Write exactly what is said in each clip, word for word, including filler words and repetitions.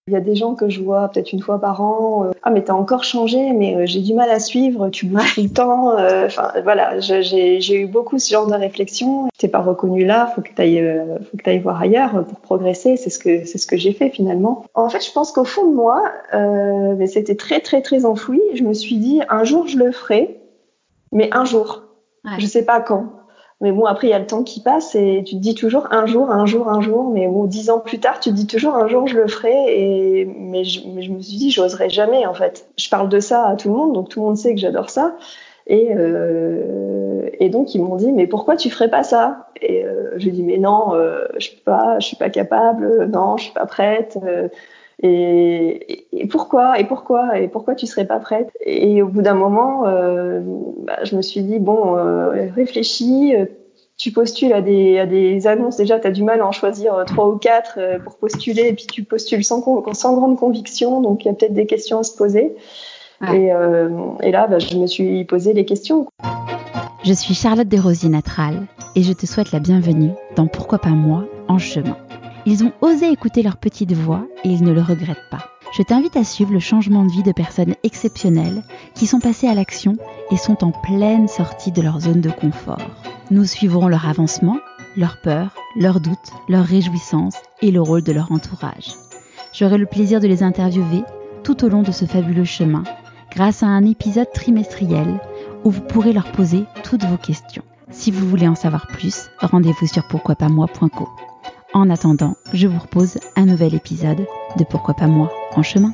Il y a des gens que je vois peut-être une fois par an. Euh, ah mais t'as encore changé, mais euh, j'ai du mal à suivre, tu bouges tout le temps. Enfin euh, voilà, je, j'ai, j'ai eu beaucoup ce genre de réflexion. T'es pas reconnu là, faut que t'ailles, euh, faut que t'ailles voir ailleurs pour progresser. C'est ce que c'est ce que j'ai fait finalement. En fait, je pense qu'au fond de moi, euh, mais c'était très très très enfoui. Je me suis dit un jour je le ferai, mais un jour, ouais. Je sais pas quand. Mais bon, après, il y a le temps qui passe et tu te dis toujours un jour, un jour, un jour. Mais bon, dix ans plus tard, tu te dis toujours un jour, je le ferai. Et, mais, je, mais je me suis dit, j'oserais jamais, en fait. Je parle de ça à tout le monde, donc tout le monde sait que j'adore ça. Et, euh, et donc, ils m'ont dit, mais pourquoi tu ferais pas ça? Et euh, je lui ai dit, mais non, euh, je peux pas, je suis pas capable, non, je suis pas prête. Euh, Et, et pourquoi et pourquoi et pourquoi tu serais pas prête? Et au bout d'un moment, euh, bah, je me suis dit bon, euh, réfléchis, tu postules à des à des annonces. Déjà, t'as du mal à en choisir trois ou quatre pour postuler, et puis tu postules sans sans grande conviction, donc il y a peut-être des questions à se poser. Ouais. Et, euh, et là, bah, je me suis posé les questions. Je suis Charlotte Desrosiers Natral et je te souhaite la bienvenue dans Pourquoi pas moi en chemin. Ils ont osé écouter leur petite voix et ils ne le regrettent pas. Je t'invite à suivre le changement de vie de personnes exceptionnelles qui sont passées à l'action et sont en pleine sortie de leur zone de confort. Nous suivrons leur avancement, leurs peurs, leurs doutes, leurs réjouissances et le rôle de leur entourage. J'aurai le plaisir de les interviewer tout au long de ce fabuleux chemin grâce à un épisode trimestriel où vous pourrez leur poser toutes vos questions. Si vous voulez en savoir plus, rendez-vous sur pourquoi pas moi point co. En attendant, je vous propose un nouvel épisode de Pourquoi pas moi en chemin.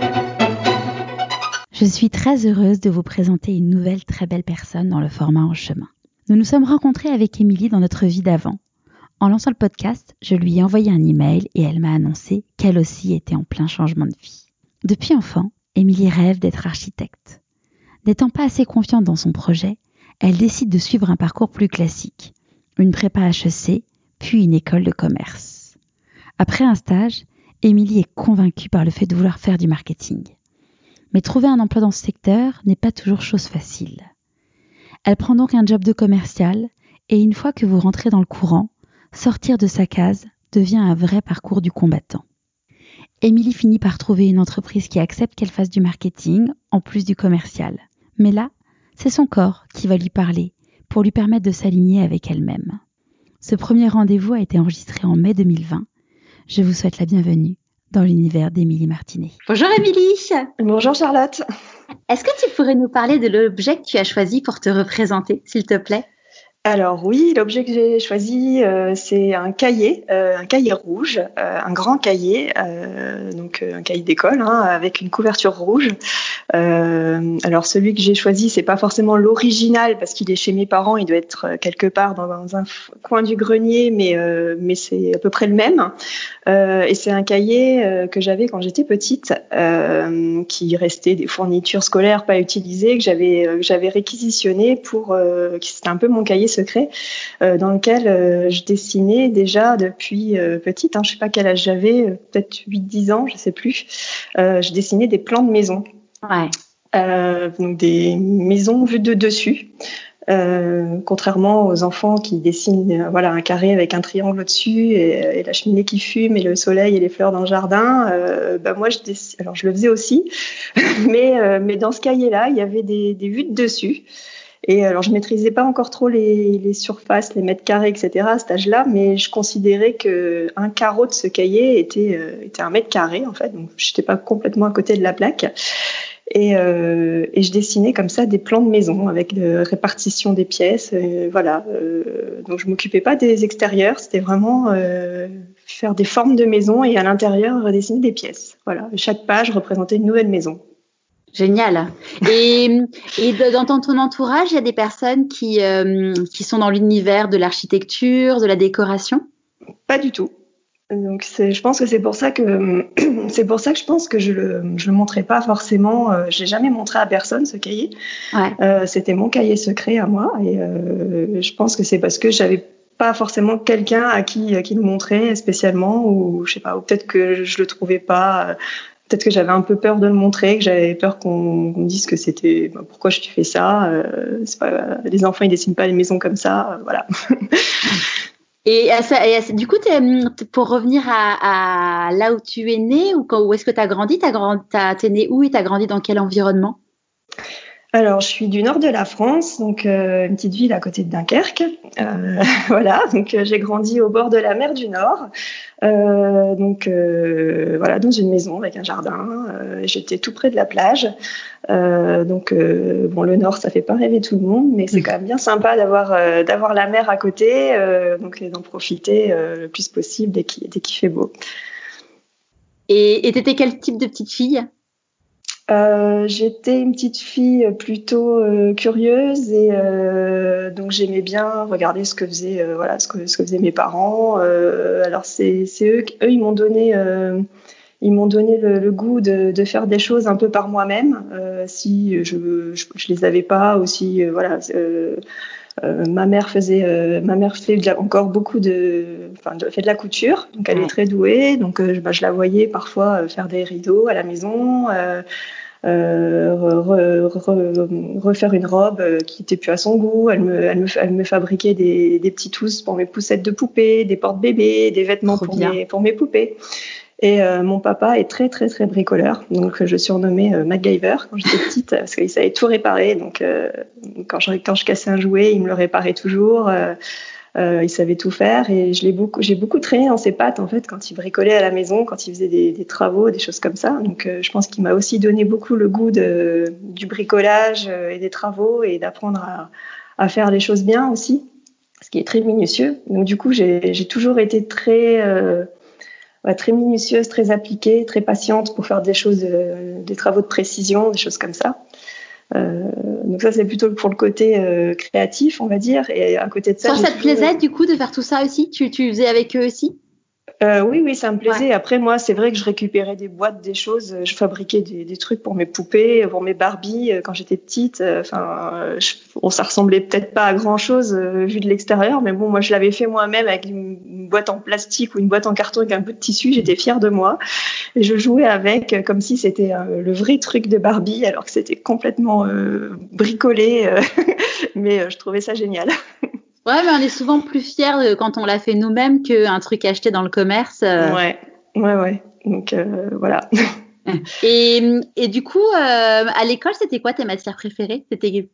Je suis très heureuse de vous présenter une nouvelle très belle personne dans le format en chemin. Nous nous sommes rencontrés avec Émilie dans notre vie d'avant. En lançant le podcast, je lui ai envoyé un email et elle m'a annoncé qu'elle aussi était en plein changement de vie. Depuis enfant, Émilie rêve d'être architecte. N'étant pas assez confiante dans son projet, elle décide de suivre un parcours plus classique, une prépa H E C, puis une école de commerce. Après un stage, Émilie est convaincue par le fait de vouloir faire du marketing. Mais trouver un emploi dans ce secteur n'est pas toujours chose facile. Elle prend donc un job de commercial et une fois que vous rentrez dans le courant, sortir de sa case devient un vrai parcours du combattant. Émilie finit par trouver une entreprise qui accepte qu'elle fasse du marketing en plus du commercial. Mais là, c'est son corps qui va lui parler pour lui permettre de s'aligner avec elle-même. Ce premier rendez-vous a été enregistré en mai deux mille vingt. Je vous souhaite la bienvenue dans l'univers d'Émilie Martinet. Bonjour Émilie. Bonjour Charlotte. Est-ce que tu pourrais nous parler de l'objet que tu as choisi pour te représenter, s'il te plaît ? Alors oui, l'objet que j'ai choisi, euh, c'est un cahier, euh, un cahier rouge, euh, un grand cahier, euh, donc euh, un cahier d'école hein, avec une couverture rouge. Euh, alors celui que j'ai choisi, c'est pas forcément l'original parce qu'il est chez mes parents, il doit être quelque part dans, dans un f- coin du grenier, mais euh, mais c'est à peu près le même. Euh, et c'est un cahier euh, que j'avais quand j'étais petite, euh, qui restait des fournitures scolaires pas utilisées que j'avais euh, que j'avais réquisitionné pour, euh, qui c'était un peu mon cahier secret, euh, dans lequel euh, je dessinais déjà depuis euh, petite. Hein, je sais pas quel âge j'avais, euh, peut-être huit dix ans, je sais plus. Euh, je dessinais des plans de maison. Ouais. Euh, donc des maisons vues de dessus. Euh, contrairement aux enfants qui dessinent euh, voilà un carré avec un triangle au-dessus et, et la cheminée qui fume et le soleil et les fleurs dans le jardin, euh, bah moi je dessine, alors je le faisais aussi, mais euh, mais dans ce cahier-là il y avait des, des vues de dessus. Et alors je maîtrisais pas encore trop les, les surfaces, les mètres carrés, et cetera à cet âge-là, mais je considérais que un carreau de ce cahier était euh, était un mètre carré en fait, donc j'étais pas complètement à côté de la plaque. Et, euh, et je dessinais comme ça des plans de maison avec de répartition des pièces. Et voilà. Euh, donc je m'occupais pas des extérieurs, c'était vraiment euh, faire des formes de maison et à l'intérieur dessiner des pièces. Voilà. Et chaque page représentait une nouvelle maison. Génial. Et, et de, dans ton, ton entourage, il y a des personnes qui euh, qui sont dans l'univers de l'architecture, de la décoration ? Pas du tout. Donc c'est, je pense que c'est pour ça que c'est pour ça que je pense que je le je le montrais pas forcément. Euh, j'ai jamais montré à personne ce cahier. Ouais. Euh, c'était mon cahier secret à moi et euh, je pense que c'est parce que j'avais pas forcément quelqu'un à qui à qui le montrer spécialement ou je sais pas ou peut-être que je le trouvais pas. Peut-être que j'avais un peu peur de le montrer, que j'avais peur qu'on, qu'on me dise que c'était bah, pourquoi tu fais ça. Euh, c'est pas, les enfants ils dessinent pas les maisons comme ça. Euh, voilà. Et, à ça, et à, du coup, pour revenir à, à là où tu es né, ou quand, où est-ce que tu as grandi, t'as grandi, t'as, t'es né où et tu as grandi dans quel environnement? Alors, je suis du nord de la France, donc euh, une petite ville à côté de Dunkerque. Euh, voilà, donc euh, j'ai grandi au bord de la mer du Nord. Euh, donc euh, voilà, dans une maison avec un jardin. Euh, j'étais tout près de la plage. Euh, donc euh, bon, le Nord, ça fait pas rêver tout le monde, mais c'est quand même bien sympa d'avoir euh, d'avoir la mer à côté, euh, donc et d'en profiter euh, le plus possible dès qu'il dès qu'il fait beau. Et et t'étais quel type de petite fille? Euh, j'étais une petite fille plutôt euh, curieuse et euh, donc j'aimais bien regarder ce que faisaient euh, voilà ce que ce que faisaient mes parents. Euh, alors c'est c'est eux eux ils m'ont donné euh, ils m'ont donné le, le goût de, de faire des choses un peu par moi-même. Euh, si je, je je les avais pas aussi euh, voilà. Euh, euh, ma mère faisait euh, ma mère fait de la, encore beaucoup de enfin de, fait de la couture, donc elle est très douée, donc euh, bah, je la voyais parfois faire des rideaux à la maison. Euh, Euh, re, re, refaire une robe qui était plus à son goût. Elle me, elle me, elle me fabriquait des, des petits trousses pour mes poussettes de poupées, des porte-bébés, des vêtements pour mes, pour mes poupées. Et euh, mon papa est très très très bricoleur, donc je surnommais euh, MacGyver quand j'étais petite parce qu'il savait tout réparer. Donc euh, quand je quand je cassais un jouet, il me le réparait toujours. Euh, Euh, il savait tout faire et je l'ai beaucoup, j'ai beaucoup traîné dans ses pattes en fait quand il bricolait à la maison, quand il faisait des, des travaux, des choses comme ça. Donc euh, je pense qu'il m'a aussi donné beaucoup le goût de, du bricolage euh, et des travaux et d'apprendre à, à faire les choses bien aussi, ce qui est très minutieux. Donc du coup j'ai, j'ai toujours été très euh, ouais, très minutieuse, très appliquée, très patiente pour faire des choses, euh, des travaux de précision, des choses comme ça. Euh, donc ça c'est plutôt pour le côté euh, créatif on va dire, et à côté de ça, ça, ça te plaisait du coup de faire tout ça aussi? Tu, tu faisais avec eux aussi? Euh, oui, oui, ça me plaisait. Ouais. Après, moi, c'est vrai que je récupérais des boîtes, des choses. Je fabriquais des, des trucs pour mes poupées, pour mes Barbies quand j'étais petite. Enfin, je, bon, ça ressemblait peut-être pas à grand-chose euh, vu de l'extérieur, mais bon, moi, je l'avais fait moi-même avec une, une boîte en plastique ou une boîte en carton avec un peu de tissu. J'étais fière de moi et je jouais avec comme si c'était euh, le vrai truc de Barbie, alors que c'était complètement euh, bricolé. Euh, mais euh, je trouvais ça génial. Ouais, mais on est souvent plus fiers quand on l'a fait nous-mêmes qu'un truc acheté dans le commerce. Euh... Ouais, ouais, ouais. Donc euh, voilà. Et, et du coup, euh, à l'école, c'était quoi tes matières préférées? C'était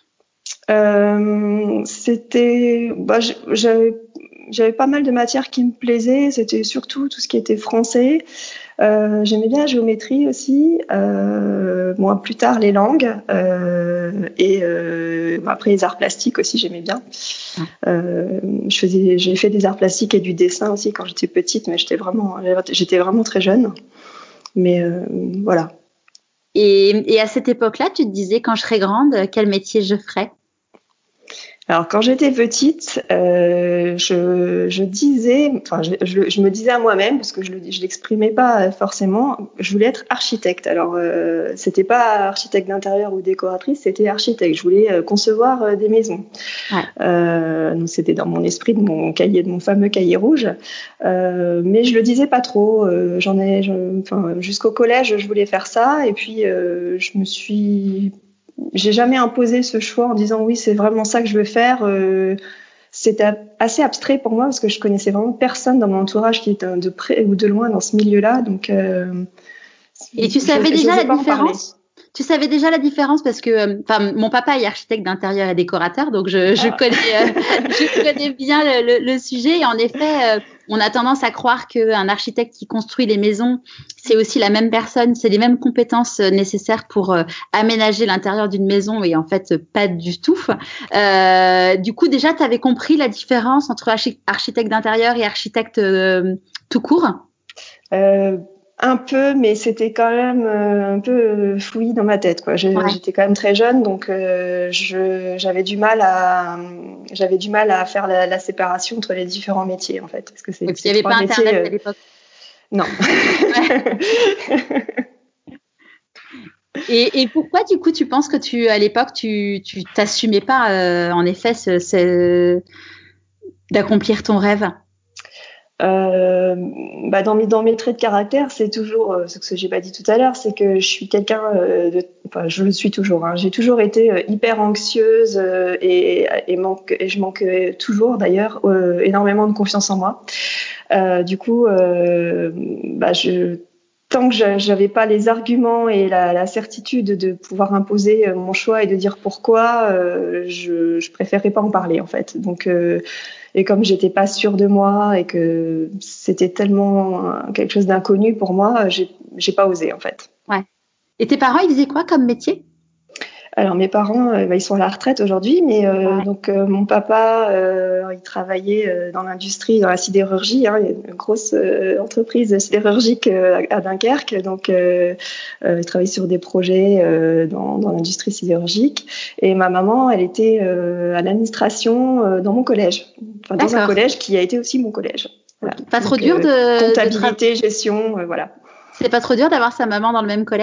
euh, C'était, bah, j'avais, j'avais pas mal de matières qui me plaisaient. C'était surtout tout ce qui était français. Euh, j'aimais bien la géométrie aussi. Euh, moi, plus tard les langues euh, et euh, après les arts plastiques aussi, j'aimais bien. Euh, je faisais, j'ai fait des arts plastiques et du dessin aussi quand j'étais petite, mais j'étais vraiment, j'étais vraiment très jeune. Mais euh, voilà. Et, et à cette époque-là, tu te disais quand je serai grande, quel métier je ferais? Alors quand j'étais petite, euh, je, je disais, enfin je, je, je me disais à moi-même, parce que je, je l'exprimais pas forcément, je voulais être architecte. Alors euh, c'était pas architecte d'intérieur ou décoratrice, c'était architecte. Je voulais euh, concevoir euh, des maisons. Ouais. Euh, donc c'était dans mon esprit, de mon cahier, de mon fameux cahier rouge. Euh, mais je le disais pas trop. Euh, j'en ai, je, enfin jusqu'au collège, je voulais faire ça, et puis euh, je me suis J'ai jamais imposé ce choix en disant oui, c'est vraiment ça que je veux faire. Euh, c'était assez abstrait pour moi parce que je connaissais vraiment personne dans mon entourage qui était de près ou de loin dans ce milieu-là. Donc, euh, et tu savais je, déjà la différence? Tu savais déjà la différence parce que, enfin, mon papa est architecte d'intérieur et décorateur, donc je, je ah. connais, euh, je connais bien le, le, le sujet. Et en effet, euh, on a tendance à croire qu'un architecte qui construit les maisons, c'est aussi la même personne, c'est les mêmes compétences nécessaires pour euh, aménager l'intérieur d'une maison, et en fait, pas du tout. Euh, du coup, déjà, tu avais compris la différence entre architecte d'intérieur et architecte euh, tout court? euh... Un peu, mais c'était quand même euh, un peu fouillis dans ma tête, quoi. Je, ouais. J'étais quand même très jeune, donc euh, je, j'avais du mal à, j'avais du mal à faire la, la séparation entre les différents métiers, en fait, parce que c'est. Et puis il n'y avait pas métiers, Internet euh... à l'époque. Non. et, et pourquoi, du coup, tu penses que tu, à l'époque, tu, tu t'assumais pas, euh, en effet, ce, ce, d'accomplir ton rêve? Euh, bah dans mes dans mes traits de caractère, c'est toujours euh, ce que j'ai pas dit tout à l'heure, c'est que je suis quelqu'un euh, de enfin, je le suis toujours. Hein, j'ai toujours été euh, hyper anxieuse euh, et, et, manque, et je manque toujours d'ailleurs euh, énormément de confiance en moi. Euh, du coup, euh, bah, je, tant que j'avais pas les arguments et la, la certitude de pouvoir imposer mon choix et de dire pourquoi, euh, je, je préférais pas en parler en fait. Donc euh, et comme j'étais pas sûre de moi et que c'était tellement quelque chose d'inconnu pour moi, j'ai, j'ai pas osé en fait. Ouais. Et tes parents, ils faisaient quoi comme métier ? Alors mes parents, euh, bah, ils sont à la retraite aujourd'hui, mais euh, ouais. donc euh, mon papa, euh, il travaillait euh, dans l'industrie, dans la sidérurgie. Hein, il y a une grosse euh, entreprise sidérurgique euh, à Dunkerque, donc euh, euh, il travaillait sur des projets euh, dans, dans l'industrie sidérurgique. Et ma maman, elle était euh, à l'administration euh, dans mon collège, enfin dans un collège qui a été aussi mon collège. Voilà. Pas donc, trop dur de euh, comptabilité, de tra... gestion, euh, voilà. C'est pas trop dur d'avoir sa maman dans le même collège ?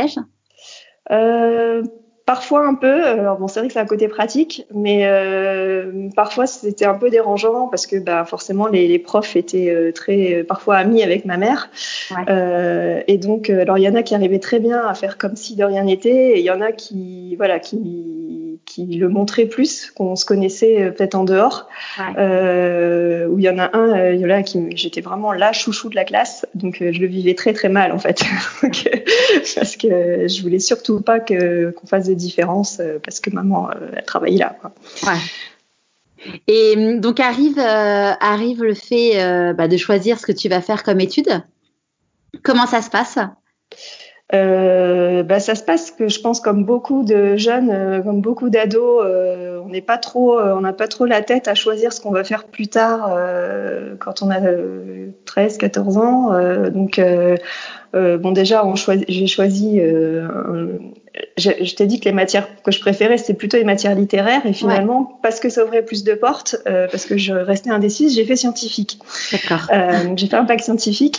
Euh, Parfois un peu, alors bon c'est vrai que c'est un côté pratique, mais euh, parfois c'était un peu dérangeant parce que bah forcément les, les profs étaient euh, très euh, parfois amis avec ma mère, ouais. euh, et donc alors il y en a qui arrivaient très bien à faire comme si de rien n'était, et il y en a qui voilà qui qui le montraient plus, qu'on se connaissait euh, peut-être en dehors, ouais. euh, où il y en a un, euh, là qui j'étais vraiment la chouchou de la classe, donc euh, je le vivais très très mal en fait, donc, euh, parce que je voulais surtout pas que qu'on fasse des différences euh, parce que maman euh, elle travaillait là, quoi. Ouais. Et donc arrive euh, arrive le fait euh, bah, de choisir ce que tu vas faire comme études. Comment ça se passe ? Euh, bah, ça se passe que je pense comme beaucoup de jeunes, euh, comme beaucoup d'ados, euh, on n'est pas trop, euh, on n'a pas trop la tête à choisir ce qu'on va faire plus tard euh, quand on a euh, treize, quatorze ans. Euh, donc euh, euh, bon déjà, on choisi, j'ai choisi. Euh, un, je, je t'ai dit que les matières que je préférais, c'était plutôt les matières littéraires, et finalement, ouais. parce que ça ouvrait plus de portes, euh, parce que je restais indécise, j'ai fait scientifique. D'accord. Euh, donc j'ai fait un bac scientifique.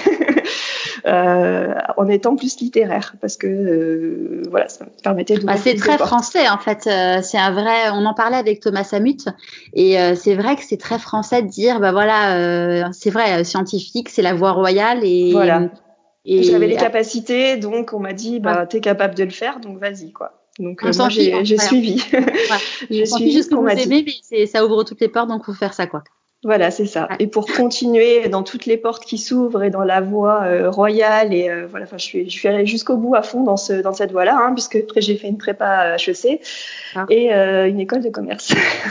Euh, en étant plus littéraire, parce que euh, voilà, ça me permettait de. Bah, c'est très français en fait. Euh, c'est un vrai. On en parlait avec Thomas Samut, et euh, c'est vrai que c'est très français de dire, bah voilà, euh, c'est vrai, euh, scientifique, c'est la voie royale, et. Voilà. Et j'avais les capacités, donc on m'a dit, bah ouais. t'es capable de le faire, donc vas-y quoi. Donc euh, moi j'ai, j'ai suivi. Ouais. j'ai on suivi ce qu'on m'a dit. Mais c'est, ça ouvre toutes les portes, donc faut faire ça quoi. Voilà, c'est ça. Ouais. Et pour continuer dans toutes les portes qui s'ouvrent et dans la voie euh, royale, et euh, voilà, enfin, je suis, je suis allée jusqu'au bout à fond dans ce, dans cette voie-là, hein, puisque après j'ai fait une prépa H E C ah. et euh, une école de commerce.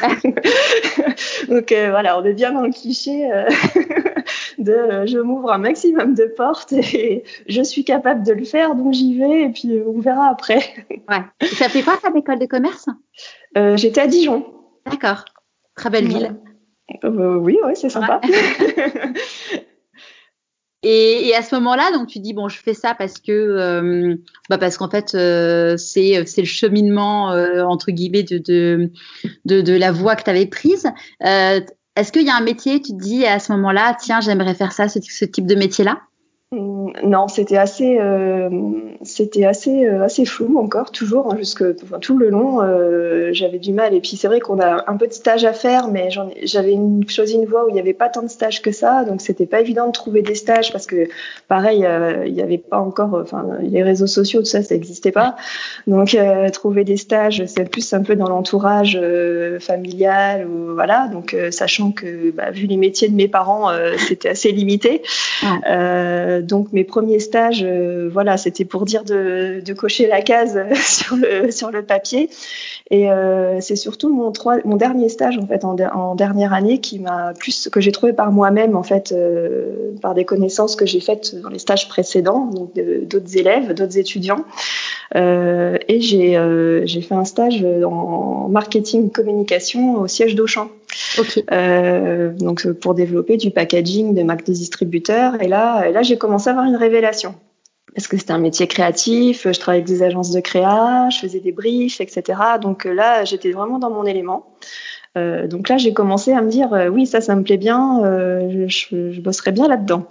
Donc euh, voilà, on est bien dans le cliché euh, de euh, je m'ouvre un maximum de portes et je suis capable de le faire, donc j'y vais et puis on verra après. Ouais. Et ça fait quoi cette école de commerce ? euh, J'étais à Dijon. D'accord. Très belle voilà. ville. Euh, oui, ouais, c'est sympa. Ouais. et, et à ce moment-là, donc tu dis bon, je fais ça parce que, euh, bah parce qu'en fait, euh, c'est c'est le cheminement euh, entre guillemets de de de, de la voie que tu avais prise. Euh, est-ce qu'il y a un métier, tu te dis à ce moment-là, tiens, j'aimerais faire ça, ce, ce type de métier-là ? Non, c'était assez, euh, c'était assez, euh, assez flou encore, toujours, hein, jusque enfin, tout le long. Euh, j'avais du mal. Et puis c'est vrai qu'on a un peu de stage à faire, mais j'en, j'avais une, choisi une voie où il n'y avait pas tant de stages que ça, donc c'était pas évident de trouver des stages parce que, pareil, euh, il n'y avait pas encore, enfin, les réseaux sociaux, tout ça, ça n'existait pas. Donc euh, trouver des stages, c'est plus un peu dans l'entourage euh, familial ou voilà. Donc euh, sachant que, bah, vu les métiers de mes parents, euh, c'était assez limité. Ouais. Euh, Donc mes premiers stages, euh, voilà, c'était pour dire de, de cocher la case sur le sur le papier. Et euh, c'est surtout mon trois, mon dernier stage en fait en, de, en dernière année qui m'a plus que j'ai trouvé par moi-même en fait, euh, par des connaissances que j'ai faites dans les stages précédents, donc de, d'autres élèves, d'autres étudiants. Euh, et j'ai euh, j'ai fait un stage en marketing communication au siège d'Auchan. Okay. Euh, donc pour développer du packaging de marques de distributeurs. Et là, là j'ai commencé à avoir une révélation. Parce que c'était un métier créatif, je travaillais avec des agences de créa, je faisais des briefs, et cetera. Donc là, j'étais vraiment dans mon élément. Euh, donc là, j'ai commencé à me dire, euh, oui, ça, ça me plaît bien, euh, je, je bosserais bien là-dedans.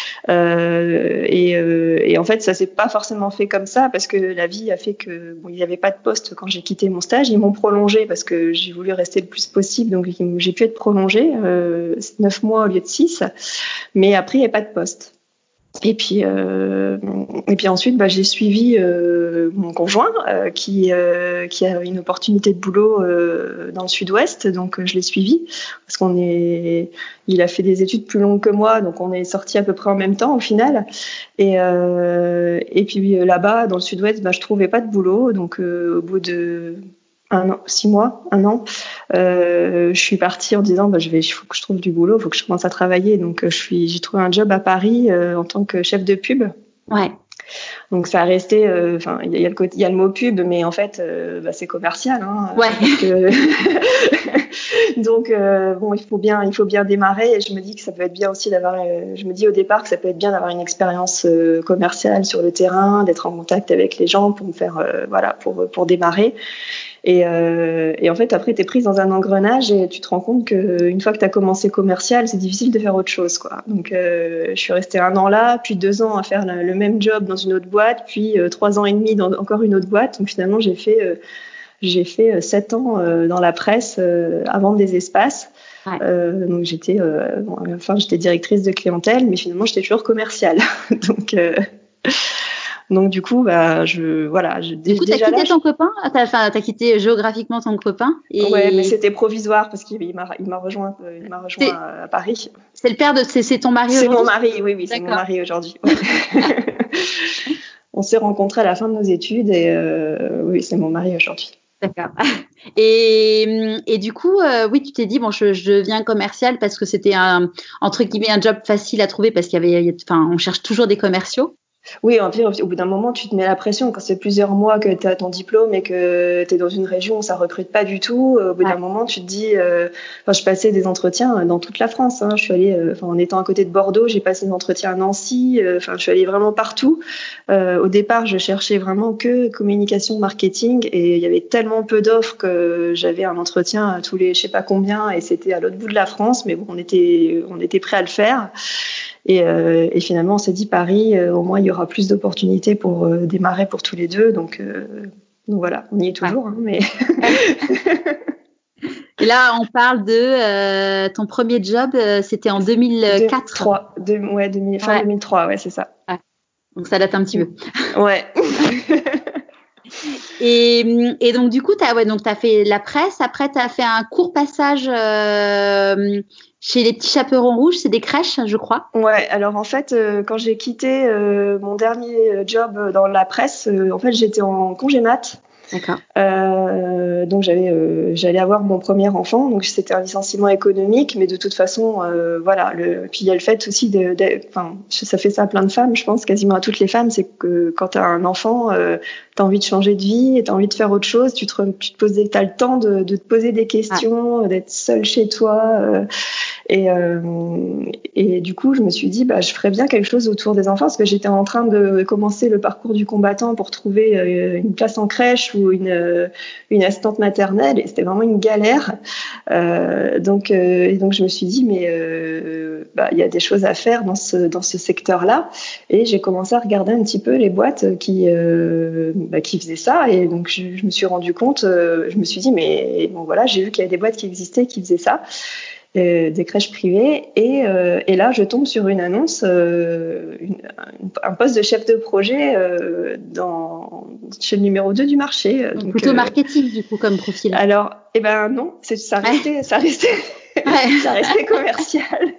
Euh, et, euh, et en fait, ça s'est pas forcément fait comme ça parce que la vie a fait que bon, il n'y avait pas de poste quand j'ai quitté mon stage. Ils m'ont prolongé parce que j'ai voulu rester le plus possible, donc j'ai pu être prolongée euh, neuf mois au lieu de six. Mais après, il n'y a pas de poste. Et puis, euh, et puis ensuite, bah, j'ai suivi euh, mon conjoint euh, qui, euh, qui a une opportunité de boulot euh, dans le sud-ouest, donc euh, je l'ai suivi parce qu'on est, il a fait des études plus longues que moi, donc on est sortis à peu près en même temps au final. Et, euh, et puis là-bas, dans le sud-ouest, bah, je trouvais pas de boulot, donc euh, au bout de un an, six mois, un an, euh, je suis partie en disant bah, je vais, il faut que je trouve du boulot, il faut que je commence à travailler. Donc je suis, j'ai trouvé un job à Paris euh, en tant que chef de pub. Ouais. Donc ça a resté, enfin euh, il y, y a le côté, il y a le mot pub, mais en fait euh, bah, c'est commercial. Hein, ouais. Que... Donc euh, bon, il faut bien, il faut bien démarrer. Et je me dis que ça peut être bien aussi d'avoir, euh, je me dis au départ que ça peut être bien d'avoir une expérience euh, commerciale sur le terrain, d'être en contact avec les gens pour me faire, euh, voilà, pour pour démarrer. Et, euh, et en fait, après, tu es prise dans un engrenage et tu te rends compte qu'une fois que tu as commencé commercial, c'est difficile de faire autre chose, quoi. Donc, euh, je suis restée un an là, puis deux ans à faire la, le même job dans une autre boîte, puis euh, trois ans et demi dans encore une autre boîte. Donc, finalement, j'ai fait, euh, j'ai fait euh, sept ans euh, dans la presse euh, à vendre des espaces. Ouais. Euh, donc, j'étais, euh, bon, enfin, j'étais directrice de clientèle, mais finalement, j'étais toujours commerciale. donc... Euh, Donc du coup, bah, je voilà. Je, du coup, t'as quitté là, ton je... copain, t'as, enfin, t'as quitté géographiquement ton copain. Et... Ouais, mais c'était provisoire parce qu'il m'a, il m'a rejoint, il m'a rejoint à, à Paris. C'est le père de, c'est, c'est ton mari c'est aujourd'hui. C'est mon mari, oui, oui, c'est D'accord. mon mari aujourd'hui. Ouais. On s'est rencontrés à la fin de nos études et euh, oui, c'est mon mari aujourd'hui. D'accord. Et, et du coup, euh, oui, tu t'es dit, bon, je, je deviens commercial parce que c'était un, entre guillemets, un job facile à trouver parce qu'il y avait, enfin, on cherche toujours des commerciaux. Oui, en fait, au bout d'un moment, tu te mets la pression. Quand c'est plusieurs mois que tu as ton diplôme et que tu es dans une région où ça recrute pas du tout, au bout ouais. d'un moment, tu te dis... Euh, enfin, je passais des entretiens dans toute la France. Hein. Je suis allée, euh, enfin, en étant à côté de Bordeaux, j'ai passé des entretiens à Nancy. Euh, enfin, je suis allée vraiment partout. Euh, au départ, je cherchais vraiment que communication, marketing. Et il y avait tellement peu d'offres que j'avais un entretien à tous les je sais pas combien. Et c'était à l'autre bout de la France. Mais bon, on était, on était prêt à le faire. Et, euh, et finalement, on s'est dit Paris, euh, au moins il y aura plus d'opportunités pour euh, démarrer pour tous les deux. Donc, euh, donc voilà, on y est toujours. Ouais. Hein, mais et là, on parle de euh, ton premier job, euh, c'était en deux mille quatre. deux mille trois, de, ouais, deux mille, fin ouais. deux mille trois, ouais, c'est ça. Ouais. Donc ça date un petit peu. Ouais. Et, et donc du coup, t'as ouais, donc t'as fait la presse. Après, t'as fait un court passage euh, chez les petits chaperons rouges. C'est des crèches, je crois. Ouais. Alors en fait, euh, quand j'ai quitté euh, mon dernier job dans la presse, euh, en fait, j'étais en congé mat. D'accord. Euh, donc j'avais, euh, j'allais avoir mon premier enfant, donc c'était un licenciement économique, mais de toute façon, euh, voilà. Le, puis il y a le fait aussi de, de, enfin, ça fait ça à plein de femmes, je pense, quasiment à toutes les femmes, c'est que quand t'as un enfant, euh, t'as envie de changer de vie, t'as envie de faire autre chose, tu te, tu te poses, des, t'as le temps de, de te poser des questions, ah. d'être seule chez toi, euh, et, euh, et du coup, je me suis dit, bah, je ferais bien quelque chose autour des enfants, parce que j'étais en train de commencer le parcours du combattant pour trouver euh, une place en crèche ou une une assistante maternelle, et c'était vraiment une galère. Euh, donc euh, et donc je me suis dit mais euh, bah il y a des choses à faire dans ce dans ce secteur-là, et j'ai commencé à regarder un petit peu les boîtes qui euh, bah, qui faisaient ça, et donc je, je me suis rendu compte, euh, je me suis dit mais bon voilà, j'ai vu qu'il y avait des boîtes qui existaient qui faisaient ça. Euh, des crèches privées, et, euh, et là je tombe sur une annonce, euh, une, un poste de chef de projet euh, dans, chez le numéro deux du marché. Donc, donc plutôt euh, marketing du coup comme profil. Alors, eh ben non, c'est, ça restait, ouais. ça restait, ouais. ça restait commercial,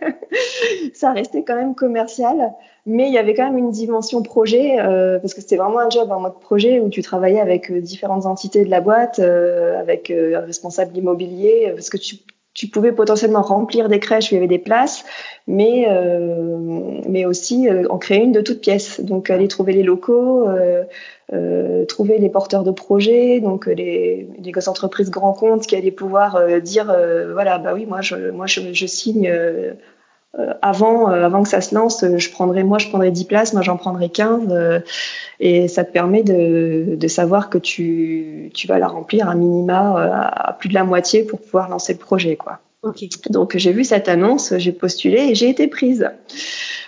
ça restait quand même commercial, mais il y avait quand même une dimension projet, euh, parce que c'était vraiment un job en mode projet où tu travaillais avec euh, différentes entités de la boîte, euh, avec euh, un responsable immobilier, parce que tu tu pouvais potentiellement remplir des crèches où il y avait des places, mais euh, mais aussi euh, en créer une de toutes pièces. Donc aller trouver les locaux, euh, euh, trouver les porteurs de projets, donc les, les entreprises grands comptes qui allaient pouvoir euh, dire euh, voilà bah oui moi je moi je, je signe euh, Euh, avant, euh, avant que ça se lance, euh, je prendrai, moi, je prendrai dix places, moi, j'en prendrai quinze, euh, et ça te permet de, de savoir que tu, tu vas la remplir à minima euh, à plus de la moitié pour pouvoir lancer le projet, quoi. Okay. Donc, j'ai vu cette annonce, j'ai postulé et j'ai été prise.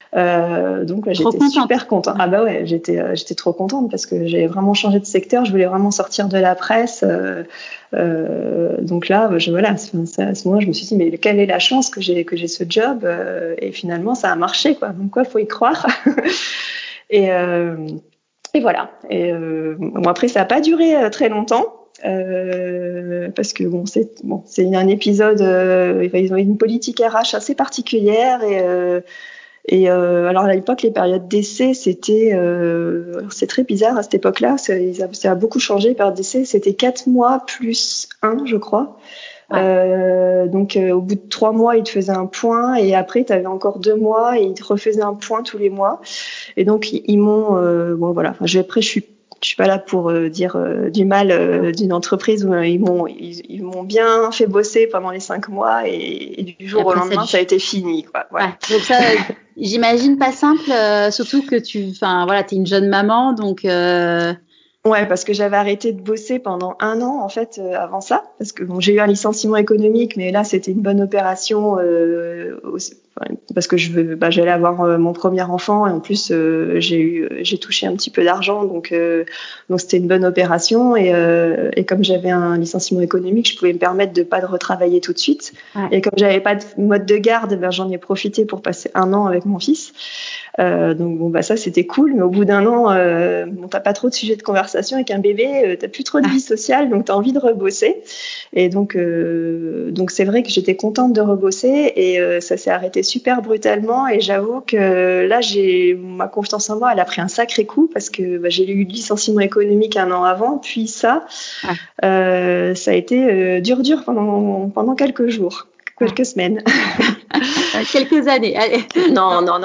Euh, donc ouais, trop j'étais contente. super contente. Ah bah ouais, j'étais euh, j'étais trop contente parce que j'ai vraiment changé de secteur. Je voulais vraiment sortir de la presse. Euh, euh, donc là, je, voilà, c'est, à ce moment, je me suis dit mais quelle est la chance que j'ai que j'ai ce job euh, et finalement ça a marché quoi. Donc quoi, faut y croire. et euh, et voilà. Et euh, bon après ça a pas duré euh, très longtemps. Euh, parce que bon, c'est bon, c'est un épisode. Euh, ils ont une politique R H assez particulière et euh, et euh, alors à l'époque, les périodes d'essai, c'était euh, c'est très bizarre à cette époque-là. Ça, ça a beaucoup changé. Les périodes d'essai, c'était quatre mois plus un, je crois. Ouais. Euh, donc euh, au bout de trois mois, ils te faisaient un point et après, tu avais encore deux mois et ils te refaisaient un point tous les mois. Et donc ils, ils m'ont euh, bon voilà. Enfin, après, je suis Je suis pas là pour euh, dire euh, du mal euh, d'une entreprise où euh, ils m'ont ils, ils m'ont bien fait bosser pendant les cinq mois et, et du jour et au lendemain ça a été fini quoi. Ouais. Ouais, donc ça, j'imagine pas simple, euh, surtout que tu, enfin voilà, t'es une jeune maman, donc. Euh... Ouais, parce que j'avais arrêté de bosser pendant un an en fait euh, avant ça, parce que bon, j'ai eu un licenciement économique, mais là c'était une bonne opération euh, aussi, enfin, parce que je veux, bah, j'allais avoir euh, mon premier enfant et en plus euh, j'ai eu, j'ai touché un petit peu d'argent, donc euh, donc c'était une bonne opération et euh, et comme j'avais un licenciement économique, je pouvais me permettre de pas de retravailler tout de suite. Ouais. Et comme j'avais pas de mode de garde, ben j'en ai profité pour passer un an avec mon fils. Euh, donc bon bah ça c'était cool, mais au bout d'un an, euh, bon t'as pas trop de sujets de conversation avec un bébé, euh, t'as plus trop de vie sociale, donc t'as envie de rebosser. Et donc euh, donc c'est vrai que j'étais contente de rebosser et euh, ça s'est arrêté super brutalement. Et j'avoue que là j'ai ma confiance en moi, elle a pris un sacré coup parce que bah, j'ai eu le licenciement économique un an avant, puis ça, ouais. euh, ça a été euh, dur dur pendant pendant quelques jours. Quelques semaines. Quelques années. Allez. Non, non, non.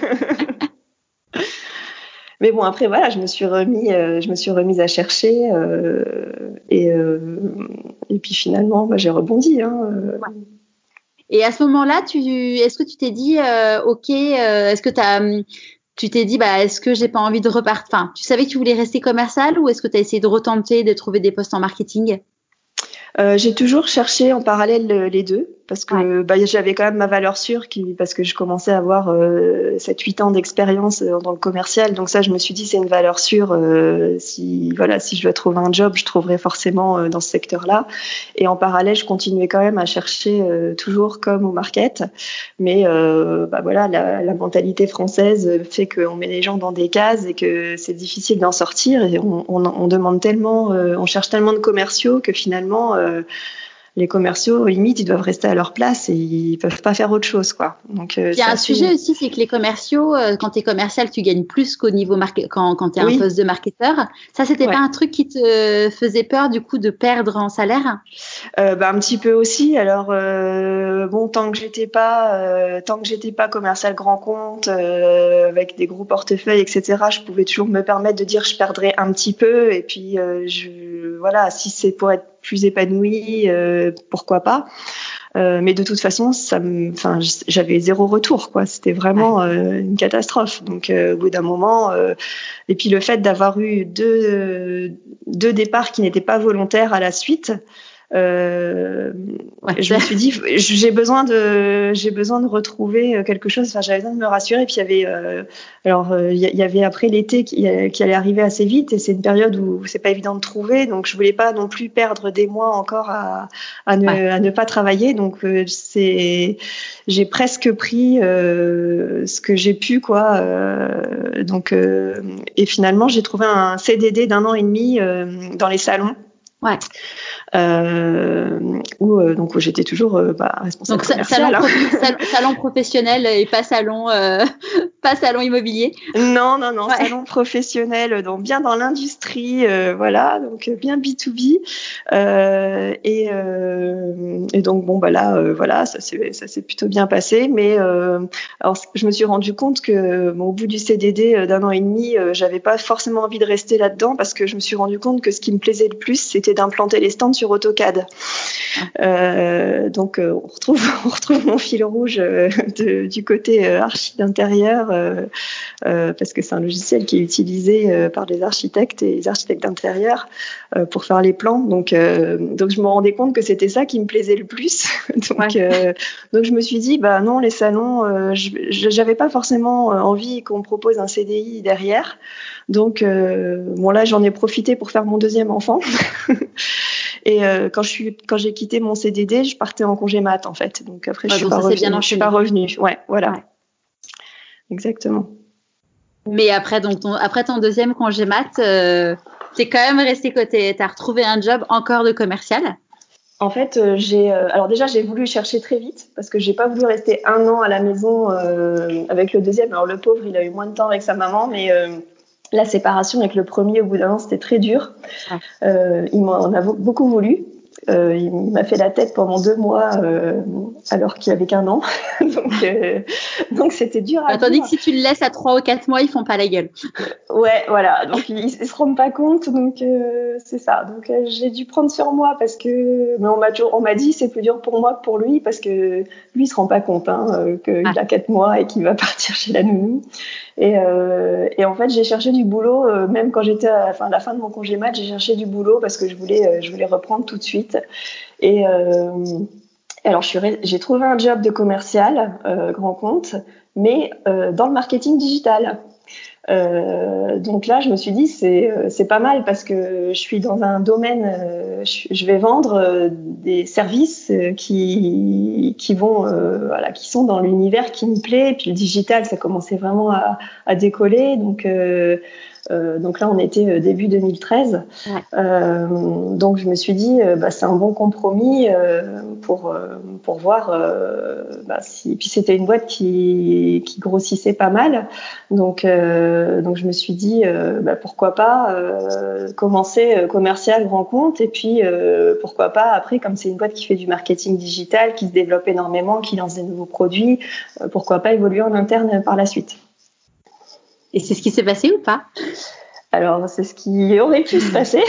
Mais bon, après, voilà, je me suis remis, euh, je me suis remise à chercher. Euh, et, euh, et puis finalement, bah, j'ai rebondi. Hein, euh. Ouais. Et à ce moment-là, tu, est-ce que tu t'es dit, euh, OK, euh, est-ce que t'as, tu t'es dit, bah, est-ce que j'ai pas envie de repartir? Enfin, tu savais que tu voulais rester commercial ou est-ce que tu as essayé de retenter, de trouver des postes en marketing? Euh, j'ai toujours cherché en parallèle les deux parce que ouais. bah, j'avais quand même ma valeur sûre qui, parce que je commençais à avoir euh, sept huit ans d'expérience dans le commercial, donc ça je me suis dit c'est une valeur sûre, euh, si voilà si je dois trouver un job je trouverai forcément euh, dans ce secteur-là. Et en parallèle je continuais quand même à chercher euh, toujours comme au market, mais euh, bah voilà la, la mentalité française fait qu'on met les gens dans des cases et que c'est difficile d'en sortir et on, on, on demande tellement, euh, on cherche tellement de commerciaux que finalement euh, les commerciaux, limite, ils doivent rester à leur place et ils peuvent pas faire autre chose, quoi. Donc, euh, il y a un assez... sujet aussi, c'est que les commerciaux, euh, quand tu es commercial, tu gagnes plus qu'au niveau marque... quand, quand tu es oui. un poste de marketeur. Ça, c'était ouais. pas un truc qui te faisait peur, du coup, de perdre en salaire? euh, bah, un petit peu aussi. Alors, euh, bon, tant que j'étais pas, euh, tant que j'étais pas commercial grand compte, euh, avec des gros portefeuilles, et cetera, je pouvais toujours me permettre de dire je perdrais un petit peu. Et puis, euh, je, voilà, si c'est pour être plus épanouie, euh, pourquoi pas. Euh, mais de toute façon, ça me, enfin, j'avais zéro retour, quoi. C'était vraiment euh, une catastrophe. Donc, euh, au bout d'un moment, euh, et puis le fait d'avoir eu deux, deux départs qui n'étaient pas volontaires à la suite. Euh, ouais, je me suis dit j'ai besoin de j'ai besoin de retrouver quelque chose, enfin j'avais besoin de me rassurer. Et puis il y avait euh, alors il euh, y, y avait après l'été qui, qui allait arriver assez vite et c'est une période où c'est pas évident de trouver, donc je voulais pas non plus perdre des mois encore à à ne ouais. à ne pas travailler. Donc euh, c'est j'ai presque pris euh, ce que j'ai pu, quoi. Euh, donc euh, et finalement j'ai trouvé un C D D d'un an et demi euh, dans les salons. Ouais. Euh, où euh, donc où j'étais toujours euh, bah, responsable donc, commercial. Salon, hein. salon, salon professionnel et pas salon euh, pas salon immobilier. Non non non, ouais. Salon professionnel, donc bien dans l'industrie, euh, voilà, donc bien B deux B. Euh, et, euh, et donc bon bah là euh, voilà, ça s'est ça s'est plutôt bien passé, mais euh, alors je me suis rendu compte que bon, au bout du C D D d'un an et demi, euh, j'avais pas forcément envie de rester là-dedans parce que je me suis rendu compte que ce qui me plaisait le plus c'était c'était d'implanter les stands sur AutoCAD. Euh, donc euh, on retrouve on retrouve mon fil rouge euh, de, du côté euh, archi d'intérieur euh, euh, parce que c'est un logiciel qui est utilisé euh, par les architectes et les architectes d'intérieur euh, pour faire les plans. Donc euh, donc je me rendais compte que c'était ça qui me plaisait le plus. donc ouais. euh, donc je me suis dit bah non, les salons, euh, je, j'avais pas forcément envie qu'on me propose un C D I derrière. Donc euh, bon là j'en ai profité pour faire mon deuxième enfant. Et euh, quand je suis, quand j'ai quitté mon C D D, je partais en congé mat en fait. Donc après, ouais, je suis pas revenue. Je suis pas revenue. Ouais, voilà. Ouais. Exactement. Mais après, donc ton, après ton deuxième congé mat, euh, t'es quand même resté côté. T'as retrouvé un job encore de commercial. En fait, euh, j'ai, euh, alors déjà, j'ai voulu chercher très vite parce que j'ai pas voulu rester un an à la maison euh, avec le deuxième. Alors le pauvre, il a eu moins de temps avec sa maman, mais euh, la séparation avec le premier, au bout d'un an, c'était très dur. Ouais. Euh, il m'en a beaucoup voulu. Euh, il m'a fait la tête pendant deux mois euh, alors qu'il avait qu'un an. donc, euh, donc, c'était dur à Tandis que si tu le laisses à trois ou quatre mois, ils font pas la gueule. Ouais, voilà. Donc, ils, ils se rendent pas compte. Donc, euh, c'est ça. Donc, euh, j'ai dû prendre sur moi parce que mais on m'a toujours, on m'a dit c'est plus dur pour moi que pour lui parce que lui, il se rend pas compte hein, euh, qu'il ah. a quatre mois et qu'il va partir chez la nounou. Et, euh, et en fait, j'ai cherché du boulot, euh, même quand j'étais à, enfin, à la fin de mon congé mat, j'ai cherché du boulot parce que je voulais, euh, je voulais reprendre tout de suite. Et euh, alors, je suis, j'ai trouvé un job de commercial, euh, grand compte, mais euh, dans le marketing digital. Euh, donc là, je me suis dit c'est c'est pas mal parce que je suis dans un domaine, euh, je, je vais vendre euh, des services euh, qui qui vont euh, voilà qui sont dans l'univers qui me plaît. Et puis le digital, ça commençait vraiment à, à décoller. Donc euh, euh, donc là, on était début deux mille treize. Ouais. Euh, donc je me suis dit euh, bah c'est un bon compromis euh, pour euh, pour voir euh, bah, si. Et puis c'était une boîte qui qui grossissait pas mal. Donc euh, donc je me suis dit euh, bah, pourquoi pas euh, commencer euh, commercial grand compte et puis euh, pourquoi pas après comme c'est une boîte qui fait du marketing digital, qui se développe énormément, qui lance des nouveaux produits, euh, pourquoi pas évoluer en interne par la suite. Et c'est ce qui s'est passé ou pas? Alors c'est ce qui aurait pu se passer.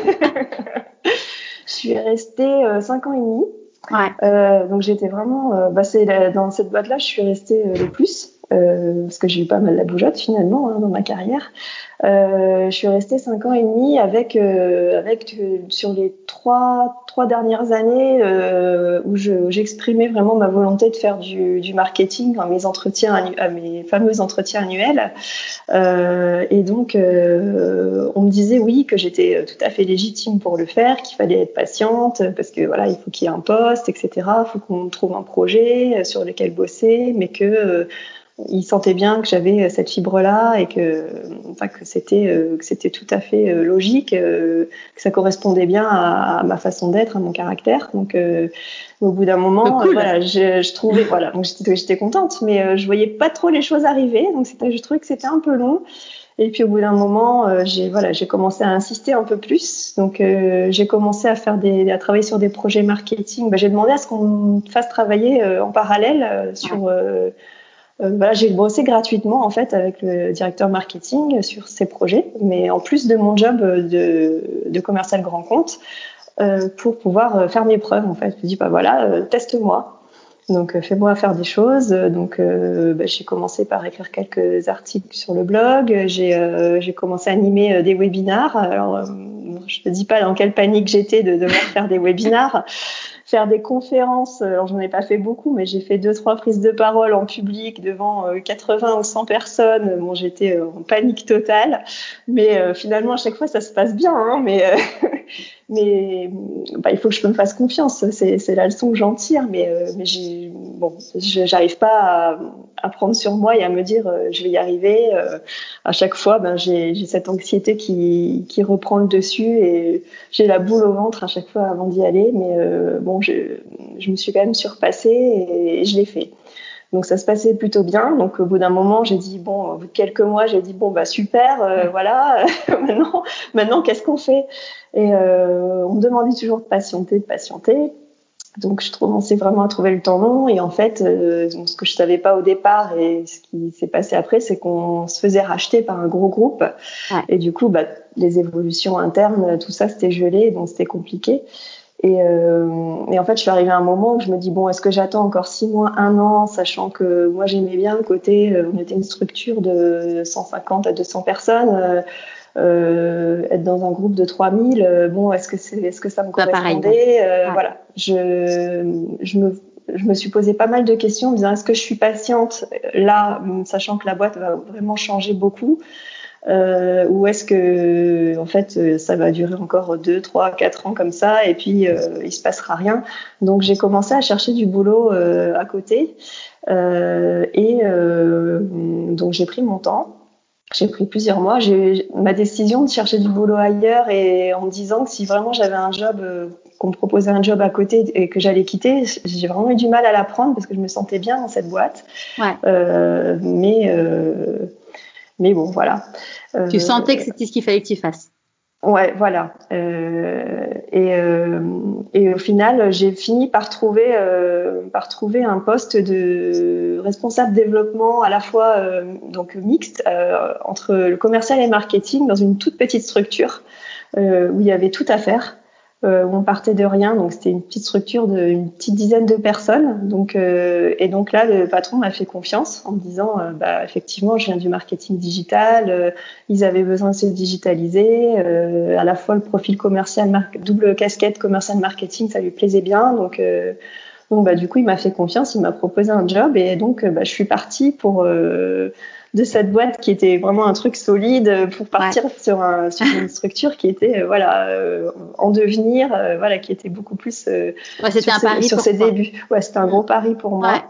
Je suis restée euh, cinq ans et demi. Ouais. Euh, donc j'étais vraiment euh, bah, c'est la, dans cette boîte là je suis restée euh, le plus. Euh, parce que j'ai eu pas mal la bougeotte finalement hein, dans ma carrière. Euh, je suis restée cinq ans et demi avec euh, avec euh, sur les trois trois dernières années euh, où je, j'exprimais vraiment ma volonté de faire du, du marketing à mes entretiens à mes fameux entretiens annuels. Euh, et donc euh, on me disait oui que j'étais tout à fait légitime pour le faire, qu'il fallait être patiente parce que voilà il faut qu'il y ait un poste, et cetera. Il faut qu'on trouve un projet sur lequel bosser, mais que euh, il sentait bien que j'avais cette fibre-là et que, enfin, que c'était, euh, que c'était tout à fait euh, logique, euh, que ça correspondait bien à, à ma façon d'être, à mon caractère. Donc, euh, au bout d'un moment, cool. euh, voilà, je, je trouvais, voilà, donc j'étais, j'étais contente, mais euh, je voyais pas trop les choses arriver. Donc, c'était, je trouvais que c'était un peu long. Et puis, au bout d'un moment, euh, j'ai, voilà, j'ai commencé à insister un peu plus. Donc, euh, j'ai commencé à faire des, à travailler sur des projets marketing. Ben, j'ai demandé à ce qu'on me fasse travailler euh, en parallèle euh, sur euh, Euh, voilà, j'ai bossé gratuitement en fait avec le directeur marketing sur ces projets, mais en plus de mon job de, de commercial grand compte, euh, pour pouvoir faire mes preuves en fait. Je me dis bah voilà, euh, teste-moi. Donc euh, fais-moi faire des choses. Donc euh, bah, j'ai commencé par écrire quelques articles sur le blog. J'ai euh, j'ai commencé à animer euh, des webinars. Alors euh, je te dis pas dans quelle panique j'étais de devoir faire des webinars. Faire des conférences, alors j'en ai pas fait beaucoup, mais j'ai fait deux, trois prises de parole en public devant quatre-vingts ou cent personnes. Bon, j'étais en panique totale, mais euh, finalement à chaque fois ça se passe bien, hein, mais euh, mais bah, il faut que je me fasse confiance. C'est, c'est la leçon que j'en tire, mais euh, mais j'ai bon, j'arrive pas à, à prendre sur moi et à me dire euh, je vais y arriver. Euh, à chaque fois, ben j'ai, j'ai cette anxiété qui qui reprend le dessus et j'ai la boule au ventre à chaque fois avant d'y aller, mais euh, bon. Je, je me suis quand même surpassée et, et je l'ai fait. Donc ça se passait plutôt bien. Donc au bout d'un moment, j'ai dit bon, au bout de quelques mois, j'ai dit bon bah super, euh, voilà. maintenant, maintenant qu'est-ce qu'on fait? Et euh, on me demandait toujours de patienter, de patienter. Donc, je commençais vraiment à trouver le temps long. Et en fait, euh, ce que je savais pas au départ et ce qui s'est passé après, c'est qu'on se faisait racheter par un gros groupe. Ouais. Et du coup, bah, les évolutions internes, tout ça, c'était gelé, donc c'était compliqué. Et, euh, et en fait, je suis arrivée à un moment où je me dis, bon, est-ce que j'attends encore six mois, un an, sachant que moi, j'aimais bien le côté, euh, on était une structure de cent cinquante à deux cents personnes, euh, euh, être dans un groupe de trois mille, euh, bon, est-ce que c'est, est-ce que ça me bah, correspondait? pareil, euh, ouais. Voilà, je, je me, je me suis posé pas mal de questions en me disant, est-ce que je suis patiente là, sachant que la boîte va vraiment changer beaucoup? Euh, ou est-ce que en fait ça va durer encore deux, trois, quatre ans comme ça et puis euh, il se passera rien. Donc j'ai commencé à chercher du boulot euh, à côté euh, et euh, donc j'ai pris mon temps. J'ai pris plusieurs mois. J'ai ma décision de chercher du boulot ailleurs et en me disant que si vraiment j'avais un job, euh, qu'on me proposait un job à côté et que j'allais quitter, j'ai vraiment eu du mal à la prendre parce que je me sentais bien dans cette boîte. Ouais. Euh, mais euh, Mais bon, voilà. Euh, tu sentais que c'était ce qu'il fallait que tu fasses. Ouais, voilà. Euh, et, euh, et au final, j'ai fini par trouver, euh, par trouver un poste de responsable développement à la fois euh, donc mixte euh, entre le commercial et le marketing dans une toute petite structure euh, où il y avait tout à faire. Euh, où on partait de rien, donc c'était une petite structure de une petite dizaine de personnes. Donc euh, et donc là, le patron m'a fait confiance en me disant, euh, bah effectivement, je viens du marketing digital, euh, ils avaient besoin de se digitaliser, euh, à la fois le profil commercial, mar- double casquette commercial marketing, ça lui plaisait bien, donc euh, donc bah du coup il m'a fait confiance, il m'a proposé un job et donc euh, bah je suis partie pour euh, de cette boîte qui était vraiment un truc solide pour partir ouais. sur, un, sur une structure qui était euh, voilà euh, en devenir, euh, voilà qui était beaucoup plus euh, ouais, c'était sur, un ses, pari sur pour ses toi. débuts. Ouais, c'était un gros pari pour moi. Ouais.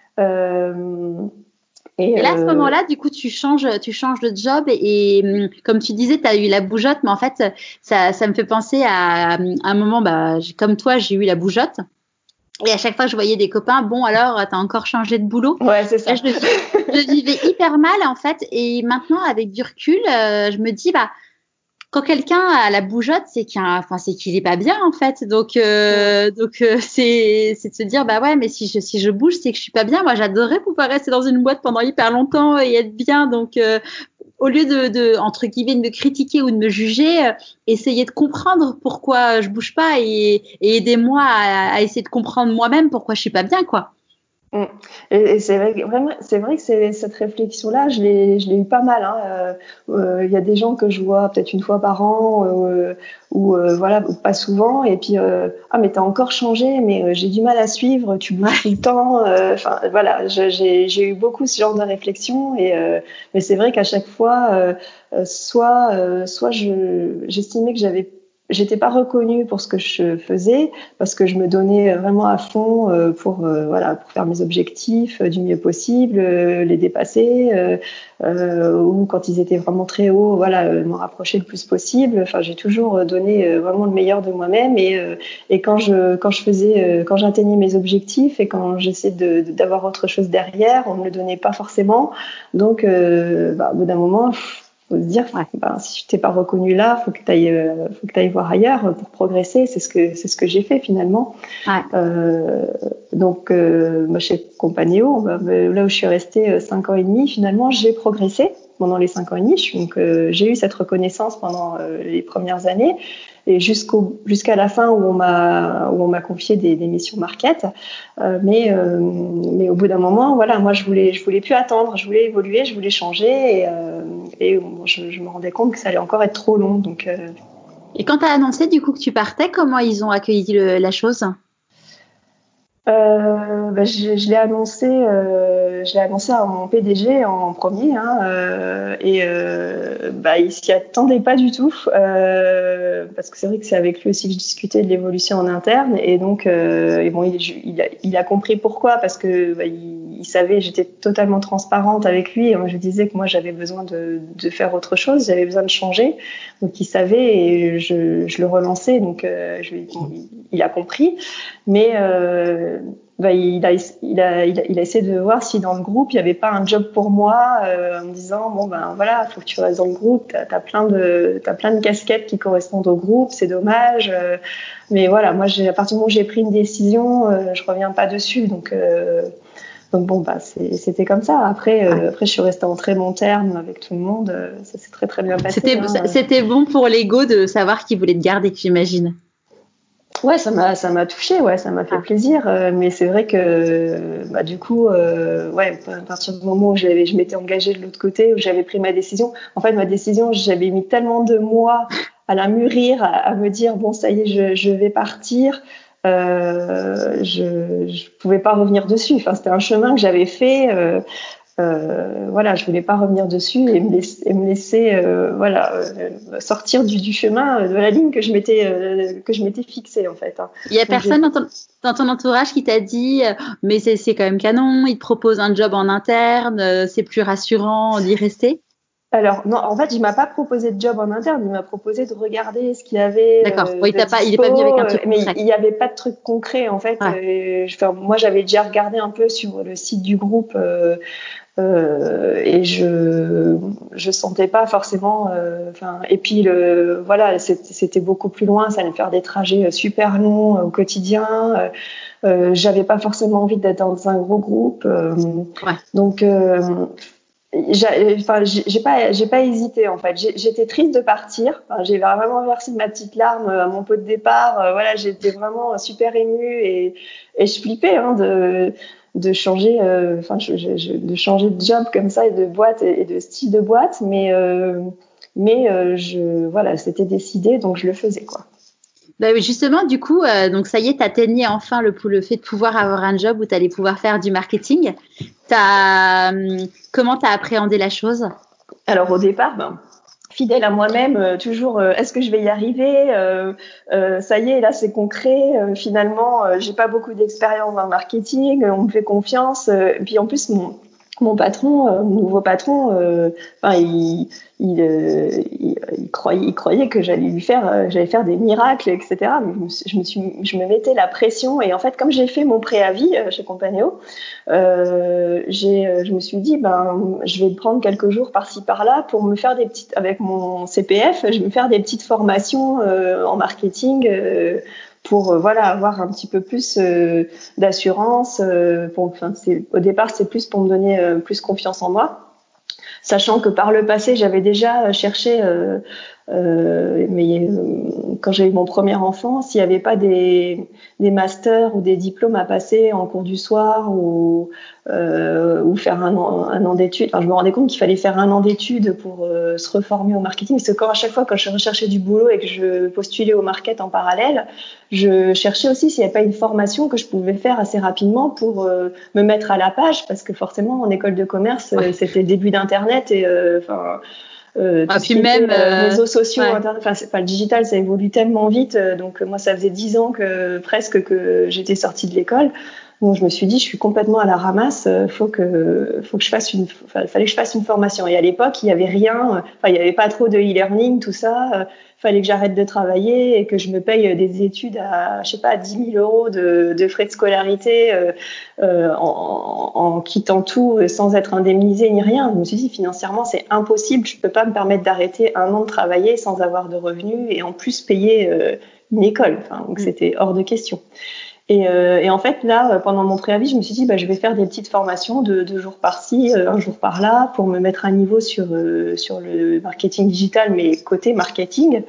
Euh, et, et là, à ce moment-là, du coup, tu changes, tu changes de job et, et comme tu disais, tu as eu la bougeotte, mais en fait, ça, ça me fait penser à, à un moment, bah, comme toi, j'ai eu la bougeotte. Et à chaque fois, je voyais des copains, bon, alors, t'as encore changé de boulot. Ouais, c'est ça. Là, je, le, je vivais hyper mal, en fait. Et maintenant, avec du recul, euh, je me dis, bah, quand quelqu'un a la bougeotte, c'est qu'il, enfin, c'est qu'il est pas bien, en fait. Donc, euh, donc, euh, c'est, c'est de se dire, bah ouais, mais si je, si je bouge, c'est que je suis pas bien. Moi, j'adorerais pouvoir rester dans une boîte pendant hyper longtemps et être bien. Donc, euh, au lieu de, de, entre guillemets, de me critiquer ou de me juger, euh, essayer de comprendre pourquoi je bouge pas et, et aidez-moi à, à essayer de comprendre moi-même pourquoi je suis pas bien, quoi. Mmh. Et, et c'est vrai, vraiment, c'est vrai que c'est, cette réflexion-là, je l'ai, je l'ai eu pas mal. Hein. Euh, euh, y a des gens que je vois peut-être une fois par an, euh, ou euh, voilà, pas souvent. Et puis, euh, ah mais t'as encore changé, mais euh, j'ai du mal à suivre. Tu bouges tout le temps. Enfin, euh, voilà, je, j'ai, j'ai eu beaucoup ce genre de réflexion. Et euh, mais c'est vrai qu'à chaque fois, euh, soit, euh, soit je, j'estimais que j'avais J'étais pas reconnue pour ce que je faisais parce que je me donnais vraiment à fond pour euh, voilà pour faire mes objectifs du mieux possible, euh, les dépasser euh, euh, ou quand ils étaient vraiment très hauts, voilà euh, m'en rapprocher le plus possible. Enfin, j'ai toujours donné euh, vraiment le meilleur de moi-même et euh, et quand je quand je faisais euh, quand j'atteignais mes objectifs et quand j'essayais de, de d'avoir autre chose derrière, on me le donnait pas forcément. Donc euh, bah, au bout d'un moment, faut se dire, ouais. ben, si tu t'es pas reconnu là, faut que tu ailles, euh, faut que tu ailles voir ailleurs pour progresser. C'est ce que c'est ce que j'ai fait finalement. Ouais. Euh, donc, euh, moi, chez Compagnéo, bah, là où je suis restée cinq ans et demi, finalement, j'ai progressé pendant les cinq ans et demi. Donc, euh, j'ai eu cette reconnaissance pendant euh, les premières années. Et jusqu'au jusqu'à la fin où on m'a où on m'a confié des, des missions market, euh, mais euh, mais au bout d'un moment, voilà, moi je voulais je voulais plus attendre, je voulais évoluer, je voulais changer et, euh, et bon, je, je me rendais compte que ça allait encore être trop long. Donc euh... et quand tu as annoncé du coup que tu partais, comment ils ont accueilli le, la chose? Euh, bah, je, je l'ai annoncé, euh, je l'ai annoncé à mon P D G en premier, hein, euh, et euh, bah, il s'y attendait pas du tout, euh, parce que c'est vrai que c'est avec lui aussi que je discutais de l'évolution en interne, et donc, euh, et bon, il, il, a, il a compris pourquoi, parce que bah, il, il savait, j'étais totalement transparente avec lui et je lui disais que moi j'avais besoin de, de faire autre chose, j'avais besoin de changer. Donc il savait et je, je le relançais, donc euh, je, bon, il, il a compris. Mais euh, bah, il, a, il, a, il, a, il a essayé de voir si dans le groupe il n'y avait pas un job pour moi, euh, en me disant bon ben voilà, faut que tu restes dans le groupe, t'as, t'as plein de t'as plein de casquettes qui correspondent au groupe, c'est dommage. Euh, mais voilà, moi j'ai, à partir du moment où j'ai pris une décision, euh, je reviens pas dessus, donc. Euh, Donc bon, bah c'est, c'était comme ça. Après, euh, après, je suis restée en très bon terme avec tout le monde. Euh, ça s'est très très bien passé. C'était, hein. c'était bon pour l'ego de savoir qu'il voulait te garder, j'imagine. Ouais, ça m'a ça m'a touchée, ouais, ça m'a fait ah. plaisir. Euh, mais c'est vrai que bah du coup, euh, ouais, à partir du moment où j'avais, je m'étais engagée de l'autre côté, où j'avais pris ma décision. En fait, ma décision, j'avais mis tellement de mois à la mûrir, à, à me dire bon, ça y est, je, je vais partir. Euh, je je pouvais pas revenir dessus. Enfin, c'était un chemin que j'avais fait. Euh, euh, voilà, je voulais pas revenir dessus et me laisser, et me laisser euh, voilà euh, sortir du, du chemin de la ligne que je m'étais euh, que je m'étais fixée en fait. Hein. Il y a Donc, personne dans ton, dans ton entourage qui t'a dit euh, mais c'est c'est quand même canon, il te propose un job en interne, euh, c'est plus rassurant d'y rester. Alors non, en fait, il m'a pas proposé de job en interne, il m'a proposé de regarder ce qu'il y avait. D'accord. Euh, oui, t'as pas, il est pas venu avec un truc mais concret. il y avait pas de truc concret en fait. Ouais. Euh, enfin, moi, j'avais déjà regardé un peu sur le site du groupe euh, euh, et je je sentais pas forcément. Enfin, euh, et puis le voilà, c'était, c'était beaucoup plus loin, ça allait me faire des trajets super longs euh, au quotidien. Euh, euh, j'avais pas forcément envie d'être dans un gros groupe, euh, ouais. donc. Euh, J'ai, enfin, j'ai pas, j'ai pas hésité en fait. J'ai, j'étais triste de partir. Enfin, j'ai vraiment versé ma petite larme à mon pot de départ. Euh, voilà, j'étais vraiment super émue et, et je flippais hein, de, de changer, euh, enfin, je, je, de changer de job comme ça et de boîte et, et de style de boîte. Mais, euh, mais euh, je, voilà, c'était décidé, donc je le faisais quoi. Bah oui, justement, du coup, euh, donc ça y est, t'atteignais enfin le, le fait de pouvoir avoir un job où t'allais pouvoir faire du marketing. T'as, euh, comment t'as appréhendé la chose ? Alors au départ, ben, fidèle à moi-même, euh, toujours, euh, est-ce que je vais y arriver ? euh, euh, Ça y est, là c'est concret. Euh, finalement, euh, j'ai pas beaucoup d'expérience dans le marketing. On me fait confiance. Euh, et puis en plus, mon Mon patron, euh, mon nouveau patron, euh, enfin, il, il, euh, il, il croyait, il croyait que j'allais lui faire, euh, j'allais faire des miracles, et cetera. Mais je me, suis, je me suis, je me mettais la pression. Et en fait, comme j'ai fait mon préavis euh, chez Compagnéo, euh, j'ai, je me suis dit, ben, je vais prendre quelques jours par-ci par-là pour me faire des petites, avec mon C P F, je vais me faire des petites formations euh, en marketing. Euh, pour euh, voilà avoir un petit peu plus euh, d'assurance euh, pour enfin c'est au départ c'est plus pour me donner euh, plus confiance en moi, sachant que par le passé j'avais déjà cherché euh, euh, mais euh, quand j'ai eu mon premier enfant, s'il n'y avait pas des des masters ou des diplômes à passer en cours du soir ou euh, ou faire un an, un an d'études, enfin je me rendais compte qu'il fallait faire un an d'études pour euh, se reformer au marketing, parce que quand à chaque fois quand je recherchais du boulot et que je postulais au market en parallèle, je cherchais aussi s'il n'y avait pas une formation que je pouvais faire assez rapidement pour euh, me mettre à la page, parce que forcément en école de commerce ouais. c'était le début d'internet et enfin euh, Euh, ah, puis même était, euh, réseaux sociaux, ouais. internet, enfin, enfin le digital ça évolue tellement vite, euh, donc moi ça faisait dix ans que presque que j'étais sortie de l'école, donc je me suis dit je suis complètement à la ramasse, euh, faut que faut que je fasse une, enfin, fallait que je fasse une formation. Et à l'époque il y avait rien, enfin il y avait pas trop de e-learning tout ça, euh, fallait que j'arrête de travailler et que je me paye des études à, je sais pas, à dix mille euros de, de frais de scolarité euh, euh, en, en quittant tout sans être indemnisée ni rien. Je me suis dit, financièrement, c'est impossible. Je peux pas me permettre d'arrêter un an de travailler sans avoir de revenus et en plus payer euh, une école. Enfin, donc, c'était hors de question. Et, euh, et en fait, là, pendant mon préavis, je me suis dit, bah, je vais faire des petites formations de deux jours par-ci, euh, un jour par-là, pour me mettre à niveau sur euh, sur le marketing digital, mais côté marketing.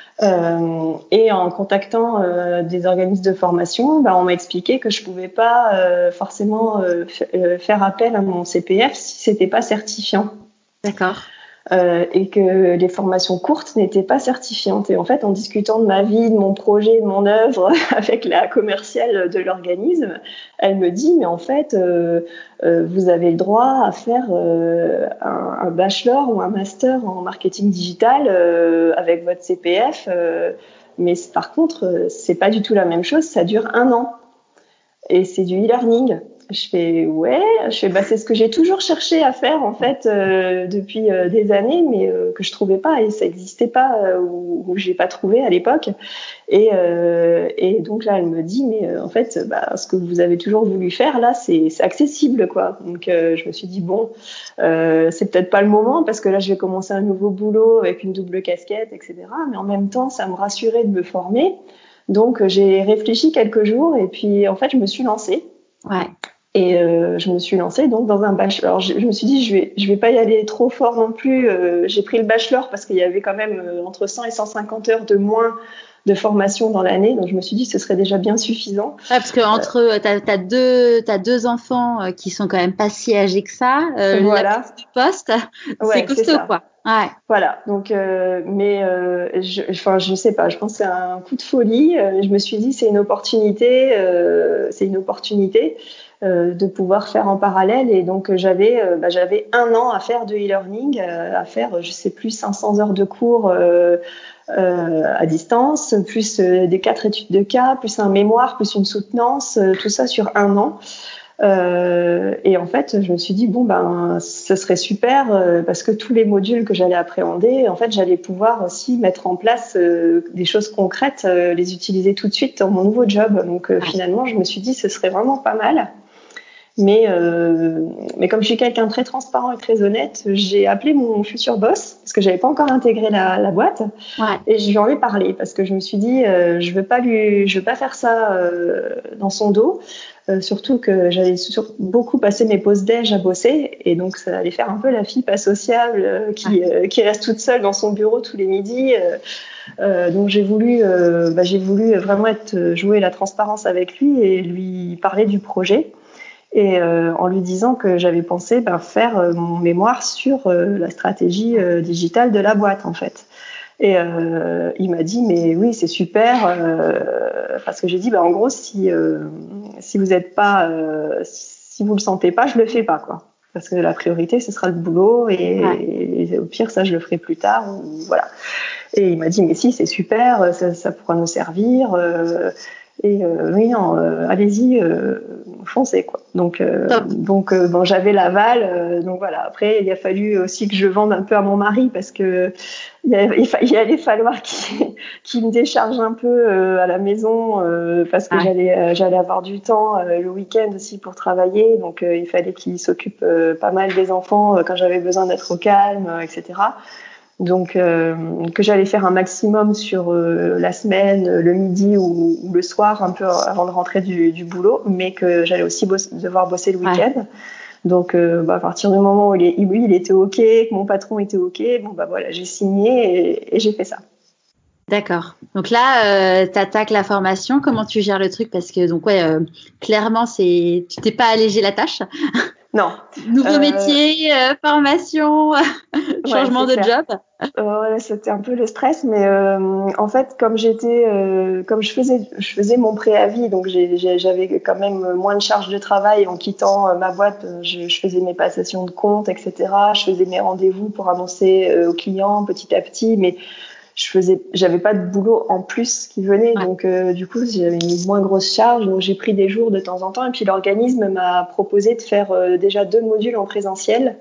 Euh, et en contactant euh, des organismes de formation, bah, on m'a expliqué que je pouvais pas euh, forcément euh, f- faire appel à mon C P F si c'était pas certifiant. D'accord. Euh, et que les formations courtes n'étaient pas certifiantes. Et en fait, en discutant de ma vie, de mon projet, de mon œuvre avec la commerciale de l'organisme, elle me dit, mais en fait, euh, euh, vous avez le droit à faire euh, un, un bachelor ou un master en marketing digital euh, avec votre C P F, euh, mais par contre, c'est pas du tout la même chose, ça dure un an. Et c'est du e-learning. Je fais ouais, je fais bah c'est ce que j'ai toujours cherché à faire en fait euh, depuis euh, des années, mais euh, que je trouvais pas et ça existait pas euh, ou, ou j'ai pas trouvé à l'époque. Et euh, et donc là elle me dit mais euh, en fait bah ce que vous avez toujours voulu faire là c'est c'est accessible quoi. Donc euh, je me suis dit bon euh, c'est peut-être pas le moment parce que là je vais commencer un nouveau boulot avec une double casquette et cetera. Mais en même temps ça me rassurait de me former. Donc j'ai réfléchi quelques jours et puis en fait je me suis lancée. Ouais. Et euh, je me suis lancée donc dans un bachelor. Alors je, je me suis dit je vais je vais pas y aller trop fort non plus. Euh, j'ai pris le bachelor parce qu'il y avait quand même euh, entre cent et cent cinquante heures de moins de formation dans l'année. Donc je me suis dit ce serait déjà bien suffisant. Ouais, parce que entre euh, t'as t'as deux t'as deux enfants euh, qui sont quand même pas si âgés que ça. Euh, voilà. La prise du poste, ouais, c'est costaud c'est quoi. Ouais. Voilà. Donc euh, mais euh, je enfin je sais pas. Je pense que c'est un coup de folie. Euh, je me suis dit c'est une opportunité. Euh, c'est une opportunité. Euh, de pouvoir faire en parallèle et donc j'avais euh, bah, j'avais un an à faire de e-learning, euh, à faire je sais plus cinq cents heures de cours euh, euh, à distance, plus euh, des quatre études de cas, plus un mémoire, plus une soutenance, euh, tout ça sur un an. Euh, et en fait, je me suis dit bon ben, ce serait super euh, parce que tous les modules que j'allais appréhender, en fait, j'allais pouvoir aussi mettre en place euh, des choses concrètes, euh, les utiliser tout de suite dans mon nouveau job. Donc euh, finalement, je me suis dit ce serait vraiment pas mal. Mais, euh, mais comme je suis quelqu'un de très transparent et très honnête, j'ai appelé mon futur boss parce que j'avais pas encore intégré la, la boîte ouais. Et je lui en ai parlé parce que je me suis dit euh, je veux pas lui, je veux pas faire ça euh, dans son dos, euh, surtout que j'allais sur, beaucoup passer mes pauses déj à bosser et donc ça allait faire un peu la fille pas sociable euh, qui, ouais. euh, qui reste toute seule dans son bureau tous les midis. Euh, euh, donc j'ai voulu, euh, bah, j'ai voulu vraiment être jouer la transparence avec lui et lui parler du projet. Et euh, en lui disant que j'avais pensé ben, faire euh, mon mémoire sur euh, la stratégie euh, digitale de la boîte en fait. Et euh, il m'a dit mais oui c'est super euh, parce que j'ai dit ben, en gros si euh, si vous êtes pas euh, si vous le sentez pas je le fais pas quoi parce que la priorité ce sera le boulot et, ouais. et, et au pire ça je le ferai plus tard ou, voilà. Et il m'a dit mais si c'est super ça, ça pourra nous servir. Euh, Et euh, oui, non, euh, allez-y, euh, foncez quoi. Donc, euh, donc, euh, bon, j'avais l'aval. Euh, donc voilà. Après, il a fallu aussi que je vende un peu à mon mari parce que il, a, il, fa- il allait falloir qu'il, qu'il me décharge un peu euh, à la maison euh, parce que ah. j'allais, euh, j'allais avoir du temps euh, le week-end aussi pour travailler. Donc, euh, il fallait qu'il s'occupe euh, pas mal des enfants euh, quand j'avais besoin d'être au calme, euh, et cetera. Donc euh, que j'allais faire un maximum sur euh, la semaine, le midi ou, ou le soir, un peu avant de rentrer du, du boulot, mais que j'allais aussi bosse, devoir bosser le week-end. Ouais. Donc euh, bah, à partir du moment où il, lui il était ok, que mon patron était ok, bon bah voilà j'ai signé et, et j'ai fait ça. D'accord. Donc là, euh, tu attaques la formation. Comment tu gères le truc? Parce que donc ouais, euh, clairement c'est, tu t'es pas allégé la tâche. Non. Nouveau euh... métier, euh, formation, changement ouais, de clair. job. Euh, c'était un peu le stress, mais euh, en fait, comme j'étais, euh, comme je faisais, je faisais mon préavis, donc j'ai, j'ai, j'avais quand même moins de charge de travail en quittant euh, ma boîte. Je, je faisais mes passations de compte, et cetera. Je faisais mes rendez-vous pour annoncer euh, aux clients petit à petit, mais je faisais, j'avais pas de boulot en plus qui venait, ouais. donc euh, du coup j'avais une moins grosse charge, donc j'ai pris des jours de temps en temps. Et puis l'organisme m'a proposé de faire euh, déjà deux modules en présentiel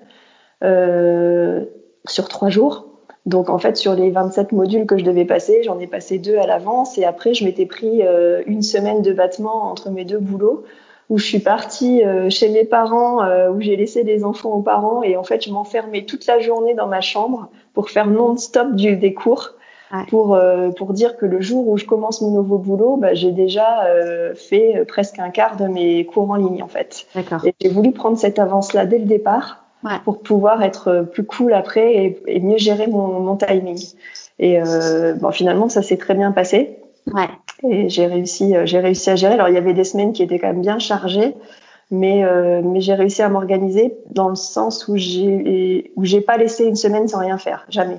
euh, sur trois jours. Donc en fait sur les vingt-sept modules que je devais passer, j'en ai passé deux à l'avance et après je m'étais pris euh, une semaine de battement entre mes deux boulots où je suis partie euh, chez mes parents, euh, où j'ai laissé les enfants aux parents et en fait je m'enfermais toute la journée dans ma chambre pour faire non-stop du, des cours. Ouais. Pour euh, pour dire que le jour où je commence mon nouveau boulot, bah, j'ai déjà euh, fait presque un quart de mes cours en ligne en fait. D'accord. Et j'ai voulu prendre cette avance-là dès le départ ouais. pour pouvoir être plus cool après et, et mieux gérer mon, mon timing. Et euh, bon, finalement, ça s'est très bien passé. Ouais. Et j'ai réussi, j'ai réussi à gérer. Alors il y avait des semaines qui étaient quand même bien chargées, mais euh, mais j'ai réussi à m'organiser dans le sens où j'ai où j'ai pas laissé une semaine sans rien faire, jamais.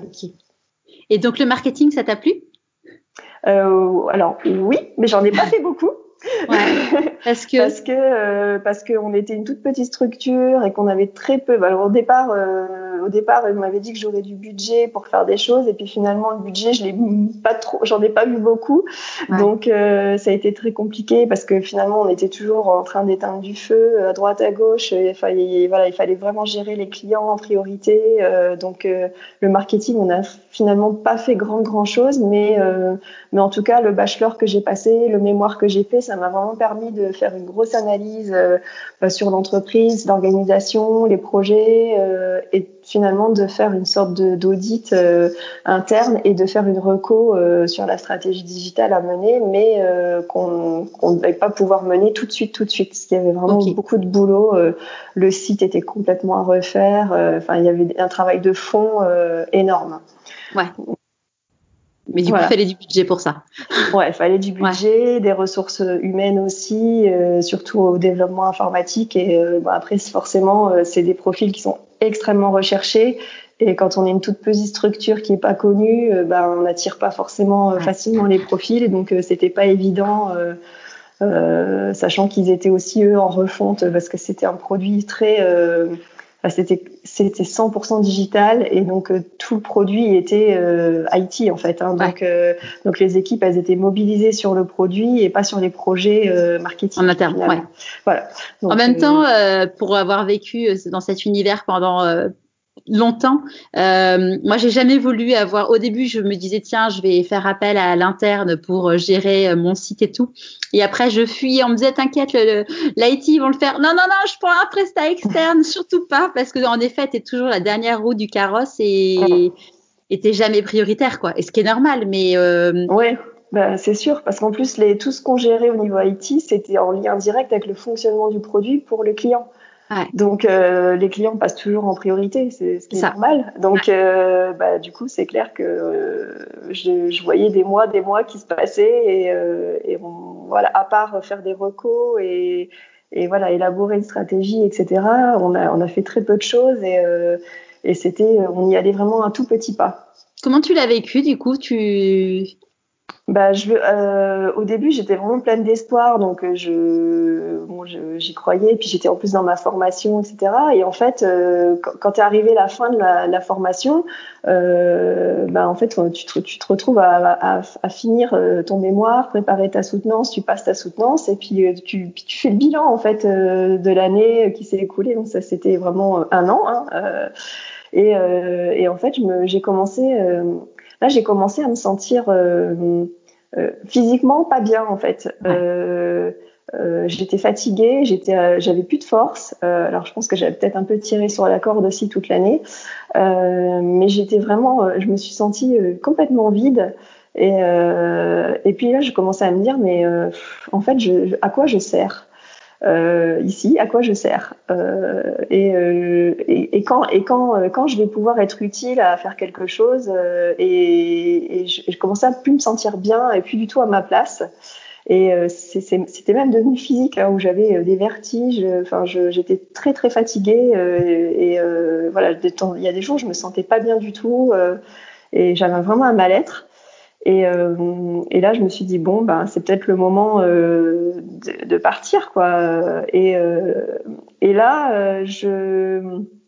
Et donc, le marketing, ça t'a plu? euh, Alors, oui, mais j'en ai pas fait beaucoup. Ouais. Parce que parce que euh, parce qu'on était une toute petite structure et qu'on avait très peu. Bah, alors au départ, euh, au départ, on m'avait dit que j'aurais du budget pour faire des choses, et puis finalement le budget, je l'ai pas trop, j'en ai pas vu beaucoup. Ouais. Donc euh, ça a été très compliqué parce que finalement on était toujours en train d'éteindre du feu à droite à gauche. Il fallait voilà, il fallait vraiment gérer les clients en priorité. Euh, donc euh, le marketing, on a finalement pas fait grand grand chose, mais euh, mais en tout cas le bachelor que j'ai passé, le mémoire que j'ai fait, ça m'a vraiment permis de faire une grosse analyse euh, sur l'entreprise, l'organisation, les projets, euh, et finalement de faire une sorte de, d'audit euh, interne et de faire une reco euh, sur la stratégie digitale à mener, mais euh, qu'on qu'on ne devait pas pouvoir mener tout de suite, tout de suite, parce qu'il y avait vraiment okay. beaucoup de boulot. Euh, le site était complètement à refaire. Enfin, euh, il y avait un travail de fond euh, énorme. Ouais. Mais du voilà. coup, il fallait du budget pour ça. Ouais, il fallait du budget, ouais. des ressources humaines aussi, euh, surtout au développement informatique. Et euh, bah, après, forcément, euh, c'est des profils qui sont extrêmement recherchés. Et quand on est une toute petite structure qui est pas connue, euh, bah, on n'attire pas forcément euh, facilement les profils. Et donc, euh, c'était pas évident, euh, euh, sachant qu'ils étaient aussi eux en refonte, parce que c'était un produit très euh, Enfin, c'était c'était cent pour cent digital, et donc euh, tout le produit était euh, I T en fait. Hein, donc ouais. euh, donc les équipes, elles étaient mobilisées sur le produit et pas sur les projets euh, marketing. En interne, ouais. Voilà. Donc, en même euh, temps, euh, pour avoir vécu dans cet univers pendant euh, longtemps, euh, moi j'ai jamais voulu avoir. Au début, je me disais tiens, je vais faire appel à l'interne pour gérer mon site et tout. Et après, je fuis. On me disait t'inquiète, le, le, l'I T ils vont le faire. Non, non, non, je prends un prestat externe, surtout pas, parce que en effet, t'es toujours la dernière roue du carrosse et et t'es jamais prioritaire, quoi. Et ce qui est normal, mais euh... ouais. Ben, c'est sûr, parce qu'en plus, les, tout ce qu'on gérait au niveau I T, c'était en lien direct avec le fonctionnement du produit pour le client. Ouais. Donc euh, les clients passent toujours en priorité, c'est ce qui est normal. Donc ouais. euh, bah, du coup c'est clair que euh, je, je voyais des mois, des mois qui se passaient, et, euh, et on, voilà, à part faire des recos et, et voilà, élaborer une stratégie, et cetera. On a on a fait très peu de choses, et, euh, et c'était on y allait vraiment un tout petit pas. Comment tu l'as vécu du coup tu Bah, je, euh, au début, j'étais vraiment pleine d'espoir, donc je, bon, je, j'y croyais. Puis j'étais en plus dans ma formation, et cetera. Et en fait, euh, quand, quand t'es arrivé la fin de la, la formation, euh, bah en fait, tu te, tu te retrouves à, à, à finir ton mémoire, préparer ta soutenance, tu passes ta soutenance, et puis tu, puis tu fais le bilan en fait de l'année qui s'est écoulée. Donc ça, c'était vraiment un an. Hein, euh, et, euh, et en fait, je me, j'ai commencé. Euh, Là, j'ai commencé à me sentir euh, euh, physiquement pas bien en fait. Ouais. Euh, euh, j'étais fatiguée, j'étais, euh, j'avais plus de force. Euh, alors, je pense que j'avais peut-être un peu tiré sur la corde aussi toute l'année, euh, mais j'étais vraiment, euh, je me suis sentie euh, complètement vide. Et, euh, et puis là, je commençais à me dire, mais euh, en fait, je, je, à quoi je sers ? Euh, ici, à quoi je sers euh, et, euh, et, et quand et quand euh, quand je vais pouvoir être utile à faire quelque chose euh, et, et je, je commençais à plus me sentir bien et plus du tout à ma place. Et euh, c'est, c'est, c'était même devenu physique, hein, où j'avais euh, des vertiges. Enfin, je, j'étais très très fatiguée euh, et euh, voilà. Il y a des jours où je me sentais pas bien du tout euh, et j'avais vraiment un mal-être. Et, euh, et là, je me suis dit bon, ben c'est peut-être le moment euh, de, de partir, quoi. Et, euh, et là, euh, je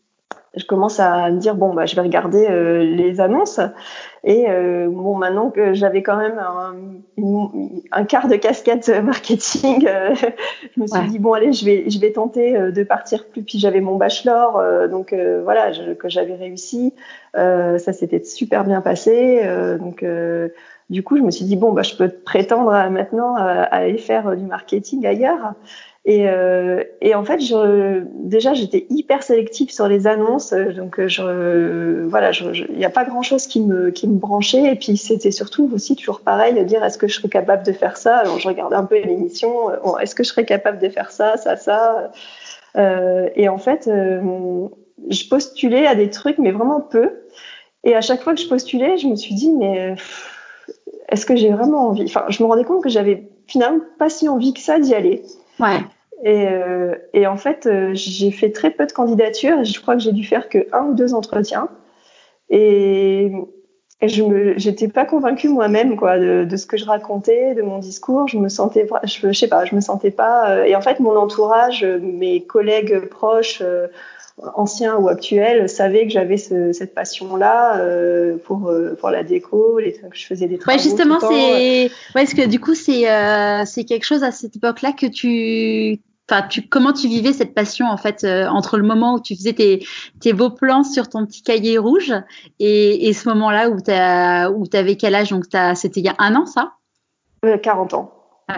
je commence à me dire bon, bah je vais regarder euh, les annonces. Et euh, bon, maintenant que j'avais quand même un, une, un quart de casquette marketing, euh, je me suis ouais. dit bon, allez, je vais je vais tenter euh, de partir plus. Puis j'avais mon bachelor, euh, donc euh, voilà, je, que j'avais réussi. Euh, ça s'était super bien passé. Euh, donc euh, du coup, je me suis dit bon, bah je peux prétendre à, maintenant à, à aller faire du marketing ailleurs. Et, euh, et en fait, je, déjà, j'étais hyper sélective sur les annonces, donc je, voilà, il n'y a pas grand-chose qui me, qui me branchait. Et puis c'était surtout aussi toujours pareil, de dire est-ce que je serais capable de faire ça. Alors je regardais un peu l'émission, bon, est-ce que je serais capable de faire ça, ça, ça. Euh, et en fait, euh, je postulais à des trucs, mais vraiment peu. Et à chaque fois que je postulais, je me suis dit mais est-ce que j'ai vraiment envie ? Enfin, je me rendais compte que j'avais finalement pas si envie que ça d'y aller. Ouais. Et, euh, et en fait, euh, j'ai fait très peu de candidatures. Je crois que j'ai dû faire que un ou deux entretiens. Et, et je me, j'étais pas convaincue moi-même, quoi, de, de ce que je racontais, de mon discours. Je me sentais, je, je sais pas, je me sentais pas. Euh, et en fait, mon entourage, mes collègues proches, euh, anciens ou actuels, savaient que j'avais ce, cette passion-là euh, pour euh, pour la déco, les, que je faisais des travaux. Ouais, justement, tout le temps. c'est, ouais, parce que du coup, c'est euh, c'est quelque chose à cette époque-là que tu Enfin, tu, comment tu vivais cette passion en fait euh, entre le moment où tu faisais tes, tes beaux plans sur ton petit cahier rouge et, et ce moment-là où t'as, où t'avais quel âge? Donc t'as, c'était il y a un an, ça? euh, quarante ans. Ah.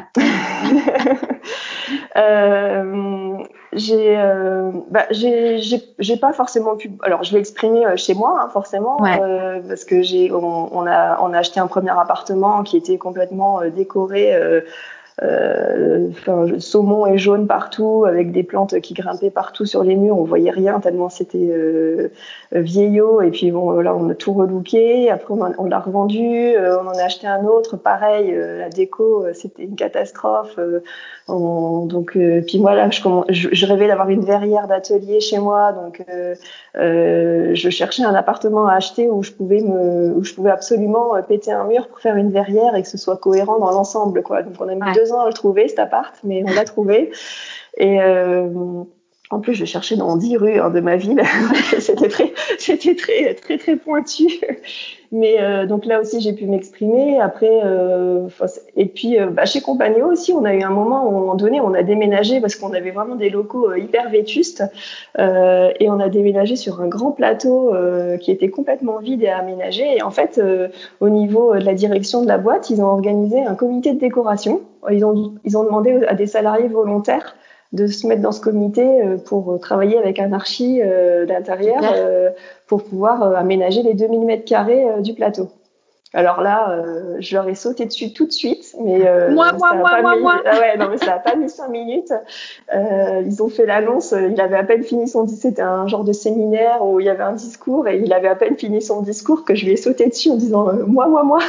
euh, j'ai, euh, bah, j'ai, j'ai, j'ai pas forcément pu. Alors, je l'ai exprimé chez moi, hein, forcément, Ouais. euh, parce que j'ai, on, on a, on a acheté un premier appartement qui était complètement euh, décoré. Euh, Euh, enfin, saumon et jaune partout, avec des plantes qui grimpaient partout sur les murs. On voyait rien tellement c'était euh, vieillot. Et puis bon, là, on a tout relooké. Après, on, on l'a revendu. Euh, on en a acheté un autre. Pareil, euh, la déco, euh, c'était une catastrophe. Euh, on, donc, euh, puis moi là, je, je, je rêvais d'avoir une verrière d'atelier chez moi. Donc, euh, euh, je cherchais un appartement à acheter où je pouvais me, où je pouvais absolument péter un mur pour faire une verrière et que ce soit cohérent dans l'ensemble, quoi. Donc, on a mis ouais. deux ans à le trouver, cet appart, mais on l'a trouvé. Et euh, en plus, je cherchais dans dix rues hein, de ma ville. c'était très, c'était très, très, très pointu. Mais euh, donc là aussi, j'ai pu m'exprimer. Après, euh, et puis euh, bah, chez Compagnéo aussi, on a eu un moment où, à un moment donné, on a déménagé parce qu'on avait vraiment des locaux euh, hyper vétustes. Euh, et on a déménagé sur un grand plateau euh, qui était complètement vide et aménagé. Et en fait, euh, au niveau de la direction de la boîte, ils ont organisé un comité de décoration. Ils ont, ils ont demandé à des salariés volontaires de se mettre dans ce comité pour travailler avec un archi euh, d'intérieur euh, pour pouvoir euh, aménager les deux mille mètres carrés euh, du plateau. Alors là, euh, je leur ai sauté dessus tout de suite, mais euh, moi, moi, ça moi, pas moi, mis... moi. Ah ouais, non, mais ça a pas mis cinq minutes. Euh, ils ont fait l'annonce. Il avait à peine fini son discours. C'était un genre de séminaire où il y avait un discours et il avait à peine fini son discours que je lui ai sauté dessus en disant euh, moi, moi, moi.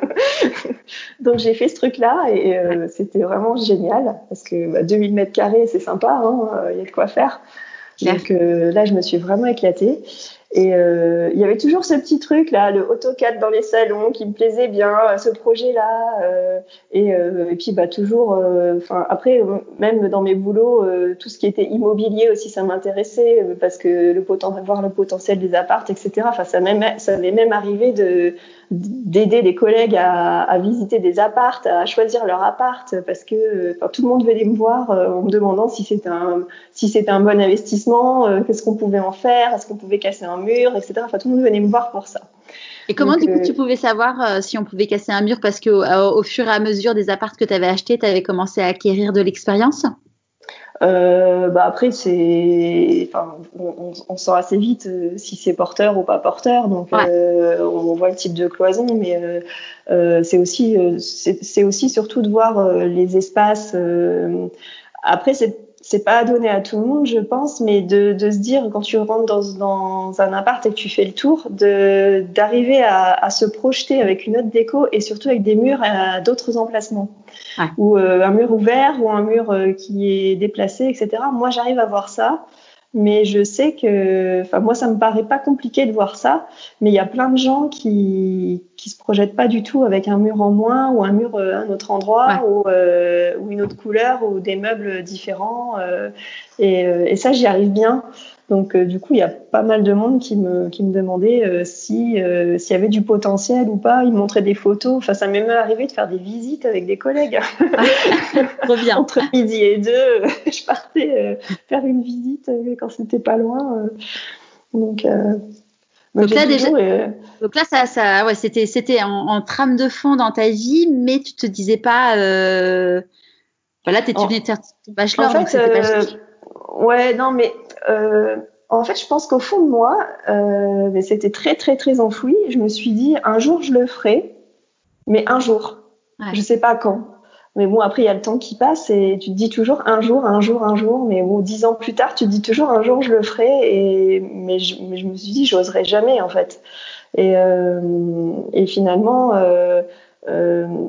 Donc j'ai fait ce truc-là et euh, c'était vraiment génial parce que bah, deux mille mètres carrés, c'est sympa. Hein, il y a de quoi faire. Claire. Donc euh, là, je me suis vraiment éclatée. Et euh, il y avait toujours ce petit truc là, le AutoCAD dans les salons qui me plaisait bien, ce projet-là. Euh, et, euh, et puis bah toujours, enfin euh, après même dans mes boulots, euh, tout ce qui était immobilier aussi, ça m'intéressait euh, parce que le potentiel, voir le potentiel des appartes, et cetera. Enfin ça même, ça m'est même arrivé de d'aider des collègues à, à visiter des appartes, à choisir leur appart parce que enfin, tout le monde venait me voir euh, en me demandant si c'était un si c'était un bon investissement, euh, qu'est-ce qu'on pouvait en faire, est-ce qu'on pouvait casser un mur, et cetera. Enfin, tout le monde venait me voir pour ça. Et comment, Donc, du coup, euh, tu pouvais savoir euh, si on pouvait casser un mur parce qu'au au fur et à mesure des apparts que tu avais achetés, tu avais commencé à acquérir de l'expérience? euh, bah après, c'est, enfin, on, on, on sent assez vite euh, si c'est porteur ou pas porteur. Donc, ouais. euh, on voit le type de cloison, mais euh, euh, c'est aussi, euh, c'est, c'est aussi surtout de voir euh, les espaces. Euh, après, c'est c'est pas à donner à tout le monde, je pense, mais de, de se dire quand tu rentres dans, dans un appart et que tu fais le tour, de d'arriver à, à se projeter avec une autre déco et surtout avec des murs à d'autres emplacements, ouais. ou euh, un mur ouvert ou un mur euh, qui est déplacé, et cetera. Moi, j'arrive à voir ça. Mais je sais que, enfin, moi, ça me paraît pas compliqué de voir ça, mais il y a plein de gens qui, qui se projettent pas du tout avec un mur en moins ou un mur à un autre endroit, ouais. ou, euh, ou une autre couleur ou des meubles différents, euh, et, euh, et ça, j'y arrive bien. Donc, euh, du coup, il y a pas mal de monde qui me, qui me demandait euh, si, euh, s'il y avait du potentiel ou pas. Ils me montraient des photos. Enfin, ça m'est même arrivé de faire des visites avec des collègues. Trop bien. Entre midi et deux, je partais euh, faire une visite euh, quand c'était pas loin. Euh. Donc, euh, donc, donc là, déjà, euh... donc là, ça, ça, ouais, c'était, c'était en, en trame de fond dans ta vie, mais tu te disais pas. Euh... Voilà, tu venais de faire ton bachelor, en fait, donc c'était euh, pas. Ouais, non, mais. Euh, en fait, je pense qu'au fond de moi, euh, mais c'était très, très, très enfoui. Je me suis dit, un jour, je le ferai, mais un jour. Ouais. Je sais pas quand. Mais bon, après, il y a le temps qui passe et tu te dis toujours un jour, un jour, un jour. Mais bon, dix ans plus tard, tu te dis toujours un jour, je le ferai. Et, mais, je, mais je me suis dit, j'oserais jamais, en fait. Et, euh, et finalement, euh, euh,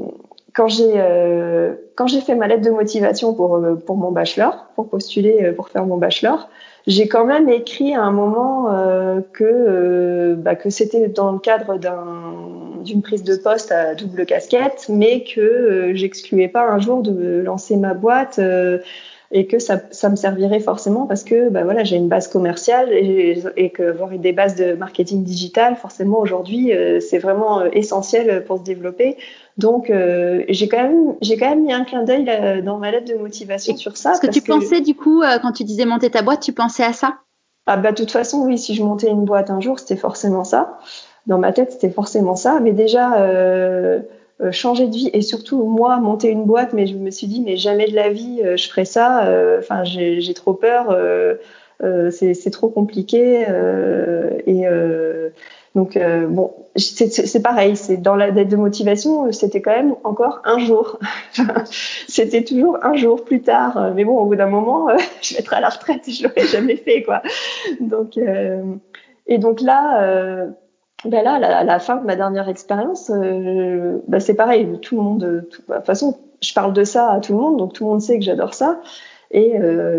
quand j'ai euh, quand j'ai fait ma lettre de motivation pour euh, pour mon bachelor, pour postuler euh, pour faire mon bachelor, j'ai quand même écrit à un moment euh, que euh, bah, que c'était dans le cadre d'un d'une prise de poste à double casquette, mais que euh, j'excluais pas un jour de lancer ma boîte. Euh, et que ça, ça me servirait forcément parce que bah voilà, j'ai une base commerciale et, et que avoir des bases de marketing digital, forcément aujourd'hui, euh, c'est vraiment euh, essentiel pour se développer. Donc, euh, j'ai quand même, j'ai quand même mis un clin d'œil là, dans ma lettre de motivation et sur ça. Parce que tu que... pensais du coup, euh, quand tu disais monter ta boîte, tu pensais à ça? Ah bah de toute façon, oui, si je montais une boîte un jour, c'était forcément ça. Dans ma tête, c'était forcément ça. Mais déjà. Euh, Euh, changer de vie et surtout moi monter une boîte, mais je me suis dit mais jamais de la vie euh, je ferai ça, enfin euh, j'ai, j'ai trop peur, euh, euh, c'est, c'est trop compliqué euh, et euh, donc euh, bon c'est, c'est, c'est pareil, c'est dans la lettre de motivation c'était quand même encore un jour c'était toujours un jour plus tard, mais bon au bout d'un moment euh, je vais être à la retraite et je l'aurais jamais fait quoi, donc euh, et donc là euh, ben là, à la fin de ma dernière expérience, euh, ben c'est pareil. Tout le monde, tout, de toute façon, je parle de ça à tout le monde, donc tout le monde sait que j'adore ça. Et,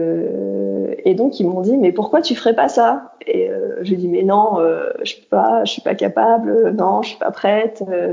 euh, et donc ils m'ont dit, mais pourquoi tu ferais pas ça? Et euh, j'ai dit, mais non, euh, je peux pas, je suis pas capable, non, je suis pas prête. Euh,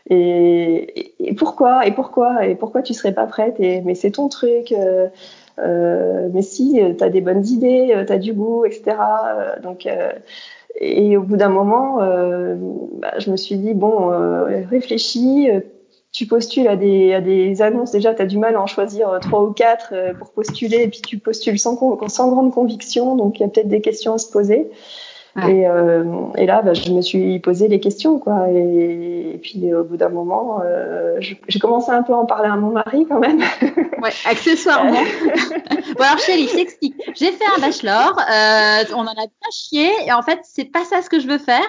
et, et, et pourquoi? Et pourquoi? Et pourquoi tu serais pas prête? Et mais c'est ton truc. Euh, euh, mais si, t'as des bonnes idées, t'as du goût, et cetera. Donc euh, Et au bout d'un moment, euh, bah, je me suis dit, bon, euh, réfléchis, euh, tu postules à des, à des annonces, déjà, tu as du mal à en choisir euh, trois ou quatre euh, pour postuler, et puis tu postules sans, sans grande conviction, donc il y a peut-être des questions à se poser. Ouais. Et, euh, et là, bah, je me suis posé les questions, quoi. Et, et puis, au bout d'un moment, euh, je, j'ai commencé un peu à en parler à mon mari, quand même. Ouais, accessoirement. Bon, alors, chérie, je t'explique. J'ai fait un bachelor, euh, on en a bien chié, et en fait, c'est pas ça ce que je veux faire.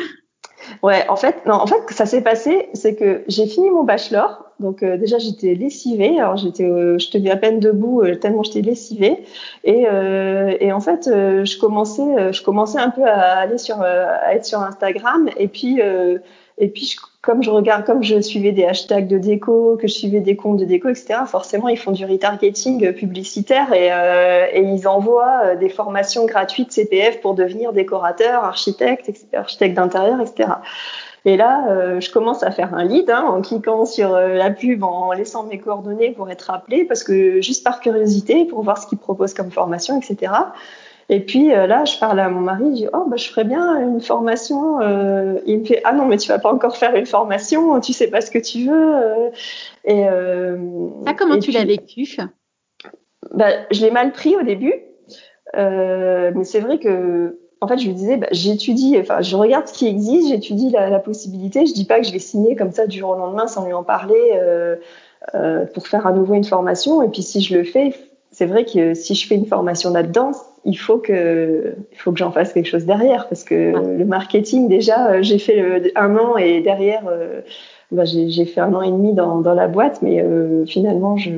Ouais, en fait, non, en fait, ça s'est passé, c'est que j'ai fini mon bachelor. Donc euh, déjà j'étais lessivée, alors j'étais, euh, je tenais à peine debout euh, tellement j'étais lessivée. Et, euh, et en fait, euh, je commençais, euh, je commençais un peu à aller sur, euh, à être sur Instagram. Et puis, euh, et puis je, comme je regarde, comme je suivais des hashtags de déco, que je suivais des comptes de déco, et cetera. Forcément, ils font du retargeting publicitaire et, euh, et ils envoient des formations gratuites C P F pour devenir décorateur, architecte, et cetera, architecte d'intérieur, et cetera. Et là, euh, je commence à faire un lead hein, en cliquant sur euh, la pub, en laissant mes coordonnées pour être appelée, parce que juste par curiosité, pour voir ce qu'ils proposent comme formation, et cetera. Et puis euh, là, je parle à mon mari, je dis oh bah je ferais bien une formation. Euh, il me fait ah non mais tu vas pas encore faire une formation, tu sais pas ce que tu veux. Euh, et euh, ça comment et tu puis, l'as vécu? Bah je l'ai mal pris au début, euh, mais c'est vrai que en fait, je lui disais, bah, j'étudie, enfin, je regarde ce qui existe, j'étudie la, la possibilité. Je dis pas que je vais signer comme ça du jour au lendemain sans lui en parler euh, euh, pour faire à nouveau une formation. Et puis, si je le fais, c'est vrai que si je fais une formation là-dedans, il faut que, il faut que j'en fasse quelque chose derrière, parce que ah. le marketing, déjà, j'ai fait le, un an et derrière, euh, bah, j'ai, j'ai fait un an et demi dans, dans la boîte, mais euh, finalement, je,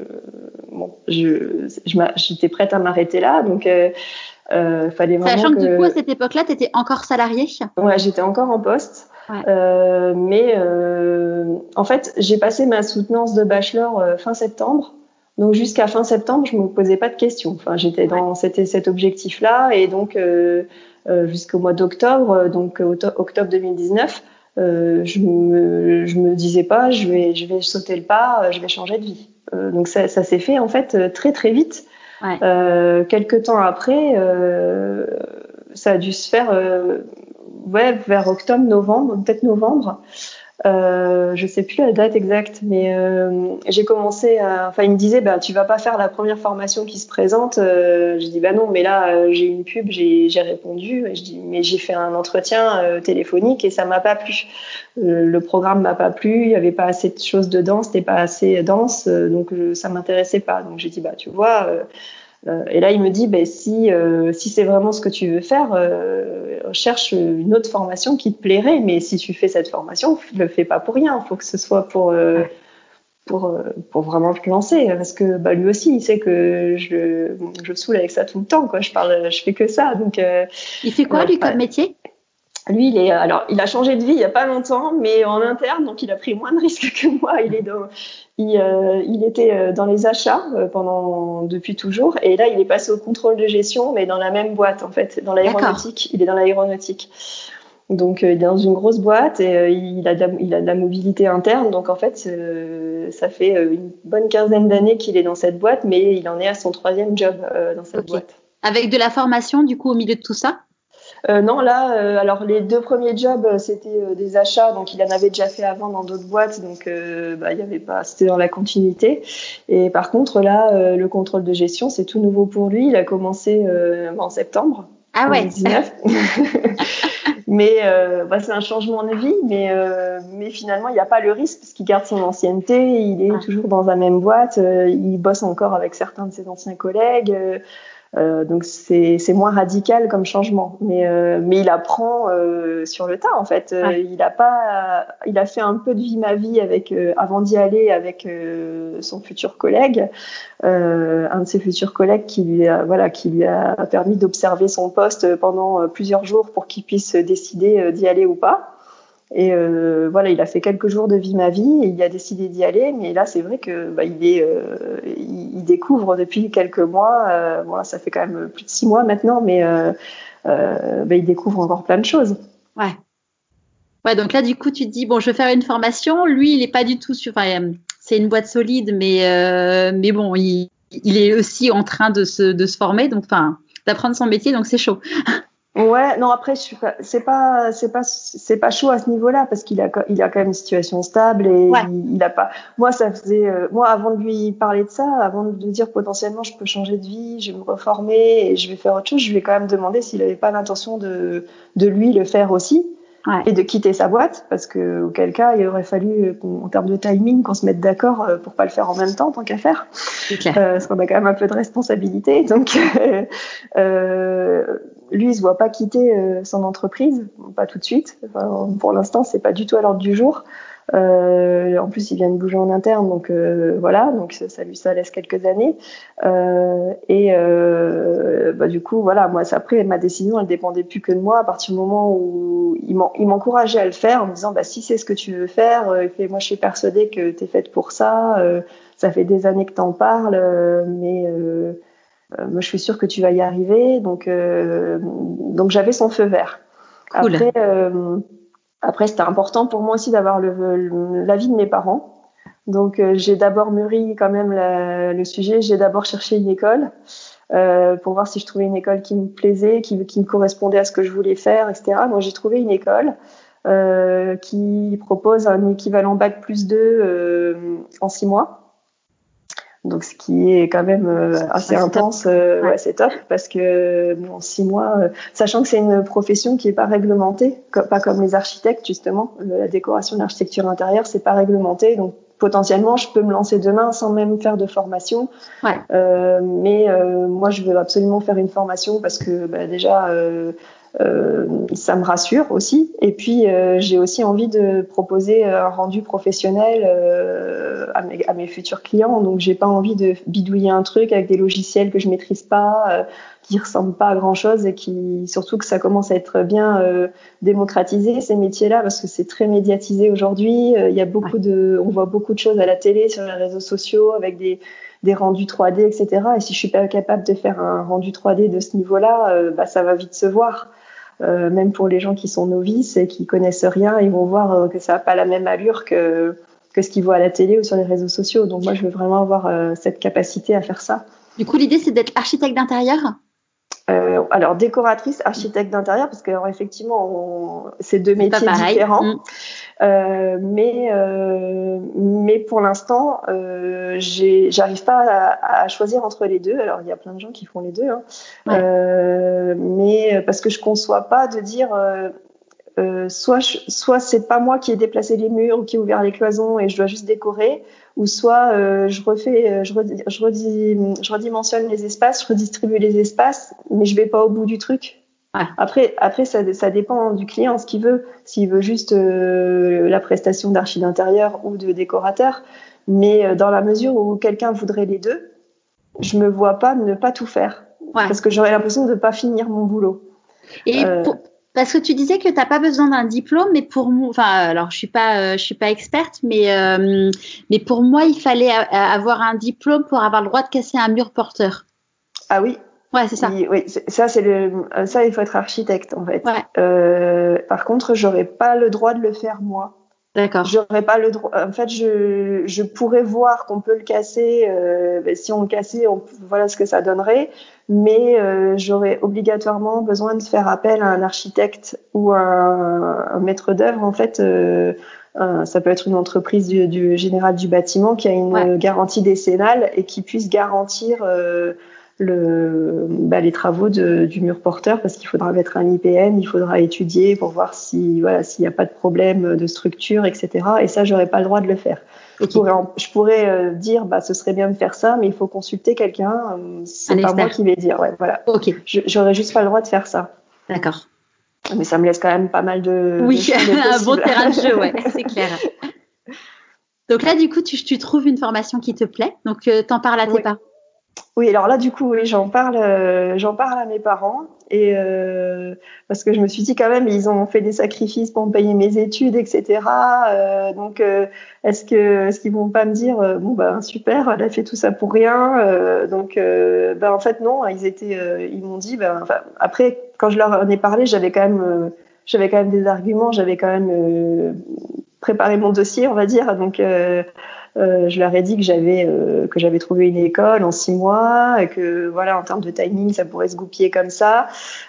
bon, je, je, j'étais prête à m'arrêter là, donc. Euh, Euh, fallait vraiment Sachant que, que du coup à cette époque-là, tu étais encore salariée. Ouais, j'étais encore en poste, ouais. euh, mais euh, en fait, j'ai passé ma soutenance de bachelor euh, fin septembre, donc jusqu'à fin septembre, je me posais pas de questions. Enfin, j'étais dans ouais. c'était cet objectif-là, et donc euh, euh, jusqu'au mois d'octobre, donc octobre deux mille dix-neuf, euh, je me je me disais pas, je vais je vais sauter le pas, je vais changer de vie. Euh, donc ça ça s'est fait en fait très très vite. Ouais. Euh, quelques temps après, euh, ça a dû se faire, euh, ouais, vers octobre, novembre, peut-être novembre. Euh, je sais plus la date exacte, mais euh, j'ai commencé à, enfin, il me disait, bah, tu vas pas faire la première formation qui se présente. Euh, je dis, bah non, mais là, euh, j'ai une pub, j'ai, j'ai répondu. Et je dis, mais j'ai fait un entretien euh, téléphonique et ça m'a pas plu. Euh, le programme m'a pas plu, il y avait pas assez de choses dedans, c'était pas assez dense, euh, donc euh, ça m'intéressait pas. Donc j'ai dit, bah, tu vois. Euh, Euh, et là, il me dit, ben, si, euh, si c'est vraiment ce que tu veux faire, euh, cherche une autre formation qui te plairait. Mais si tu fais cette formation, ne le fais pas pour rien. Il faut que ce soit pour, euh, pour, pour vraiment te lancer. Parce que bah, lui aussi, il sait que je, je saoule avec ça tout le temps. Quoi. Je parle, je fais que ça. Donc, euh, il fait quoi, lui, comme métier ? Lui, il est, alors, il a changé de vie il y a pas longtemps, mais en interne, donc il a pris moins de risques que moi. Il est dans, il, euh, il était dans les achats euh, pendant depuis toujours, et là, il est passé au contrôle de gestion, mais dans la même boîte en fait, dans l'aéronautique. D'accord. Il est dans l'aéronautique, donc euh, il est dans une grosse boîte et euh, il a de la, il a de la mobilité interne. Donc en fait, euh, ça fait une bonne quinzaine d'années qu'il est dans cette boîte, mais il en est à son troisième job euh, dans cette okay. boîte. Avec de la formation, du coup, au milieu de tout ça? Euh, non, là, euh, alors les deux premiers jobs, c'était euh, des achats, donc il en avait déjà fait avant dans d'autres boîtes, donc euh, bah, il y avait pas, c'était dans la continuité. Et par contre, là, euh, le contrôle de gestion, c'est tout nouveau pour lui. Il a commencé euh, en septembre ah ouais. deux mille dix-neuf. Mais euh, bah, c'est un changement de vie, mais euh, mais finalement, il n'y a pas le risque parce qu'il garde son ancienneté, il est ah. toujours dans la même boîte, euh, il bosse encore avec certains de ses anciens collègues. Euh, Euh, donc c'est c'est moins radical comme changement, mais euh, mais il apprend euh, sur le tas en fait. Euh, ouais. Il a pas, il a fait un peu de vie ma vie avec euh, avant d'y aller avec euh, son futur collègue, euh, un de ses futurs collègues qui lui a voilà qui lui a permis d'observer son poste pendant plusieurs jours pour qu'il puisse décider d'y aller ou pas. Et euh, voilà, il a fait quelques jours de vie ma vie et il a décidé d'y aller. Mais là, c'est vrai que bah, il est, euh, il, il découvre depuis quelques mois. Euh, bon là, ça fait quand même plus de six mois maintenant, mais euh, euh, bah, il découvre encore plein de choses. Ouais. Ouais. Donc là, du coup, tu te dis bon, je vais faire une formation. Lui, il est pas du tout sur. Enfin, c'est une boîte solide, mais euh, mais bon, il, il est aussi en train de se de se former, donc enfin, d'apprendre son métier, donc c'est chaud. Ouais, non après je suis pas, c'est pas c'est pas c'est pas chaud à ce niveau-là parce qu'il a il a quand même une situation stable et ouais. il, il a pas moi ça faisait euh, moi avant de lui parler de ça, avant de lui dire potentiellement je peux changer de vie, je vais me reformer et je vais faire autre chose, je lui ai quand même demandé s'il avait pas l'intention de de lui le faire aussi. Ouais. Et de quitter sa boîte parce que auquel cas il aurait fallu en termes de timing qu'on se mette d'accord pour pas le faire en même temps tant qu'à faire euh, parce qu'on a quand même un peu de responsabilité donc euh, euh, lui il se voit pas quitter euh, son entreprise, pas tout de suite, enfin, pour l'instant c'est pas du tout à l'ordre du jour. Euh, en plus il vient de bouger en interne donc euh, voilà donc ça lui ça laisse quelques années euh, et euh, bah, du coup voilà moi après ma décision elle dépendait plus que de moi à partir du moment où il, m'en, il m'encourageait à le faire en me disant bah si c'est ce que tu veux faire euh, moi je suis persuadée que t'es faite pour ça euh, ça fait des années que t'en parles euh, mais euh, euh, moi je suis sûre que tu vas y arriver donc euh, donc j'avais son feu vert. Cool. Après euh, Après, c'était important pour moi aussi d'avoir le, le, l'avis de mes parents. Donc, euh, j'ai d'abord mûri quand même la, le sujet. J'ai d'abord cherché une école euh, pour voir si je trouvais une école qui me plaisait, qui, qui me correspondait à ce que je voulais faire, et cetera. Donc, j'ai trouvé une école euh, qui propose un équivalent bac plus deux euh, en six mois. Donc, ce qui est quand même euh, assez ouais, intense, euh, ouais. ouais, c'est top parce que bon, en six mois, euh, sachant que c'est une profession qui est pas réglementée, co- pas comme les architectes justement, euh, la décoration de l'architecture intérieure, c'est pas réglementé, donc potentiellement je peux me lancer demain sans même faire de formation. Ouais. Euh, mais euh, moi, je veux absolument faire une formation parce que bah, déjà. Euh, Euh, ça me rassure aussi et puis euh, j'ai aussi envie de proposer un rendu professionnel euh, à, mes, à mes futurs clients donc j'ai pas envie de bidouiller un truc avec des logiciels que je maîtrise pas euh, qui ressemblent pas à grand chose et qui surtout que ça commence à être bien euh, démocratisé ces métiers là parce que c'est très médiatisé aujourd'hui il euh, y a beaucoup ouais. de on voit beaucoup de choses à la télé sur les réseaux sociaux avec des des rendus trois D, et cetera. Et si je suis pas capable de faire un rendu trois D de ce niveau-là, euh, bah ça va vite se voir. Euh, même pour les gens qui sont novices et qui connaissent rien, ils vont voir euh, que ça n'a pas la même allure que que ce qu'ils voient à la télé ou sur les réseaux sociaux. Donc moi, je veux vraiment avoir euh, cette capacité à faire ça. Du coup, l'idée, c'est d'être architecte d'intérieur ? Euh, alors décoratrice, architecte d'intérieur, parce que alors, effectivement, on, c'est deux c'est métiers différents. Mmh. Euh, mais euh, mais pour l'instant, euh, j'ai, j'arrive pas à, à choisir entre les deux. Alors il y a plein de gens qui font les deux, hein. Ouais. Euh, mais parce que je conçois pas de dire euh, euh, soit je, soit c'est pas moi qui ai déplacé les murs ou qui ai ouvert les cloisons et je dois juste décorer, ou soit euh, je refais, je, redis, je, redis, je redimensionne les espaces, je redistribue les espaces, mais je vais pas au bout du truc. Ouais. Après, après ça, ça dépend du client, ce qu'il veut. S'il veut juste euh, la prestation d'archi d'intérieur ou de décorateur, mais euh, dans la mesure où quelqu'un voudrait les deux, je me vois pas ne pas tout faire, ouais. parce que j'aurais l'impression de pas finir mon boulot. Et euh, pour, Parce que tu disais que tu n'as pas besoin d'un diplôme, mais pour moi, enfin, alors je suis pas, euh, je suis pas experte, mais euh, mais pour moi, il fallait a- avoir un diplôme pour avoir le droit de casser un mur porteur. Ah oui. Ouais, c'est ça. Il, oui, c'est, ça c'est le, ça il faut être architecte en fait. Ouais. Euh, par contre, j'aurais pas le droit de le faire moi. D'accord. J'aurais pas le droit. En fait, je, je pourrais voir qu'on peut le casser. Euh, ben, si on le cassait, on, voilà ce que ça donnerait. Mais euh, j'aurais obligatoirement besoin de faire appel à un architecte ou un, un maître d'œuvre. En fait, euh, un, ça peut être une entreprise du, du général du bâtiment qui a une ouais. garantie décennale et qui puisse garantir euh, le, bah, les travaux de, du mur porteur, parce qu'il faudra mettre un I P M, il faudra étudier pour voir si voilà s'il n'y a pas de problème de structure, et cetera. Et ça, j'aurais pas le droit de le faire. Okay. Je pourrais, en, je pourrais euh, dire, bah, ce serait bien de faire ça, mais il faut consulter quelqu'un. Euh, c'est un pas expert. Moi qui vais dire. Ouais, voilà. Ok. Je, j'aurais juste pas le droit de faire ça. D'accord. Mais ça me laisse quand même pas mal de. Oui, de un bon terrain de jeu, ouais, c'est clair. Donc là, du coup, tu, tu trouves une formation qui te plaît, donc euh, t'en parles à tes oui. parents. Oui, alors là, du coup, oui, j'en parle, euh, j'en parle à mes parents, et euh, parce que je me suis dit quand même, ils ont fait des sacrifices pour me payer mes études, et cetera. Euh, donc, euh, est-ce que, est-ce qu'ils vont pas me dire, euh, bon ben super, elle a fait tout ça pour rien. Euh, donc, euh, ben en fait non, ils étaient, euh, ils m'ont dit, ben enfin, après quand je leur en ai parlé, j'avais quand même, euh, j'avais quand même des arguments, j'avais quand même euh, préparé mon dossier, on va dire, donc. Euh, Euh, je leur ai dit que j'avais euh, que j'avais trouvé une école en six mois, et que voilà, en termes de timing, ça pourrait se goupiller comme ça,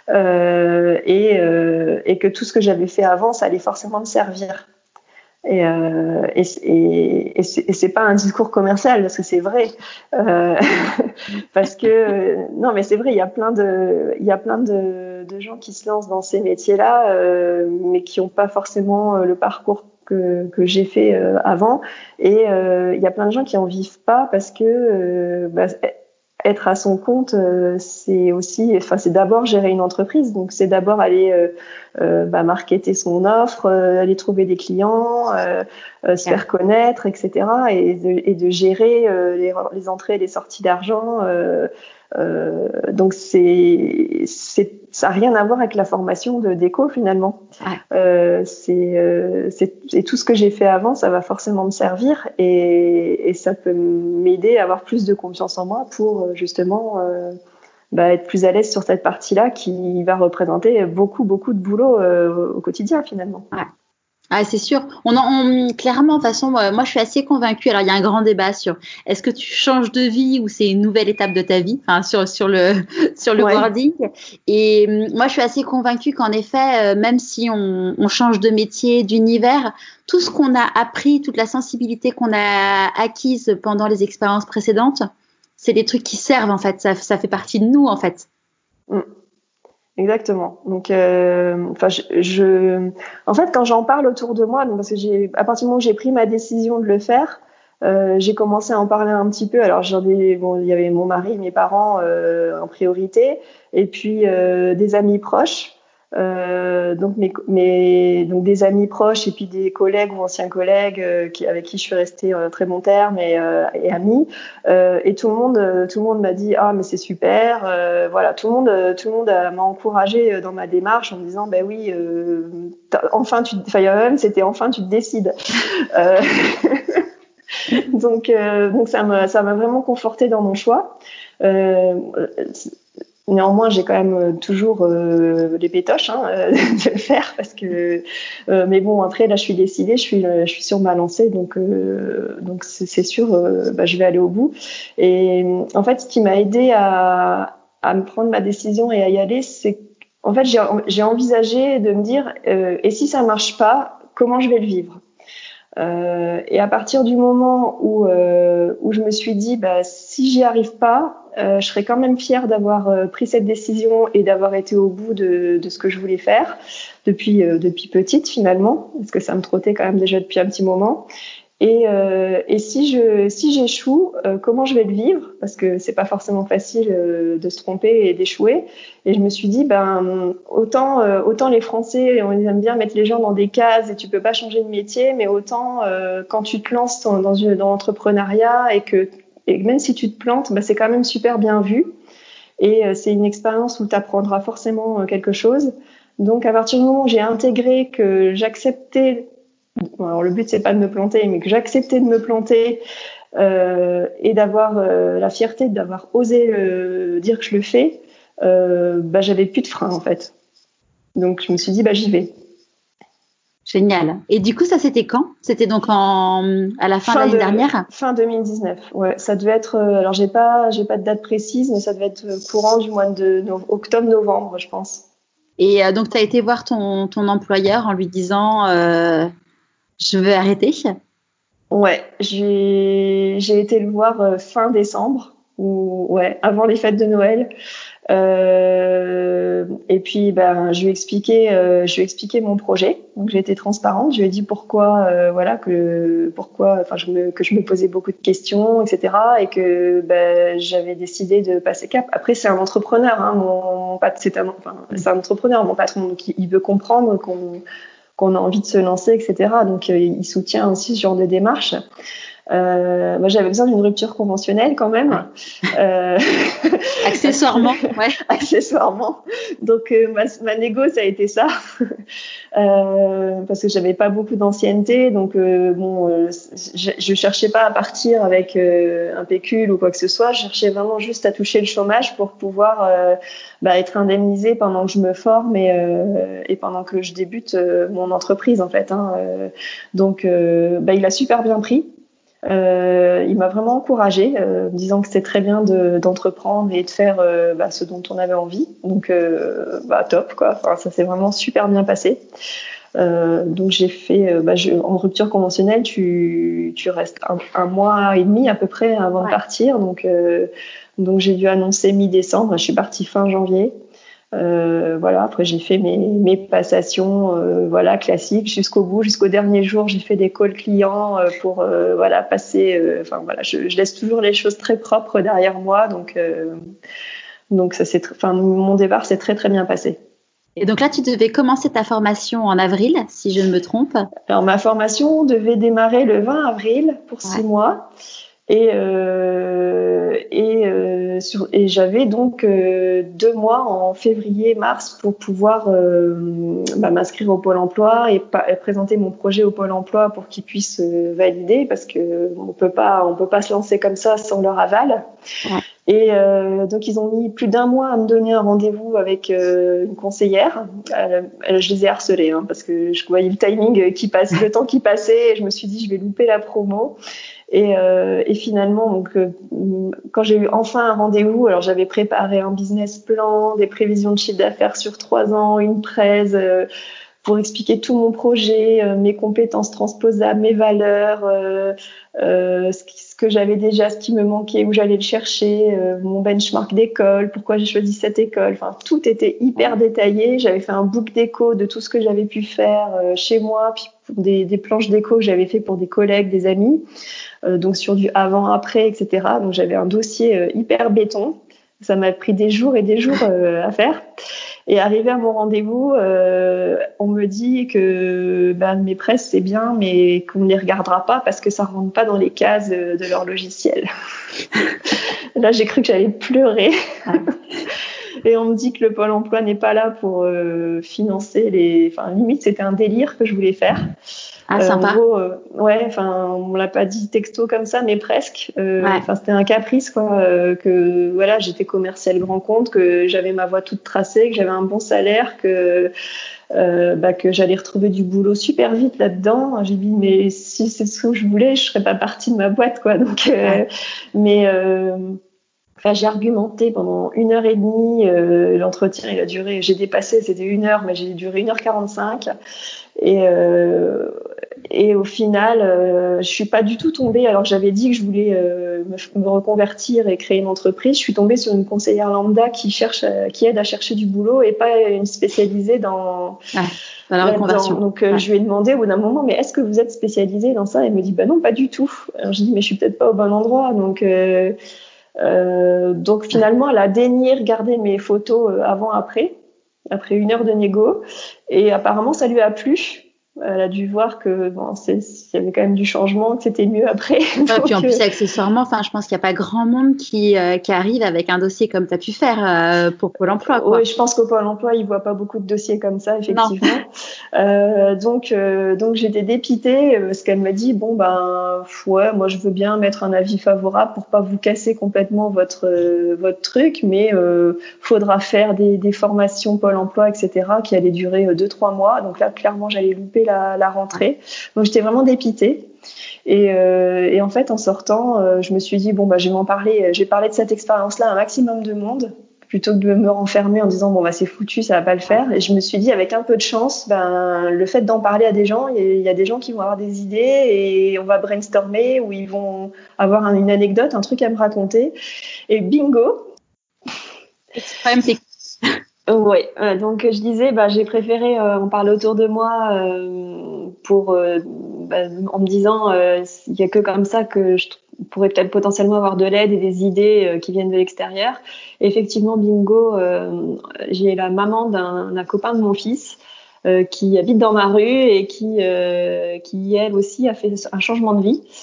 euh, et, euh, et que tout ce que j'avais fait avant, ça allait forcément me servir. Et, euh, et, et, et, c'est, et c'est pas un discours commercial, parce que c'est vrai, euh, parce que non, mais c'est vrai, il y a plein de il y a plein de, de gens qui se lancent dans ces métiers-là, euh, mais qui n'ont pas forcément le parcours que, que j'ai fait euh, avant, et il euh, y a plein de gens qui en vivent pas parce que euh, bah, être à son compte, euh, c'est aussi, enfin c'est d'abord gérer une entreprise, donc c'est d'abord aller euh, euh, bah, marketer son offre, euh, aller trouver des clients, euh, euh, se faire connaître, et cetera. Et de, et de gérer euh, les, les entrées et les sorties d'argent. Euh, euh, donc c'est, c'est, ça n'a rien à voir avec la formation de déco finalement. Ouais. Euh, c'est, euh, c'est, et tout ce que j'ai fait avant, ça va forcément me servir, et, et ça peut m'aider à avoir plus de confiance en moi pour justement euh, bah, être plus à l'aise sur cette partie-là qui va représenter beaucoup beaucoup de boulot euh, au quotidien finalement. Ouais. Ah, c'est sûr. On, en, on clairement, de toute façon, moi, moi, je suis assez convaincue. Alors, il y a un grand débat sur est-ce que tu changes de vie ou c'est une nouvelle étape de ta vie, enfin, sur sur le sur le ouais. wording. Et moi, je suis assez convaincue qu'en effet, euh, même si on, on change de métier, d'univers, tout ce qu'on a appris, toute la sensibilité qu'on a acquise pendant les expériences précédentes, c'est des trucs qui servent en fait. Ça, ça fait partie de nous en fait. Mm. Exactement. Donc, euh, enfin, je, je, en fait, quand j'en parle autour de moi, donc parce que j'ai, à partir du moment où j'ai pris ma décision de le faire, euh, j'ai commencé à en parler un petit peu. Alors, j'en ai, bon, il y avait mon mari, mes parents euh, en priorité, et puis euh, des amis proches. Euh, donc mes, mes donc des amis proches et puis des collègues ou anciens collègues euh, qui avec qui je suis restée en très bon terme et, euh, et amis euh, et tout le monde euh, tout le monde m'a dit ah mais c'est super euh, voilà tout le monde tout le monde a, m'a encouragée dans ma démarche en me disant ben bah oui euh, enfin tu enfin même c'était enfin tu te décides euh, donc euh, donc ça m'a ça m'a vraiment confortée dans mon choix. euh, Néanmoins, j'ai quand même toujours euh, les pétoches hein, euh, de le faire parce que. Euh, mais bon, après là, je suis décidée, je suis, je suis sur ma lancée, donc euh, donc c'est, c'est sûr, euh, bah, je vais aller au bout. Et en fait, ce qui m'a aidée à à me prendre ma décision et à y aller, c'est en fait j'ai j'ai envisagé de me dire euh, et si ça marche pas, comment je vais le vivre. Euh, et à partir du moment où euh, où je me suis dit bah si j'y arrive pas, euh, je serais quand même fière d'avoir euh, pris cette décision et d'avoir été au bout de de ce que je voulais faire depuis euh, depuis petite finalement, parce que ça me trottait quand même déjà depuis un petit moment. Et euh, et si je si j'échoue, euh, comment je vais le vivre, parce que c'est pas forcément facile euh, de se tromper et d'échouer. Et je me suis dit ben autant euh, autant les Français on aime bien mettre les gens dans des cases et tu peux pas changer de métier, mais autant euh, quand tu te lances dans, dans une dans l'entrepreneuriat et que et même si tu te plantes, ben c'est quand même super bien vu. Et euh, c'est une expérience où tu apprendras forcément euh, quelque chose. Donc, à partir du moment où j'ai intégré que j'acceptais, alors le but c'est pas de me planter, mais que j'acceptais de me planter euh, et d'avoir euh, la fierté d'avoir osé euh, dire que je le fais, euh, bah j'avais plus de frein en fait. Donc, je me suis dit bah j'y vais. Génial. Et du coup, ça, c'était quand? C'était donc en, à la fin, fin de l'année de, dernière? Fin deux mille dix-neuf. Ouais, ça devait être, alors j'ai pas, j'ai pas de date précise, mais ça devait être courant du mois de no, octobre-novembre, je pense. Et euh, donc, tu as été voir ton, ton employeur en lui disant, euh, je veux arrêter? Ouais, j'ai, j'ai été le voir euh, fin décembre, ou, ouais, avant les fêtes de Noël. Euh, et puis, ben, je lui ai expliqué, euh, je lui ai expliqué mon projet. Donc, j'ai été transparente. Je lui ai dit pourquoi, euh, voilà, que, pourquoi, enfin, je me, que je me posais beaucoup de questions, et cetera. Et que, ben, j'avais décidé de passer cap. Après, c'est un entrepreneur, hein, mon, c'est un, enfin, c'est un entrepreneur, mon patron. Donc, il, il veut comprendre qu'on, qu'on a envie de se lancer, et cetera. Donc, euh, il soutient aussi ce genre de démarche. Euh, moi, j'avais besoin d'une rupture conventionnelle quand même. Euh... Accessoirement, ouais. Accessoirement. Donc, euh, ma, ma négo, ça a été ça. euh, parce que j'avais pas beaucoup d'ancienneté. Donc, euh, bon, euh, je, je cherchais pas à partir avec euh, un pécule ou quoi que ce soit. Je cherchais vraiment juste à toucher le chômage pour pouvoir euh, bah, être indemnisée pendant que je me forme et, euh, et pendant que je débute euh, mon entreprise, en fait. Hein. Euh, donc, euh, bah, il a super bien pris. Euh, il m'a vraiment encouragée, euh, me disant que c'était très bien de, d'entreprendre et de faire euh, bah, ce dont on avait envie. Donc, euh, bah, top, quoi. Enfin, ça s'est vraiment super bien passé. Euh, donc, j'ai fait, euh, bah, je, en rupture conventionnelle, tu, tu restes un, un mois et demi à peu près avant ouais. de partir. Donc, euh, donc, j'ai dû annoncer mi-décembre. Je suis partie fin janvier. Euh, voilà. Après, j'ai fait mes, mes passations, euh, voilà, classiques jusqu'au bout, jusqu'au dernier jour. J'ai fait des calls clients euh, pour, euh, voilà, passer. Euh, enfin voilà, je, je laisse toujours les choses très propres derrière moi, donc, euh, donc ça c'est, enfin mon départ s'est très très bien passé. Et donc là, tu devais commencer ta formation en avril, si je ne me trompe. Alors ma formation devait démarrer le vingt avril pour ouais. six mois. Et, euh, et, euh, sur, et j'avais donc euh, deux mois en février-mars pour pouvoir euh, bah, m'inscrire au Pôle emploi et, pa- et présenter mon projet au Pôle emploi pour qu'ils puissent euh, valider, parce que on peut pas, on peut pas se lancer comme ça sans leur aval. Ouais. Et euh, donc ils ont mis plus d'un mois à me donner un rendez-vous avec euh, une conseillère. Euh, je les ai harcelés hein, parce que je voyais le timing qui passe, le temps qui passait, et je me suis dit je vais louper la promo. Et, euh, et finalement, donc, euh, quand j'ai eu enfin un rendez-vous, alors j'avais préparé un business plan, des prévisions de chiffre d'affaires sur trois ans, une presse euh, pour expliquer tout mon projet, euh, mes compétences transposables, mes valeurs, euh, euh, ce, qui, ce que j'avais déjà, ce qui me manquait, où j'allais le chercher, euh, mon benchmark d'école, pourquoi j'ai choisi cette école. Enfin, tout était hyper détaillé. J'avais fait un book déco de tout ce que j'avais pu faire euh, chez moi, puis des, des planches déco que j'avais fait pour des collègues, des amis. Euh, donc sur du avant-après, et cetera. Donc j'avais un dossier euh, hyper béton. Ça m'a pris des jours et des jours euh, à faire. Et arrivé à mon rendez-vous, euh, on me dit que ben, mes presses c'est bien, mais qu'on ne les regardera pas parce que ça rentre pas dans les cases de, de leur logiciel. Là, j'ai cru que j'allais pleurer. Et on me dit que le Pôle emploi n'est pas là pour euh, financer les. Enfin, limite, c'était un délire que je voulais faire. Ah, sympa. Euh, en gros, euh, ouais, enfin, on l'a pas dit texto comme ça, mais presque. Euh, ouais. Enfin, c'était un caprice, quoi. Euh, que voilà, j'étais commerciale grand compte, que j'avais ma voie toute tracée, que j'avais un bon salaire, que euh, bah, que j'allais retrouver du boulot super vite là-dedans. J'ai dit, mais si c'est ce que je voulais, je serais pas partie de ma boîte, quoi. Donc, euh, ouais. mais euh, Enfin, j'ai argumenté pendant une heure et demie. Euh, l'entretien, il a duré. J'ai dépassé, c'était une heure, mais j'ai duré une heure quarante-cinq. Et euh, et au final, euh, je suis pas du tout tombée. Alors que j'avais dit que je voulais euh, me, me reconvertir et créer une entreprise. Je suis tombée sur une conseillère lambda qui cherche, à, qui aide à chercher du boulot et pas une spécialisée dans. Ah, dans la reconversion. Donc euh, ouais. Je lui ai demandé au bout d'un moment, mais est-ce que vous êtes spécialisée dans ça? Elle me dit, bah non, pas du tout. Alors je dis, mais je suis peut-être pas au bon endroit. Donc euh, Euh, donc finalement, elle a daigné regarder mes photos euh, avant-après, après une heure de négo, et apparemment ça lui a plu. Elle a dû voir que bon, c'est, il y avait quand même du changement, que c'était mieux après. Ouais, donc, puis en plus, accessoirement, enfin, je pense qu'il n'y a pas grand monde qui, euh, qui arrive avec un dossier comme tu as pu faire euh, pour Pôle emploi. Quoi. Oui, je pense qu'au Pôle emploi, ils ne voient pas beaucoup de dossiers comme ça, effectivement. Euh, donc, euh, donc, j'étais dépitée parce qu'elle m'a dit, bon, ben, ouais, moi, je veux bien mettre un avis favorable pour pas vous casser complètement votre, euh, votre truc, mais euh, faudra faire des, des formations Pôle emploi, et cetera, qui allaient durer deux, trois mois. Donc là, clairement, j'allais louper la, la rentrée. Donc, j'étais vraiment dépitée. Et, euh, et en fait, en sortant, euh, je me suis dit, bon, bah, je vais m'en parler, je vais parler de cette expérience-là à un maximum de monde, plutôt que de me renfermer en disant, bon, bah, c'est foutu, ça va pas le faire. Et je me suis dit, avec un peu de chance, ben, le fait d'en parler à des gens, il y a des gens qui vont avoir des idées et on va brainstormer ou ils vont avoir un, une anecdote, un truc à me raconter. Et bingo! Le problème, c'est Oui, euh, donc je disais, bah, j'ai préféré euh, en parler autour de moi euh, pour, euh, bah, en me disant, euh, il y a que comme ça que je pourrais peut-être potentiellement avoir de l'aide et des idées euh, qui viennent de l'extérieur. Et effectivement, bingo, euh, j'ai la maman d'un, d'un copain de mon fils euh, qui habite dans ma rue et qui, euh, qui elle aussi a fait un changement de vie.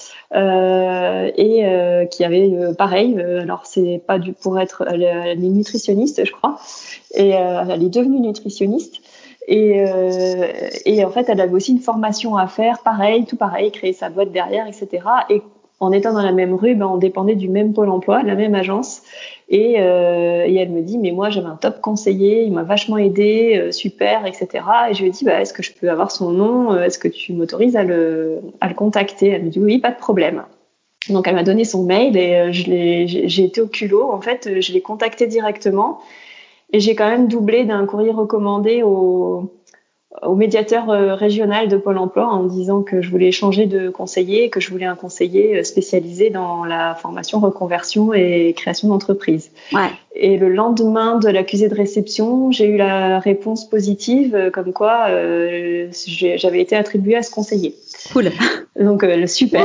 Euh, et euh, qui avait euh, pareil, euh, alors c'est pas du pour être, elle, elle est nutritionniste, je crois, et euh, elle est devenue nutritionniste. Et, euh, et en fait, elle avait aussi une formation à faire, pareil, tout pareil, créer sa boîte derrière, et cetera. Et en étant dans la même rue, ben, on dépendait du même pôle emploi, de la même agence. Et, euh, et elle me dit, mais moi, j'avais un top conseiller, il m'a vachement aidé, euh, super, et cetera. Et je lui ai dit, bah, est-ce que je peux avoir son nom? Est-ce que tu m'autorises à le, à le contacter? Elle me dit, oui, pas de problème. Donc, elle m'a donné son mail et je l'ai, j'ai été au culot. En fait, je l'ai contacté directement. Et j'ai quand même doublé d'un courrier recommandé au, au médiateur régional de Pôle emploi en disant que je voulais changer de conseiller et que je voulais un conseiller spécialisé dans la formation, reconversion et création d'entreprise. Ouais. Et le lendemain de l'accusé de réception, j'ai eu la réponse positive comme quoi euh, j'avais été attribuée à ce conseiller. Cool. Donc euh, super.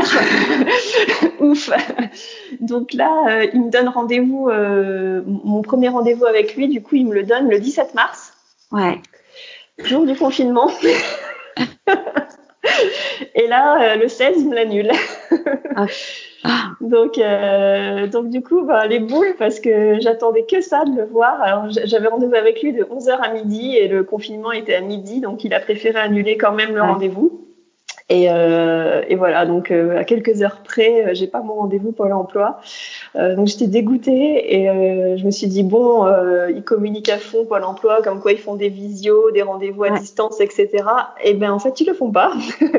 Ouf. Donc là, euh, il me donne rendez-vous, euh, mon premier rendez-vous avec lui, du coup, il me le donne le dix-sept mars. Ouais. Jour du confinement. Et là, euh, le seize, il me l'annule. Ah. Donc, euh, donc du coup, bah, les boules, parce que j'attendais que ça de le voir. Alors, j'avais rendez-vous avec lui de onze heures à midi et le confinement était à midi, donc il a préféré annuler quand même le ouais. rendez-vous. Et, euh, et voilà, donc euh, à quelques heures près, euh, j'ai pas mon rendez-vous Pôle emploi. Euh, donc j'étais dégoûtée et euh, je me suis dit bon, euh, ils communiquent à fond Pôle emploi, comme quoi ils font des visios, des rendez-vous à ouais. distance, et cetera. Et ben en fait ils le font pas.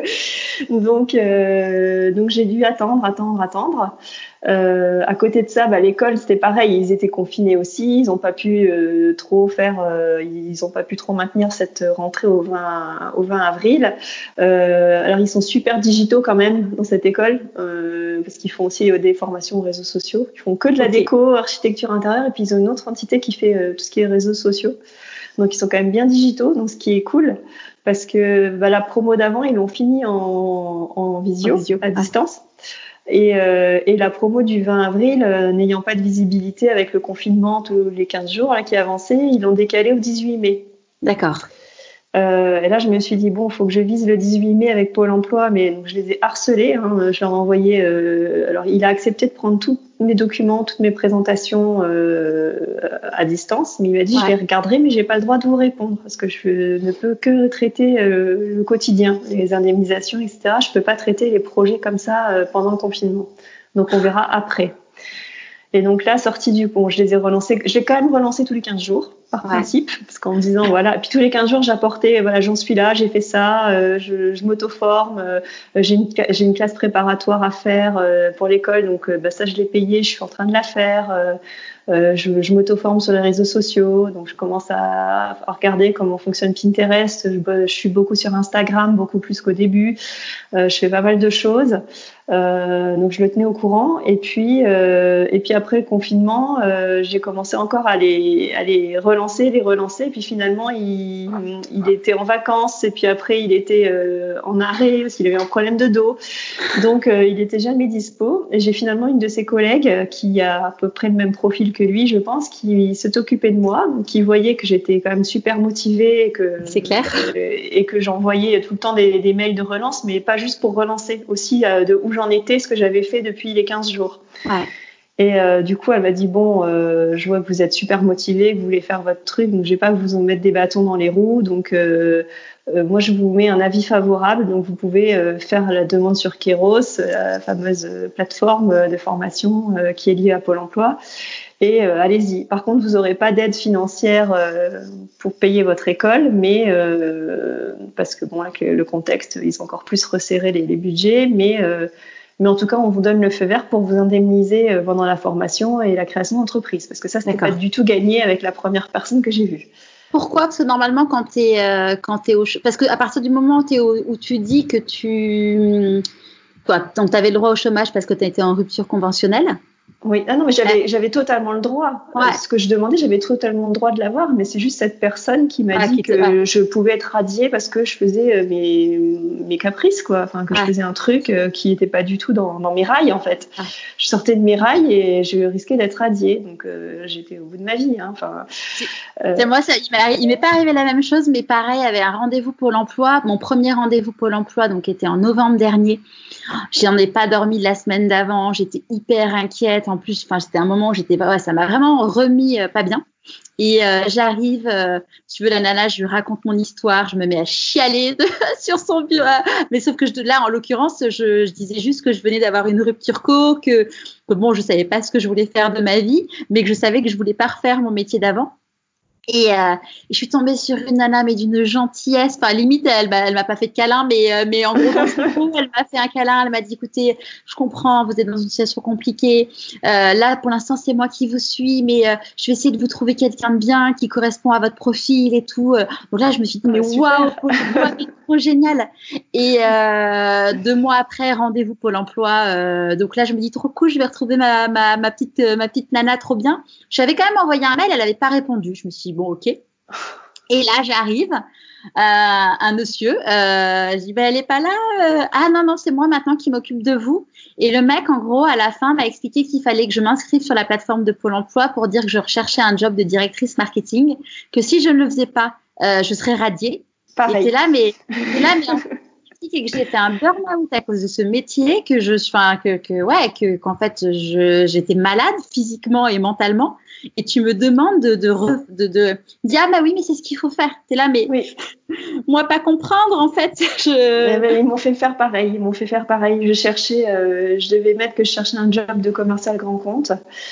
donc euh, donc j'ai dû attendre, attendre, attendre. Euh, à côté de ça, bah, l'école c'était pareil, ils étaient confinés aussi, ils ont pas pu euh, trop faire, euh, ils ont pas pu trop maintenir cette rentrée au vingt au vingt avril. Euh, alors ils sont super digitaux quand même dans cette école euh, parce qu'ils font aussi euh, des formations aux réseaux sociaux. Ils font que de la okay. déco, architecture intérieure et puis ils ont une autre entité qui fait euh, tout ce qui est réseaux sociaux. Donc ils sont quand même bien digitaux, donc ce qui est cool parce que bah, la promo d'avant ils l'ont fini en, en visio, en visio à distance. Ah. Et, euh, et la promo du vingt avril, euh, n'ayant pas de visibilité avec le confinement tous les quinze jours là, qui avançait, ils l'ont décalé au dix-huit mai. D'accord. Euh, et là, je me suis dit, bon, il faut que je vise le dix-huit mai avec Pôle emploi, mais donc, je les ai harcelés. Hein, je leur ai envoyé... Euh, alors, il a accepté de prendre tous mes documents, toutes mes présentations euh, à distance, mais il m'a dit, ouais. je les regarderai, mais j'ai pas le droit de vous répondre, parce que je ne peux que traiter euh, le quotidien, les indemnisations, et cetera. Je peux pas traiter les projets comme ça euh, pendant le confinement. Donc, on verra après. Et donc là, sortie du pont, je les ai relancés. Je l'ai quand même relancé tous les quinze jours, par ouais. principe, parce qu'en me disant, voilà. Et puis tous les quinze jours, j'apportais, voilà, j'en suis là, j'ai fait ça, euh, je, je m'auto-forme, euh, j'ai, une, j'ai une classe préparatoire à faire euh, pour l'école, donc euh, bah, ça, je l'ai payé, je suis en train de la faire. Euh, euh, je, je m'auto-forme sur les réseaux sociaux, donc je commence à, à regarder comment fonctionne Pinterest. Je, je suis beaucoup sur Instagram, beaucoup plus qu'au début. Euh, je fais pas mal de choses. Euh, donc je le tenais au courant et puis euh, et puis après le confinement euh, j'ai commencé encore à les à les relancer relancer, les relancer. Et puis finalement, il, il était en vacances. Et puis après, il était euh, en arrêt parce qu'il avait un problème de dos. Donc, euh, il était jamais dispo. Et j'ai finalement une de ses collègues qui a à peu près le même profil que lui, je pense, qui s'est occupée de moi, qui voyait que j'étais quand même super motivée. Et que, c'est clair. Euh, et que j'envoyais tout le temps des, des mails de relance, mais pas juste pour relancer, aussi euh, de où j'en étais, ce que j'avais fait depuis les quinze jours. Ouais. Et euh, du coup, elle m'a dit, bon, euh, je vois que vous êtes super motivés, que vous voulez faire votre truc, donc je vais pas vous en mettre des bâtons dans les roues. Donc, euh, euh, moi, je vous mets un avis favorable. Donc, vous pouvez euh, faire la demande sur Kairos, la fameuse plateforme de formation euh, qui est liée à Pôle emploi. Et euh, allez-y. Par contre, vous n'aurez pas d'aide financière euh, pour payer votre école, mais euh, parce que bon, avec le, le contexte, ils ont encore plus resserré les, les budgets, mais euh, mais en tout cas, on vous donne le feu vert pour vous indemniser euh, pendant la formation et la création d'entreprise, parce que ça, c'était pas du tout gagné avec la première personne que j'ai vue. Pourquoi ? Parce que normalement, quand tu es euh, quand t'es au ch- parce que à partir du moment où, t'es au, où tu dis que tu quoi, donc tu avais le droit au chômage parce que tu étais en rupture conventionnelle. Oui, ah non, mais j'avais, ouais. j'avais totalement le droit. Ouais. Ce que je demandais, j'avais totalement le droit de l'avoir, mais c'est juste cette personne qui m'a ah, dit qui que ouais. je pouvais être radiée parce que je faisais mes, mes caprices, quoi. Enfin, que ouais. je faisais un truc qui n'était pas du tout dans, dans mes rails, en fait. Ouais. Je sortais de mes rails et je risquais d'être radiée. Donc, euh, j'étais au bout de ma vie. Hein. Enfin, c'est, euh... c'est moi, ça, il, m'est, il m'est pas arrivé la même chose, mais pareil, il y avait un rendez-vous Pôle emploi. Mon premier rendez-vous Pôle emploi, donc, était en novembre dernier. J'en ai pas dormi de la semaine d'avant. J'étais hyper inquiète. En plus, enfin, c'était un moment où j'étais pas, ouais, ça m'a vraiment remis euh, pas bien. Et euh, j'arrive, euh, tu veux la nana, je lui raconte mon histoire, je me mets à chialer de, sur son bureau. Mais sauf que je, là, en l'occurrence, je, je disais juste que je venais d'avoir une rupture co, que, que bon, je savais pas ce que je voulais faire de ma vie, mais que je savais que je voulais pas refaire mon métier d'avant. Et, euh, et je suis tombée sur une nana, mais d'une gentillesse. Enfin, limite, elle, elle m'a pas fait de câlin, mais, euh, mais en gros, dans ce coup, elle m'a fait un câlin. Elle m'a dit, écoutez, je comprends, vous êtes dans une situation compliquée. Euh, là, pour l'instant, c'est moi qui vous suis, mais euh, je vais essayer de vous trouver quelqu'un de bien qui correspond à votre profil et tout. Donc là, je me suis dit, mais waouh, c'est trop génial. Et euh, deux mois après, rendez-vous Pôle emploi. Euh, donc là, je me dis, trop cool, je vais retrouver ma, ma, ma petite, ma petite nana, trop bien. J'avais quand même envoyé un mail, elle n'avait pas répondu. Je me suis dit, bon, ok. Et là, j'arrive, euh, un monsieur, euh, je dis, ben, elle est pas là. Euh, ah non, non, c'est moi maintenant qui m'occupe de vous. Et le mec, en gros, à la fin, m'a expliqué qu'il fallait que je m'inscrive sur la plateforme de Pôle emploi pour dire que je recherchais un job de directrice marketing, que si je ne le faisais pas, euh, je serais radiée. Pareil. Et t'es là, mais, t'es là, mais, et que j'ai fait un burn-out à cause de ce métier, que je, enfin, que, que, ouais, que, qu'en fait, je, j'étais malade physiquement et mentalement. Et tu me demandes de, de, de, de dire, ah, bah oui, mais c'est ce qu'il faut faire. T'es là, mais oui. Moi, pas comprendre, en fait. Je... Eh ben, ils m'ont fait faire pareil. Ils m'ont fait faire pareil. Je cherchais, euh, je devais mettre que je cherchais un job de commercial grand compte.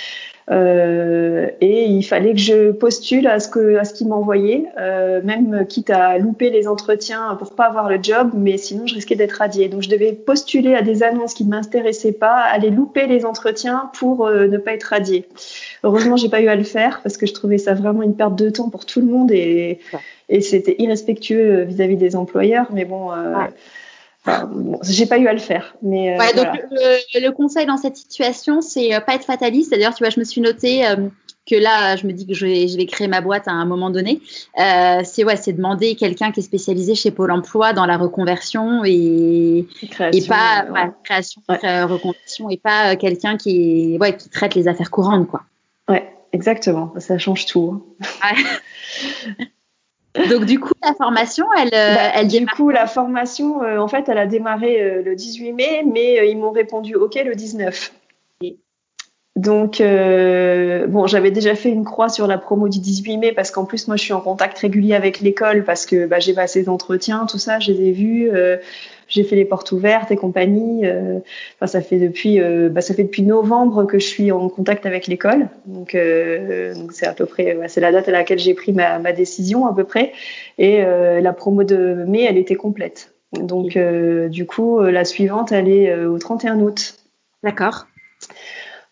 Euh, et il fallait que je postule à ce que à ce qu'ils m'envoyaient, euh, même quitte à louper les entretiens pour pas avoir le job, mais sinon je risquais d'être radiée. Donc je devais postuler à des annonces qui ne m'intéressaient pas, aller louper les entretiens pour euh, ne pas être radiée. Heureusement, j'ai pas eu à le faire parce que je trouvais ça vraiment une perte de temps pour tout le monde et ouais. et c'était irrespectueux vis-à-vis des employeurs. Mais bon. Euh, ouais. Enfin, bon, j'ai pas eu à le faire, mais euh, ouais, donc voilà. le, le conseil dans cette situation, c'est euh, pas être fataliste. D'ailleurs, tu vois, je me suis noté euh, que là, je me dis que je vais, je vais créer ma boîte à un moment donné. Euh, c'est ouais, c'est demander quelqu'un qui est spécialisé chez Pôle Emploi dans la reconversion et création, et pas ouais. ouais, création, ouais. Cré, reconversion et pas euh, quelqu'un qui est, ouais, qui traite les affaires courantes, quoi. Ouais, exactement. Ça change tout. Ouais. Donc du coup la formation, elle, bah, elle du coup la formation, euh, en fait, elle a démarré euh, le dix-huit mai, mais euh, ils m'ont répondu OK le dix-neuf. Okay. Donc euh, bon, j'avais déjà fait une croix sur la promo du dix-huit mai parce qu'en plus moi je suis en contact régulier avec l'école parce que bah, j'ai passé des entretiens, tout ça, je les ai vus. Euh, J'ai fait les portes ouvertes et compagnie. Euh, enfin, ça fait depuis, euh, bah, ça fait depuis novembre que je suis en contact avec l'école. Donc, euh, donc c'est à peu près, bah, c'est la date à laquelle j'ai pris ma, ma décision à peu près. Et euh, la promo de mai, elle était complète. Donc, euh, du coup, la suivante, elle est euh, au trente et un août. D'accord.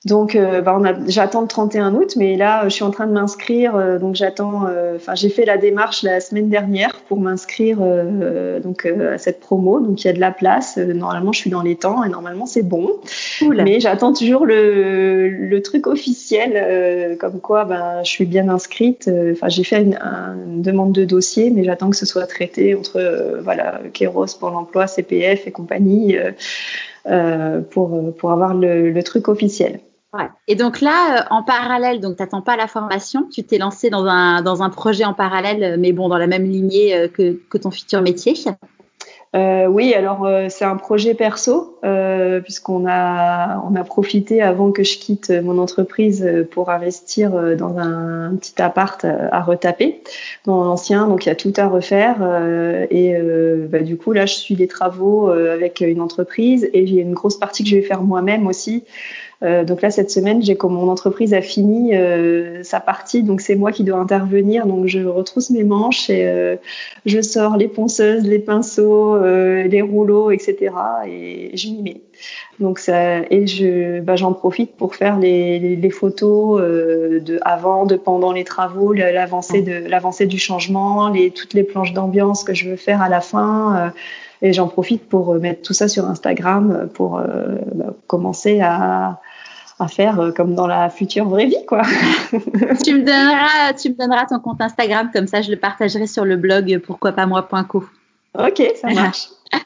Donc, euh, bah, on a, j'attends le trente et un août, mais là, je suis en train de m'inscrire. Euh, donc, j'attends. Enfin, euh, j'ai fait la démarche la semaine dernière pour m'inscrire euh, donc euh, à cette promo. Donc, il y a de la place. Euh, normalement, je suis dans les temps et normalement, c'est bon. Cool. Mais j'attends toujours le, le truc officiel, euh, comme quoi, ben, je suis bien inscrite. Enfin, euh, j'ai fait une, une demande de dossier, mais j'attends que ce soit traité entre euh, voilà, Kéros, Pôle emploi, C P F et compagnie euh, euh, pour pour avoir le, le truc officiel. Ouais. Et donc là, euh, en parallèle, donc tu n'attends pas la formation, tu t'es lancé dans un, dans un projet en parallèle, mais bon, dans la même lignée euh, que, que ton futur métier. Euh, oui, alors euh, c'est un projet perso, euh, puisqu'on a, on a profité avant que je quitte mon entreprise pour investir dans un, un petit appart à retaper dans l'ancien, donc il y a tout à refaire. Euh, et euh, bah, du coup, là, je suis les travaux euh, avec une entreprise et j'ai une grosse partie que je vais faire moi-même aussi. Euh, donc là, cette semaine, j'ai comme mon entreprise a fini euh, sa partie, donc c'est moi qui dois intervenir. Donc je retrousse mes manches et euh, je sors les ponceuses, les pinceaux, euh, les rouleaux, et cetera. Et je m'y mets. Donc ça, et je, bah, j'en profite pour faire les, les, les photos euh, de avant, de pendant les travaux, l'avancée de l'avancée du changement, les toutes les planches d'ambiance que je veux faire à la fin. Euh, et j'en profite pour mettre tout ça sur Instagram pour euh, bah, commencer à à faire comme dans la future vraie vie, quoi. tu me donneras, tu me donneras ton compte Instagram, comme ça je le partagerai sur le blog pourquoi pas moi point co. Ok, ça marche.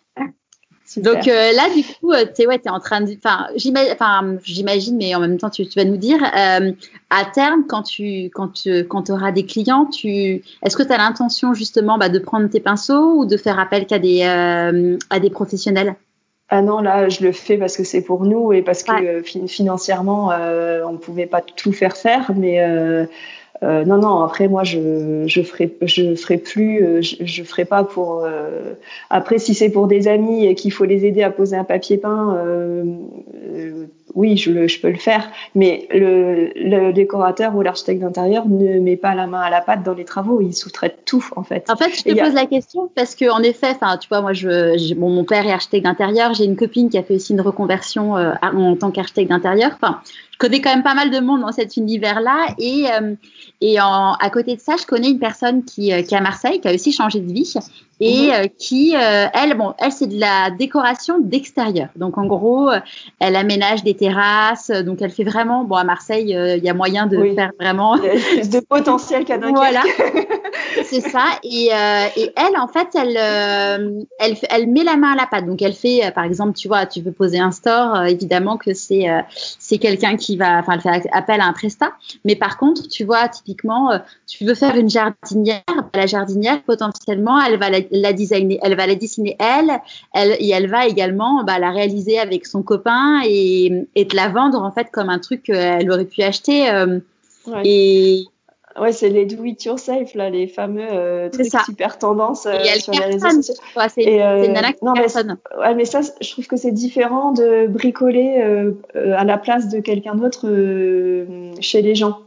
Donc euh, là, du coup, euh, tu es ouais, t'es en train de, enfin, j'imagine, enfin, j'imagine, mais en même temps, tu, tu vas nous dire, euh, à terme, quand tu, quand tu, quand auras des clients, tu, est-ce que tu as l'intention justement bah, de prendre tes pinceaux ou de faire appel qu'à des, euh, à des professionnels? Ah non, là, je le fais parce que c'est pour nous et parce que ouais. euh, financièrement, euh, on ne pouvait pas tout faire faire. Mais euh, euh, non, non, après, moi, je je ferai, je ferai plus, euh, je, je ferai pas pour... Euh, après, si c'est pour des amis et qu'il faut les aider à poser un papier peint, euh, euh, oui, je, le, je peux le faire. Mais le, le décorateur ou l'architecte d'intérieur ne met pas la main à la pâte dans les travaux. Il sous-traite tout, en fait. En fait, je te et pose a... la question parce que, en effet, enfin, tu vois, moi, je, je bon, mon père est architecte d'intérieur. J'ai une copine qui a fait aussi une reconversion euh, en tant qu'architecte d'intérieur. Enfin, je connais quand même pas mal de monde dans cet univers-là. Et, euh, et en, à côté de ça, je connais une personne qui, euh, qui est à Marseille, qui a aussi changé de vie et euh, qui, euh, elle, bon, elle, c'est de la décoration d'extérieur. Donc, en gros, elle aménage des terrasses. Donc, elle fait vraiment, bon, à Marseille, il euh, y a moyen de oui. faire vraiment. De potentiel qu'à Dunkerque. Voilà. C'est ça. Et, euh, et elle, en fait, elle, euh, elle, elle met la main à la pâte. Donc, elle fait, euh, par exemple, tu vois, tu veux poser un store, euh, évidemment que c'est, euh, c'est quelqu'un qui va, enfin, elle fait appel à un prestat. Mais par contre, tu vois, typiquement, euh, tu veux faire une jardinière, la jardinière, potentiellement, elle va la, la designer, elle va la dessiner elle, elle, et elle va également, bah, la réaliser avec son copain et, et te la vendre, en fait, comme un truc qu'elle aurait pu acheter. Euh, ouais. Et, Ouais, c'est les do it yourself, là, les fameux euh, trucs super tendances euh, sur les réseaux sociaux. Ouais, c'est, et, euh, c'est une nana qui non, personne. Mais, ouais, mais ça, je trouve que c'est différent de bricoler euh, euh, à la place de quelqu'un d'autre euh, chez les gens.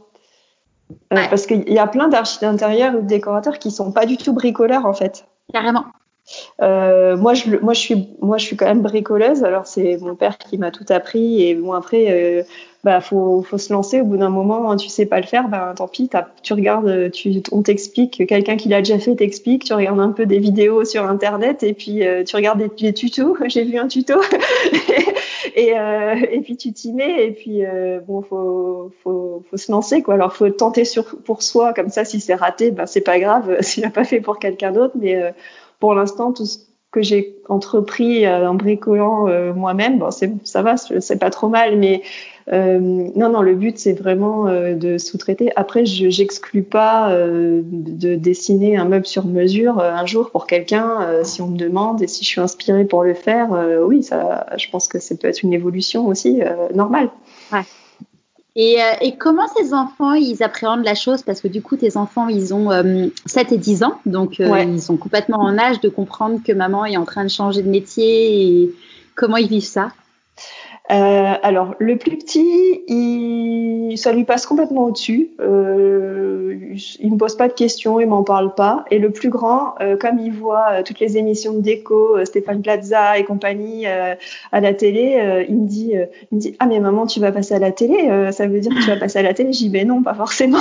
Euh, ouais. Parce qu'il y a plein d'architectes d'intérieur ou de décorateurs qui sont pas du tout bricoleurs, en fait. Carrément. Euh, moi, je, moi, je suis, moi, je suis quand même bricoleuse. Alors, c'est mon père qui m'a tout appris. Et bon, après, euh, bah, faut, faut se lancer. Au bout d'un moment, tu sais pas le faire, bah, tant pis. Tu regardes, tu, on t'explique. Quelqu'un qui l'a déjà fait t'explique. Tu regardes un peu des vidéos sur Internet et puis euh, tu regardes des, des tutos. J'ai vu un tuto. et, euh, et puis tu t'y mets. Et puis euh, bon, faut, faut, faut se lancer, quoi. Alors, faut tenter sur, pour soi. Comme ça, si c'est raté, bah, c'est pas grave. S'il n'a pas fait pour quelqu'un d'autre, mais euh, pour l'instant, tout ce que j'ai entrepris euh, en bricolant euh, moi-même, bon, c'est, ça va, c'est pas trop mal, mais euh, non, non, le but, c'est vraiment euh, de sous-traiter. Après, je j'exclus pas euh, de dessiner un meuble sur mesure euh, un jour pour quelqu'un, euh, si on me demande, et si je suis inspirée pour le faire, euh, oui, ça, je pense que ça peut être une évolution aussi euh, normale. Ouais. Et, euh, et comment ces enfants, ils appréhendent la chose? Parce que du coup, tes enfants, ils ont euh, sept et dix ans. Donc, euh, ouais. Ils sont complètement en âge de comprendre que maman est en train de changer de métier. Et comment ils vivent ça? Euh, alors, le plus petit, il, ça lui passe complètement au-dessus. Euh, il me pose pas de questions, il m'en parle pas. Et le plus grand, euh, comme il voit euh, toutes les émissions de déco, euh, Stéphane Plaza et compagnie euh, à la télé, euh, il me dit, euh, il me dit, ah mais maman, tu vas passer à la télé, euh, ça veut dire que tu vas passer à la télé. Je dis, ben non, pas forcément.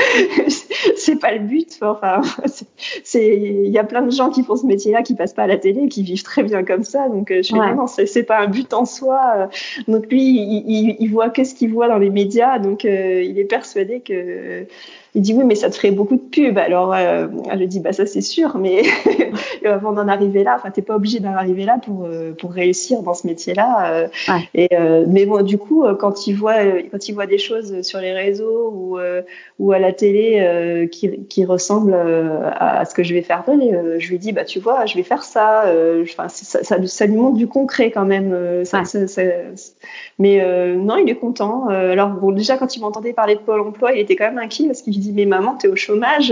C'est pas le but. Enfin, c'est, il y a plein de gens qui font ce métier-là, qui passent pas à la télé, qui vivent très bien comme ça. Donc, euh, je fais, ouais. non, non, c'est, c'est pas un but en soi. Euh, Donc lui, il, il, il voit que ce qu'il voit dans les médias, donc euh, il est persuadé que. Euh, il dit oui, mais ça te ferait beaucoup de pub. Alors, euh, je dis bah ça c'est sûr, mais avant d'en arriver là, enfin t'es pas obligé d'en arriver là pour euh, pour réussir dans ce métier-là. Euh, ouais. Et euh, mais bon, du coup, quand il voit quand il voit des choses sur les réseaux ou euh, ou à la télé euh, qui qui ressemblent à ce que je vais faire, euh, je lui dis bah tu vois, je vais faire ça. Enfin euh, ça, ça ça lui montre du concret quand même. Euh, ça, ouais. ça, ça, ça, mais euh, non, il est content. Euh, alors bon, déjà quand il m'entendait parler de Pôle Emploi, il était quand même inquiet parce qu'il dit mais maman t'es au chômage,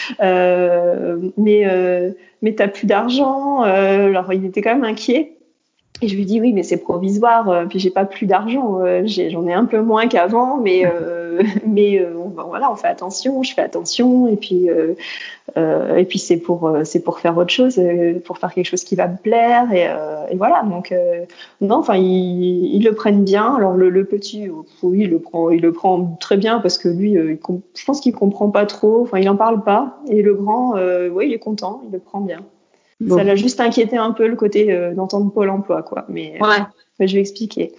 euh, mais euh, mais t'as plus d'argent. Euh, alors il était quand même inquiet. Et je lui dis oui mais c'est provisoire. Euh, puis j'ai pas plus d'argent. Euh, j'ai, j'en ai un peu moins qu'avant, mais euh, mais euh, bon, voilà on fait attention. Je fais attention et puis euh, euh, et puis c'est pour euh, c'est pour faire autre chose, euh, pour faire quelque chose qui va me plaire et, euh, et voilà donc euh, non enfin ils, ils le prennent bien. Alors le, le petit oui il le prend il le prend très bien parce que lui euh, il comp- je pense qu'il comprend pas trop. Enfin il en parle pas et le grand euh, oui il est content, il le prend bien. Bon. Ça l'a juste inquiété un peu le côté euh, d'entendre Pôle Emploi, quoi. Mais, ouais. euh, mais je vais expliquer.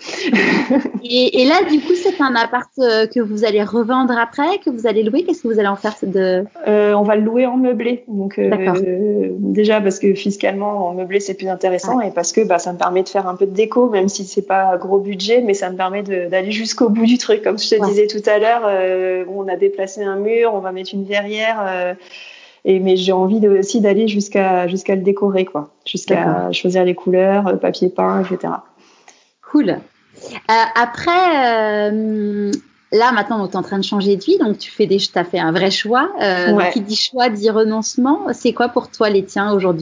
et, et là, du coup, c'est un appart euh, que vous allez revendre après, que vous allez louer. Qu'est-ce que vous allez en faire de... euh, On va le louer en meublé. Donc euh, déjà parce que fiscalement, en meublé, c'est plus intéressant ouais. et parce que bah, ça me permet de faire un peu de déco, même si c'est pas gros budget, mais ça me permet de, d'aller jusqu'au bout du truc. Comme je te ouais. disais tout à l'heure, euh, on a déplacé un mur, on va mettre une verrière. Euh, Et mais j'ai envie de, aussi d'aller jusqu'à jusqu'à le décorer quoi, jusqu'à D'accord. choisir les couleurs, papier peint, et cetera. Cool. Euh, après, euh, là maintenant, tu es en train de changer de vie, donc tu fais des, t'as fait un vrai choix. Euh, ouais. Qui dit choix dit renoncement. C'est quoi pour toi les tiens aujourd'hui ?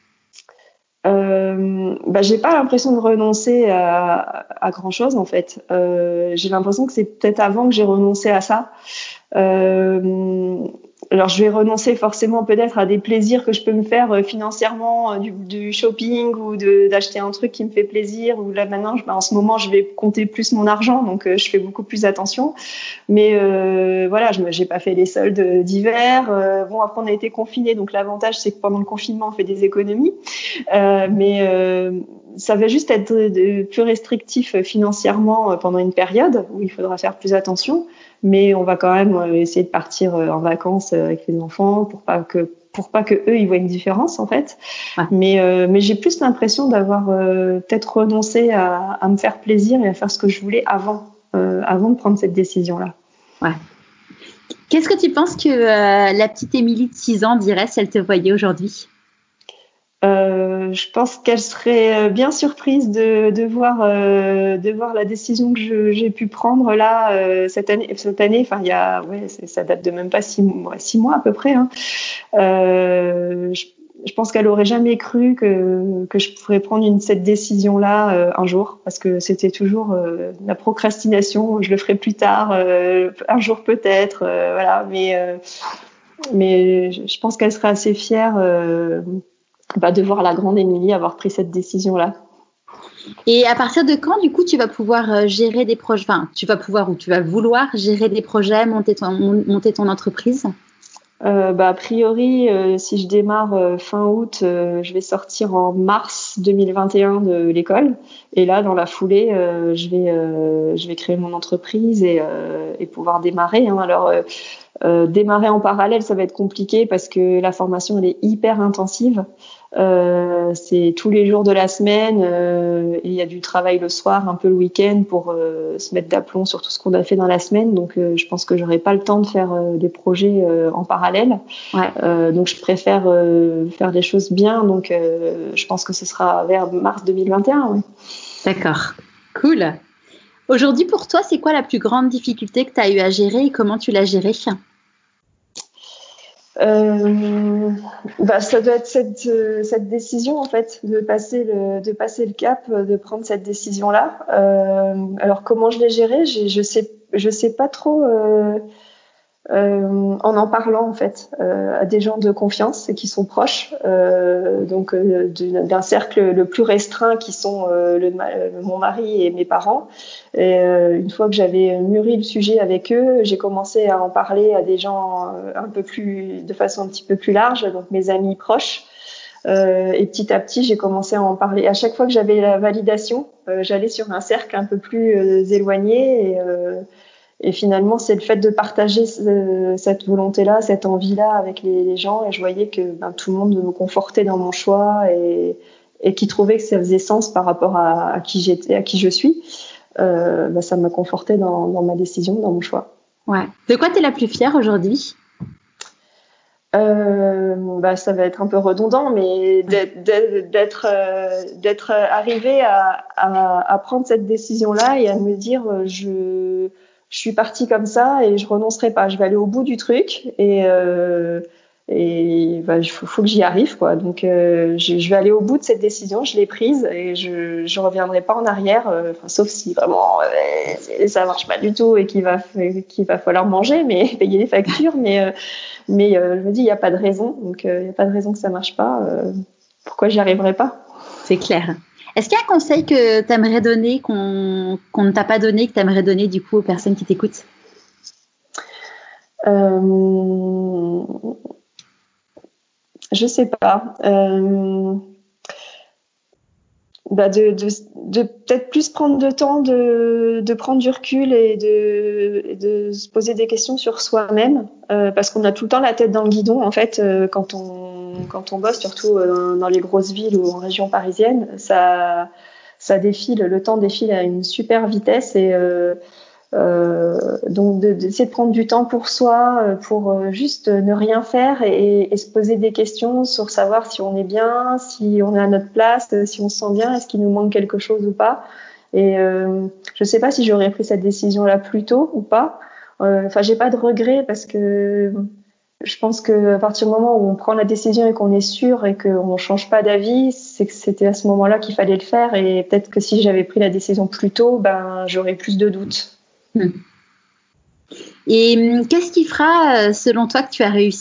Euh, bah, j'ai pas l'impression de renoncer à, à grand chose en fait. Euh, j'ai l'impression que c'est peut-être avant que j'ai renoncé à ça. Euh, alors je vais renoncer forcément peut-être à des plaisirs que je peux me faire euh, financièrement, euh, du, du shopping ou de, d'acheter un truc qui me fait plaisir. Ou là maintenant, je, bah, en ce moment, je vais compter plus mon argent, donc euh, je fais beaucoup plus attention. Mais euh, voilà, je me, j'ai pas fait les soldes d'hiver. Euh, bon, après on a été confinés, donc l'avantage c'est que pendant le confinement, on fait des économies. Euh, mais euh, ça va juste être de, de plus restrictif financièrement pendant une période où il faudra faire plus attention. Mais on va quand même essayer de partir en vacances avec les enfants pour pas que pour pas que eux ils voient une différence en fait. Ouais. Mais euh, mais j'ai plus l'impression d'avoir euh, peut-être renoncé à, à me faire plaisir et à faire ce que je voulais avant euh, avant de prendre cette décision là. Ouais. Qu'est-ce que tu penses que euh, la petite Émilie de six ans dirait si elle te voyait aujourd'hui ? Euh, je pense qu'elle serait bien surprise de, de voir euh, de voir la décision que je, j'ai pu prendre là euh, cette année. Cette année, enfin il y a ouais, c'est, ça date de même pas six mois, six mois à peu près. Hein. Euh, je, je pense qu'elle aurait jamais cru que que je pourrais prendre une cette décision là euh, un jour, parce que c'était toujours euh, la procrastination. Je le ferai plus tard, euh, un jour peut-être, euh, voilà. Mais euh, mais je pense qu'elle serait assez fière. Euh, Bah, de voir la grande Émilie avoir pris cette décision-là. Et à partir de quand, du coup, tu vas pouvoir gérer des projets, enfin, tu vas pouvoir ou tu vas vouloir gérer des projets, monter ton, monter ton entreprise ? euh, bah, A priori, euh, si je démarre euh, fin août, euh, je vais sortir en mars deux mille vingt et un de l'école. Et là, dans la foulée, euh, je vais, euh, je vais créer mon entreprise et, euh, et pouvoir démarrer. Hein. Alors, euh, euh, démarrer en parallèle, ça va être compliqué parce que la formation, elle est hyper intensive. Euh, c'est tous les jours de la semaine, euh, et il y a du travail le soir, un peu le week-end pour euh, se mettre d'aplomb sur tout ce qu'on a fait dans la semaine. Donc, euh, je pense que j'aurai pas le temps de faire euh, des projets euh, en parallèle. Ouais. Euh, donc, je préfère euh, faire des choses bien. Donc, euh, je pense que ce sera vers mars deux mille vingt et un. Ouais. D'accord, cool. Aujourd'hui, pour toi, c'est quoi la plus grande difficulté que tu as eu à gérer et comment tu l'as gérée ? Euh, bah, ça doit être cette, euh, cette décision en fait, de passer le, de passer le cap, de prendre cette décision-là. Euh, alors comment je l'ai gérée, je, je sais, je sais pas trop. Euh, euh, en en parlant en fait euh, à des gens de confiance et qui sont proches, euh, donc euh, d'un cercle le plus restreint qui sont euh, le, mon mari et mes parents. Et euh, une fois que j'avais mûri le sujet avec eux, j'ai commencé à en parler à des gens un peu plus, de façon un petit peu plus large, donc mes amis proches. Euh, et petit à petit, j'ai commencé à en parler. À chaque fois que j'avais la validation, euh, j'allais sur un cercle un peu plus euh, éloigné et euh, Et finalement, c'est le fait de partager ce, cette volonté-là, cette envie-là avec les, les gens. Et je voyais que ben, tout le monde me confortait dans mon choix et, et qui trouvait que ça faisait sens par rapport à, à qui j'étais, à qui je suis. Euh, ben, ça me confortait dans, dans ma décision, dans mon choix. Ouais. De quoi tu es la plus fière aujourd'hui ? Euh, bah, ça va être un peu redondant, mais d'être, d'être, euh, d'être arrivée à, à, à prendre cette décision-là et à me dire, je, je suis partie comme ça et je renoncerai pas. Je vais aller au bout du truc et, euh, et bah, il faut, faut que j'y arrive, quoi. Donc, euh, je, je vais aller au bout de cette décision. Je l'ai prise et je, je reviendrai pas en arrière, euh, sauf si vraiment euh, ça marche pas du tout et qu'il va, qu'il va falloir manger, mais payer les factures, mais euh, Mais euh, je me dis, il n'y a pas de raison. Donc, il euh, n'y a pas de raison que ça ne marche pas. Euh, pourquoi j'y arriverai pas ? C'est clair. Est-ce qu'il y a un conseil que tu aimerais donner, qu'on, qu'on ne t'a pas donné, que tu aimerais donner du coup aux personnes qui t'écoutent ? euh, Je ne sais pas. Euh, bah de, de, de peut-être plus prendre de temps, de, de prendre du recul et de, de se poser des questions sur soi-même, euh, parce qu'on a tout le temps la tête dans le guidon en fait euh, quand on quand on bosse, surtout euh, dans les grosses villes ou en région parisienne, ça ça défile, le temps défile à une super vitesse et euh, Euh, donc de, d'essayer de prendre du temps pour soi, pour euh, juste ne rien faire et, et se poser des questions sur savoir si on est bien, si on est à notre place, si on se sent bien, est-ce qu'il nous manque quelque chose ou pas. Et euh, je sais pas si j'aurais pris cette décision-là plus tôt ou pas. Enfin, euh, j'ai pas de regrets parce que je pense que à partir du moment où on prend la décision et qu'on est sûr et qu'on change pas d'avis, c'est que c'était à ce moment-là qu'il fallait le faire. Et peut-être que si j'avais pris la décision plus tôt, ben j'aurais plus de doutes. Et qu'est-ce qui fera, selon toi, que tu as réussi ?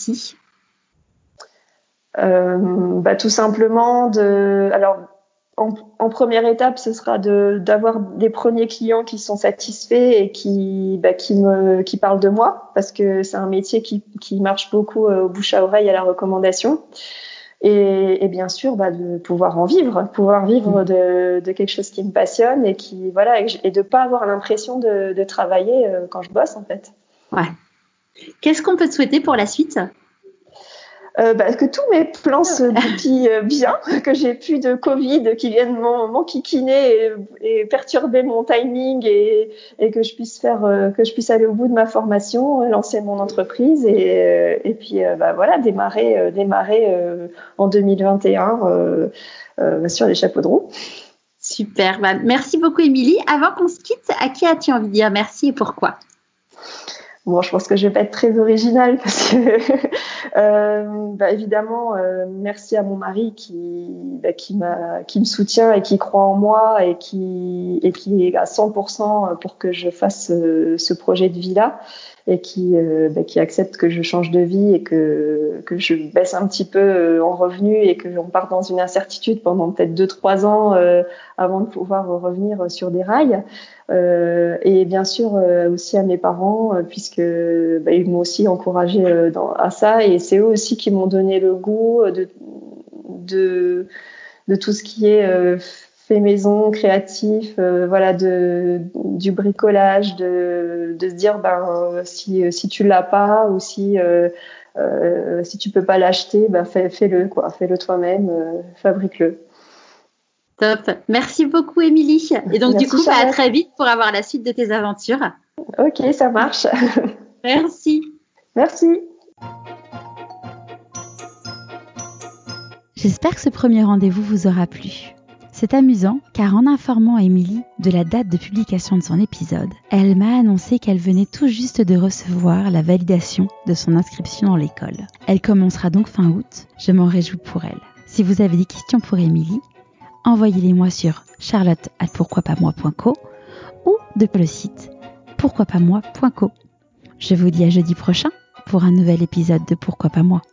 euh, bah, Tout simplement, de, alors, en, en première étape, ce sera de, d'avoir des premiers clients qui sont satisfaits et qui, bah, qui, me, qui parlent de moi, parce que c'est un métier qui, qui marche beaucoup au bouche à oreille, à la recommandation. Et, et bien sûr, bah, de pouvoir en vivre, pouvoir vivre de, de quelque chose qui me passionne et qui, voilà, et de pas avoir l'impression de, de travailler quand je bosse, en fait. Ouais. Qu'est-ce qu'on peut te souhaiter pour la suite ? Euh, bah, que tous mes plans se goupillent bien, que j'ai plus de Covid qui viennent m'enquiquiner et, et perturber mon timing et, et que je puisse faire, euh, que je puisse aller au bout de ma formation, lancer mon entreprise et, euh, et puis euh, bah, voilà, démarrer, euh, démarrer euh, en deux mille vingt et un euh, euh, sur les chapeaux de roue. Super, bah, merci beaucoup Émilie. Avant qu'on se quitte, à qui as-tu envie de dire merci et pourquoi ? Bon, je pense que je vais pas être très originale parce que euh, bah, évidemment, euh, merci à mon mari qui bah, qui m'a qui me soutient et qui croit en moi et qui et qui est à cent pour cent pour que je fasse ce, ce projet de vie là et qui euh, bah, qui accepte que je change de vie et que que je baisse un petit peu en revenus et que on part dans une incertitude pendant peut-être deux trois ans euh, avant de pouvoir revenir sur des rails. Euh, et bien sûr euh, aussi à mes parents euh, puisque bah, ils m'ont aussi encouragé euh, dans, à ça et c'est eux aussi qui m'ont donné le goût de de de tout ce qui est euh, fait maison, créatif, euh, voilà, de du bricolage, de de se dire ben si si tu l'as pas ou si euh, euh, si tu peux pas l'acheter, ben fais, fais-le quoi, fais-le toi-même, euh, fabrique-le. Top. Merci beaucoup, Émilie. Et donc, Merci, du coup, bah, à très vite pour avoir la suite de tes aventures. Ok, ça marche. Merci. Merci. J'espère que ce premier rendez-vous vous aura plu. C'est amusant car en informant Émilie de la date de publication de son épisode, elle m'a annoncé qu'elle venait tout juste de recevoir la validation de son inscription dans l'école. Elle commencera donc fin août, je m'en réjouis pour elle. Si vous avez des questions pour Émilie, envoyez-les-moi sur charlotte arobase pourquoi pas moi point co ou depuis le site pourquoi pas moi point co. Je vous dis à jeudi prochain pour un nouvel épisode de Pourquoi pas moi.